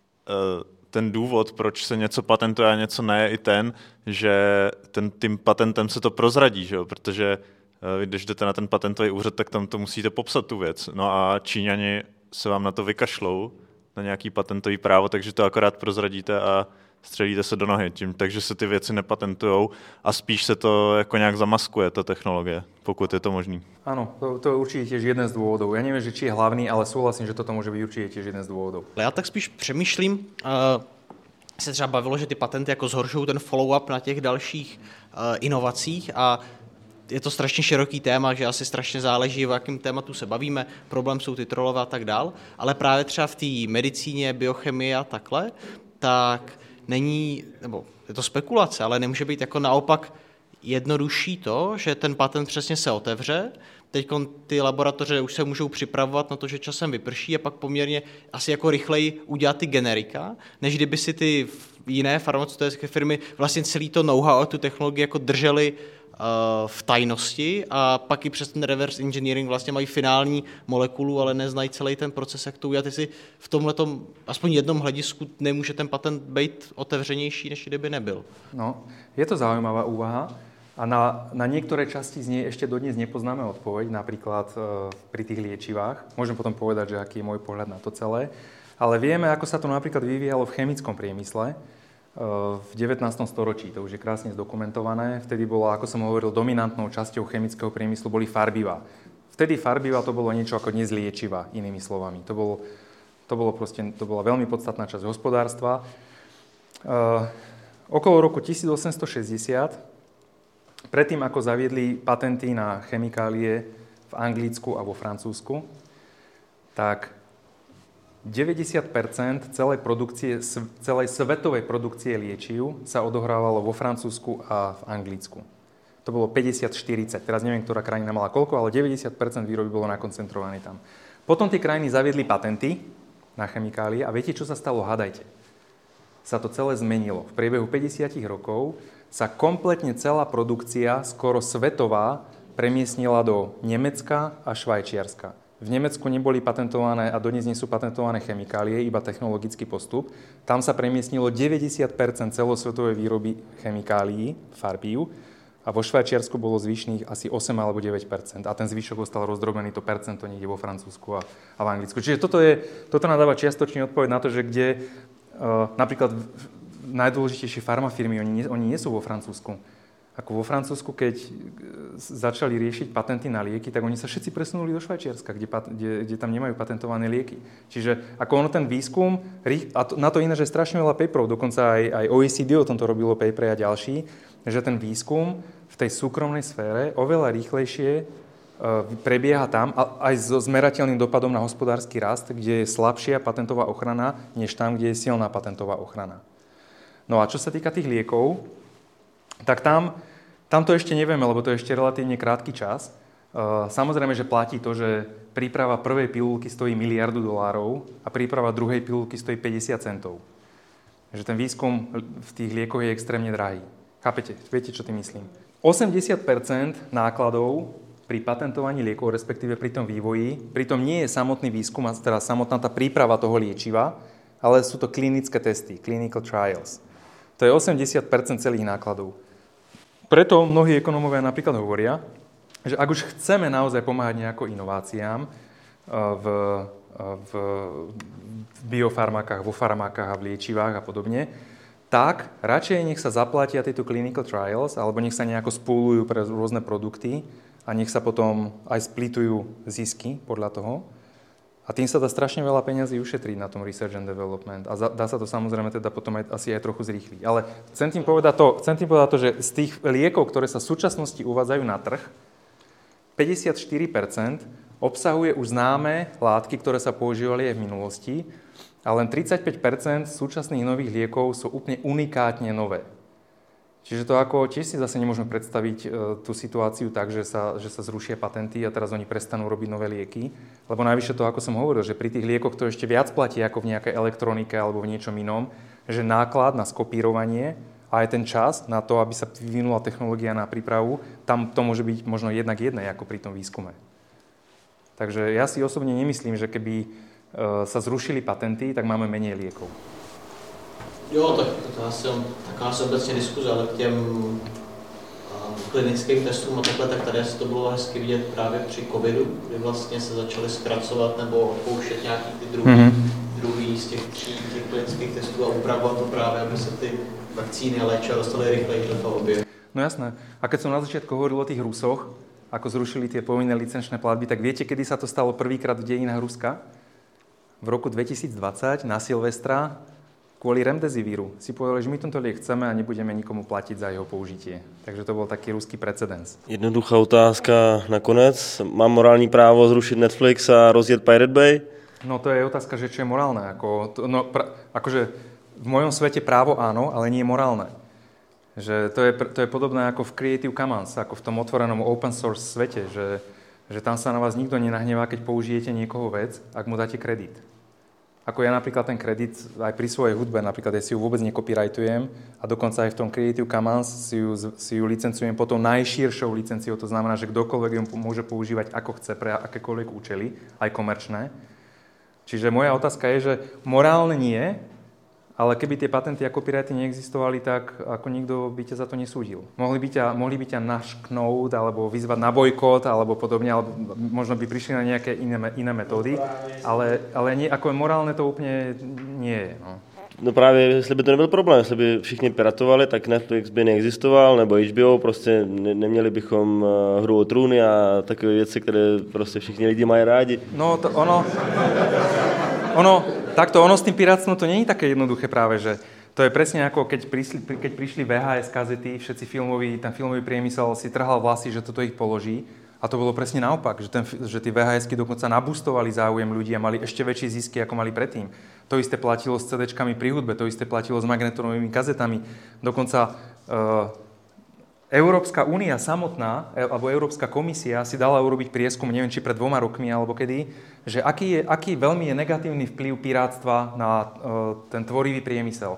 Speaker 6: ten důvod, proč se něco patentuje a něco ne, je i ten, že ten, tím patentem se to prozradí, že jo? Protože když jdete na ten patentový úřad, tak tam to musíte popsat tu věc. No a Číňani se vám na to vykašlou, na nějaký patentový právo, takže to akorát prozradíte a střelíte se do nohy tím, takže se ty věci nepatentujou a spíš se to jako nějak zamaskuje, ta technologie, pokud je to možný.
Speaker 2: Áno, to, to je určite tiež jeden z dôvodov. Ja neviem, že či je hlavný, ale súhlasím, že toto môže byť určite tiež jeden z dôvodov.
Speaker 8: Já tak spíš přemýšlím, uh, se třeba bavilo, že ty patenty jako zhoršují ten follow-up na těch dalších uh, inovacích a je to strašně široký téma, že asi strašně záleží, o jakém tématu se bavíme, problém jsou ty trolové a tak dál, ale právě třeba v té medicíně, biochemii a takhle, tak není, nebo je to spekulace, ale nemůže být jako naopak jednodušší to, že ten patent přesně se otevře, teď ty laboratoře už se můžou připravovat na to, že časem vyprší a pak poměrně asi jako rychleji udělat ty generika, než kdyby si ty jiné farmaceutické firmy vlastně celý to know-how a tu technologii jako drželi v tajnosti a pak i přes ten reverse engineering vlastně mají finální molekulu, ale neznají celý ten proces, jak to udělat. Jestli v tomhletom, aspoň jednom hledisku nemůže ten patent být otevřenější, než kdyby nebyl.
Speaker 2: No, je to zaujímavá úvaha a na, na niektoré časti z nej ešte dodnes nepoznáme odpoveď, napríklad e, pri tých liečivách. Môžem potom povedať, že aký je môj pohľad na to celé. Ale vieme, ako sa to napríklad vyvíjalo v chemickom priemysle v devätnástom storočí, to už je krásne zdokumentované. Vtedy bola, ako som hovoril, dominantnou časťou chemického priemyslu boli farbivá. Vtedy farbiva to bolo niečo ako dnes liečiva, inými slovami. To, bolo, to, bolo proste, to bola veľmi podstatná časť hospodárstva. Uh, okolo roku tisícosemstošesťdesiat, predtým ako zaviedli patenty na chemikálie v Anglicku a vo Francúzsku, tak deväťdesiat percent celej produkcie, celej svetovej produkcie liečiv sa odohrávalo vo Francúzsku a v Anglicku. To bolo päťdesiat štyridsať. Teraz neviem, ktorá krajina mala koľko, ale deväťdesiat percent výroby bolo nakoncentrované tam. Potom tie krajiny zaviedli patenty na chemikálie a viete, čo sa stalo? Hádajte. Sa to celé zmenilo. V priebehu päťdesiat rokov sa kompletne celá produkcia, skoro svetová, premiestnila do Nemecka a Švajčiarska. V Nemecku neboli patentované a dodnes nie sú patentované chemikálie, iba technologický postup. Tam sa premiestnilo deväťdesiat percent celosvetovej výroby chemikálií, farbív, a vo Švajčiarsku bolo zvyšných asi osem alebo deväť percent. A ten zvyšok ostal rozdrobený, to percento niekde vo Francúzsku a, a v Anglicku. Čiže toto, je, toto nám dáva čiastočne odpoveď na to, že kde uh, napríklad najdôležitejšie farmafirmy, oni nie, oni nie sú vo Francúzsku. Ako vo Francúzsku, keď začali riešiť patenty na lieky, tak oni sa všetci presunuli do Švajčiarska, kde, kde, kde tam nemajú patentované lieky. Čiže ako ono ten výskum, a to, na to iné, že je strašne veľa paperov, dokonca aj, aj O E C D o tomto robilo papery a ďalší, že ten výskum v tej súkromnej sfére oveľa rýchlejšie prebieha tam, aj so zmerateľným dopadom na hospodársky rast, kde je slabšia patentová ochrana, než tam, kde je silná patentová ochrana. No a čo sa týka tých liekov, tak tam, tam to ešte nevieme, lebo to je ešte relatívne krátky čas. Samozrejme, že platí to, že príprava prvej pilulky stojí miliardu dolárov a príprava druhej pilulky stojí päťdesiat centov. Že ten výskum v tých liekoch je extrémne drahý. Chápete? Viete, čo tým myslím? osemdesiat percent nákladov pri patentovaní liekov, respektíve pri tom vývoji, pritom nie je samotný výskum, a teda samotná tá príprava toho liečiva, ale sú to klinické testy, clinical trials. To je osemdesiat percent celých nákladov. Preto mnohí ekonómovia napríklad hovoria, že ak už chceme naozaj pomáhať nejako inováciám v, v biofarmakách, vo farmakách a v liečivách a podobne, tak radšej nech sa zaplatia tieto clinical trials, alebo nech sa nejako spúlujú pre rôzne produkty a nech sa potom aj splitujú zisky podľa toho. A tým sa dá strašne veľa peňazí ušetriť na tom research and development. A dá sa to samozrejme teda potom aj, asi aj trochu zrýchliť. Ale chcem tým povedať to, chcem tým povedať to, že z tých liekov, ktoré sa v súčasnosti uvádzajú na trh, päťdesiatštyri percent obsahuje už známe látky, ktoré sa používali aj v minulosti, a len tridsaťpäť percent súčasných nových liekov sú úplne unikátne nové. Čiže to ako tiež si zase nemôžeme predstaviť e, tú situáciu tak, že sa, že sa zrušia patenty a teraz oni prestanú robiť nové lieky. Lebo najvyššie to, ako som hovoril, že pri tých liekoch to ešte viac platí ako v nejakej elektronike alebo v niečom inom, že náklad na skopírovanie a aj ten čas na to, aby sa vyvinula technológia na prípravu, tam to môže byť možno jednak jedné ako pri tom výskume. Takže ja si osobne nemyslím, že keby e, sa zrušili patenty, tak máme menej liekov.
Speaker 8: Jo, tak to asi taková se obecně diskuze, ale k těm uh, klinickým testům a takhle, tak tady to bylo hezky vidět právě při covidu, kdy vlastně se začaly zkracovat nebo odpouštět nějaký ty druhý, mm-hmm. druhý z těch tří těch klinických testů a upravovat to právě, aby se ty vakcíny a léčiva dostaly rychleji do toho oběhu.
Speaker 2: No jasné. A keď som na začiatku hovoril o tých Rusoch, ako zrušili tie povinné licenčné platby, tak viete, kedy sa to stalo prvýkrát v dejinách Ruska? V roku dvetisícdvadsať na Silvestra kvôli remdesivíru si povedali, že my tento liek chceme a nebudeme nikomu platiť za jeho použitie. Takže to bol taký ruský precedens.
Speaker 14: Jednoduchá otázka nakonec. Mám morální právo zrušiť Netflix a rozjet Pirate Bay?
Speaker 2: No to je otázka, že čo je morálne. Ako, to, no, pra, akože v mojom svete právo áno, ale nie je morálne. Že to je, to je podobné ako v Creative Commons, ako v tom otvorenom open source svete, že, že tam sa na vás nikto nenahnevá, keď použijete niekoho vec, ak mu dáte kredit. Ako ja napríklad ten kredit aj pri svojej hudbe, napríklad ja si ju vôbec nekopyrajtujem a dokonca aj v tom Creative Commons si ju, si ju licencujem potom najširšou licenciou, to znamená, že kdokoľvek ju môže používať ako chce pre akékoľvek účely, aj komerčné. Čiže moja otázka je, že morálne nie, ale keby tie patenty a copyrighty neexistovali, tak ako nikto by ťa za to nesúdil. Mohli by ťa, mohli by ťa našknúť, alebo vyzvať na bojkot, alebo podobne, alebo možno by prišli na nejaké iné, iné metódy, ale, ale nie, ako morálne to úplne nie je. No.
Speaker 14: No právě, jestli by to nebyl problém, jestli by všichni piratovali, tak Netflix by neexistoval, nebo H B O, prostě ne, neměli bychom hru o trůny a takové věci, které prostě všichni lidi mají rádi.
Speaker 2: No to ono, ono, takto ono s tým pirátstvom to nie je také jednoduché práve, že to je presne ako keď prišli, keď prišli V H S kazety, všetci filmoví, ten filmový priemysel si trhal vlasy, že toto ich položí. A to bolo presne naopak, že, ten, že tí V H Sky dokonca nabustovali záujem ľudí a mali ešte väčšie zisky, ako mali predtým. To isté platilo s cé déčkami pri hudbe, to isté platilo s magnetonovými kazetami. Dokonca uh, Európska únia samotná, alebo Európska komisia si dala urobiť prieskum, neviem, či pred dvoma rokmi, alebo kedy, že aký, je, aký veľmi je negatívny vplyv pirátstva na uh, ten tvorivý priemysel.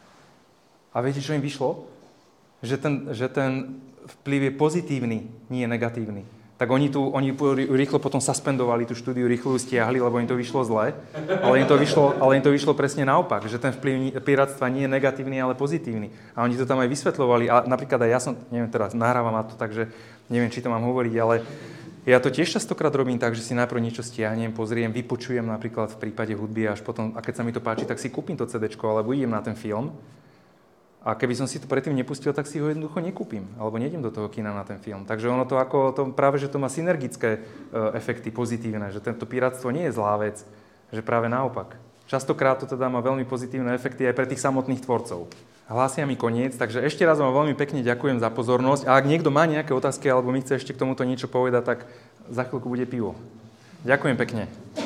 Speaker 2: A viete, čo im vyšlo? Že ten, že ten vplyv je pozitívny, nie negatívny. Tak oni tu, oni rýchlo potom suspendovali tú štúdiu, rýchlo ju stiahli, lebo im to vyšlo zle, ale im to vyšlo, ale im to vyšlo presne naopak, že ten vplyv pirátstva nie je negatívny, ale pozitívny. A oni to tam aj vysvetľovali, a napríklad aj ja som, neviem teraz, nahrávam to, takže neviem, či to mám hovoriť, ale ja to tiež častokrát robím tak, že si najprv niečo stiahnem, pozriem, vypočujem napríklad v prípade hudby, až potom, a keď sa mi to páči, tak si kúpim to cé déčko, alebo idem na ten film. A keby som si to predtým nepustil, tak si ho jednoducho nekúpim. Alebo nejdem do toho kina na ten film. Takže ono to ako, to, práve že to má synergické uh, efekty, pozitívne. Že tento pirátstvo nie je zlá vec. Že práve naopak. Častokrát to teda má veľmi pozitívne efekty aj pre tých samotných tvorcov. Hlásia mi koniec, takže ešte raz vám veľmi pekne ďakujem za pozornosť. A ak niekto má nejaké otázky, alebo mi chce ešte k tomuto niečo povedať, tak za chvíľku bude pivo. Ďakujem pekne.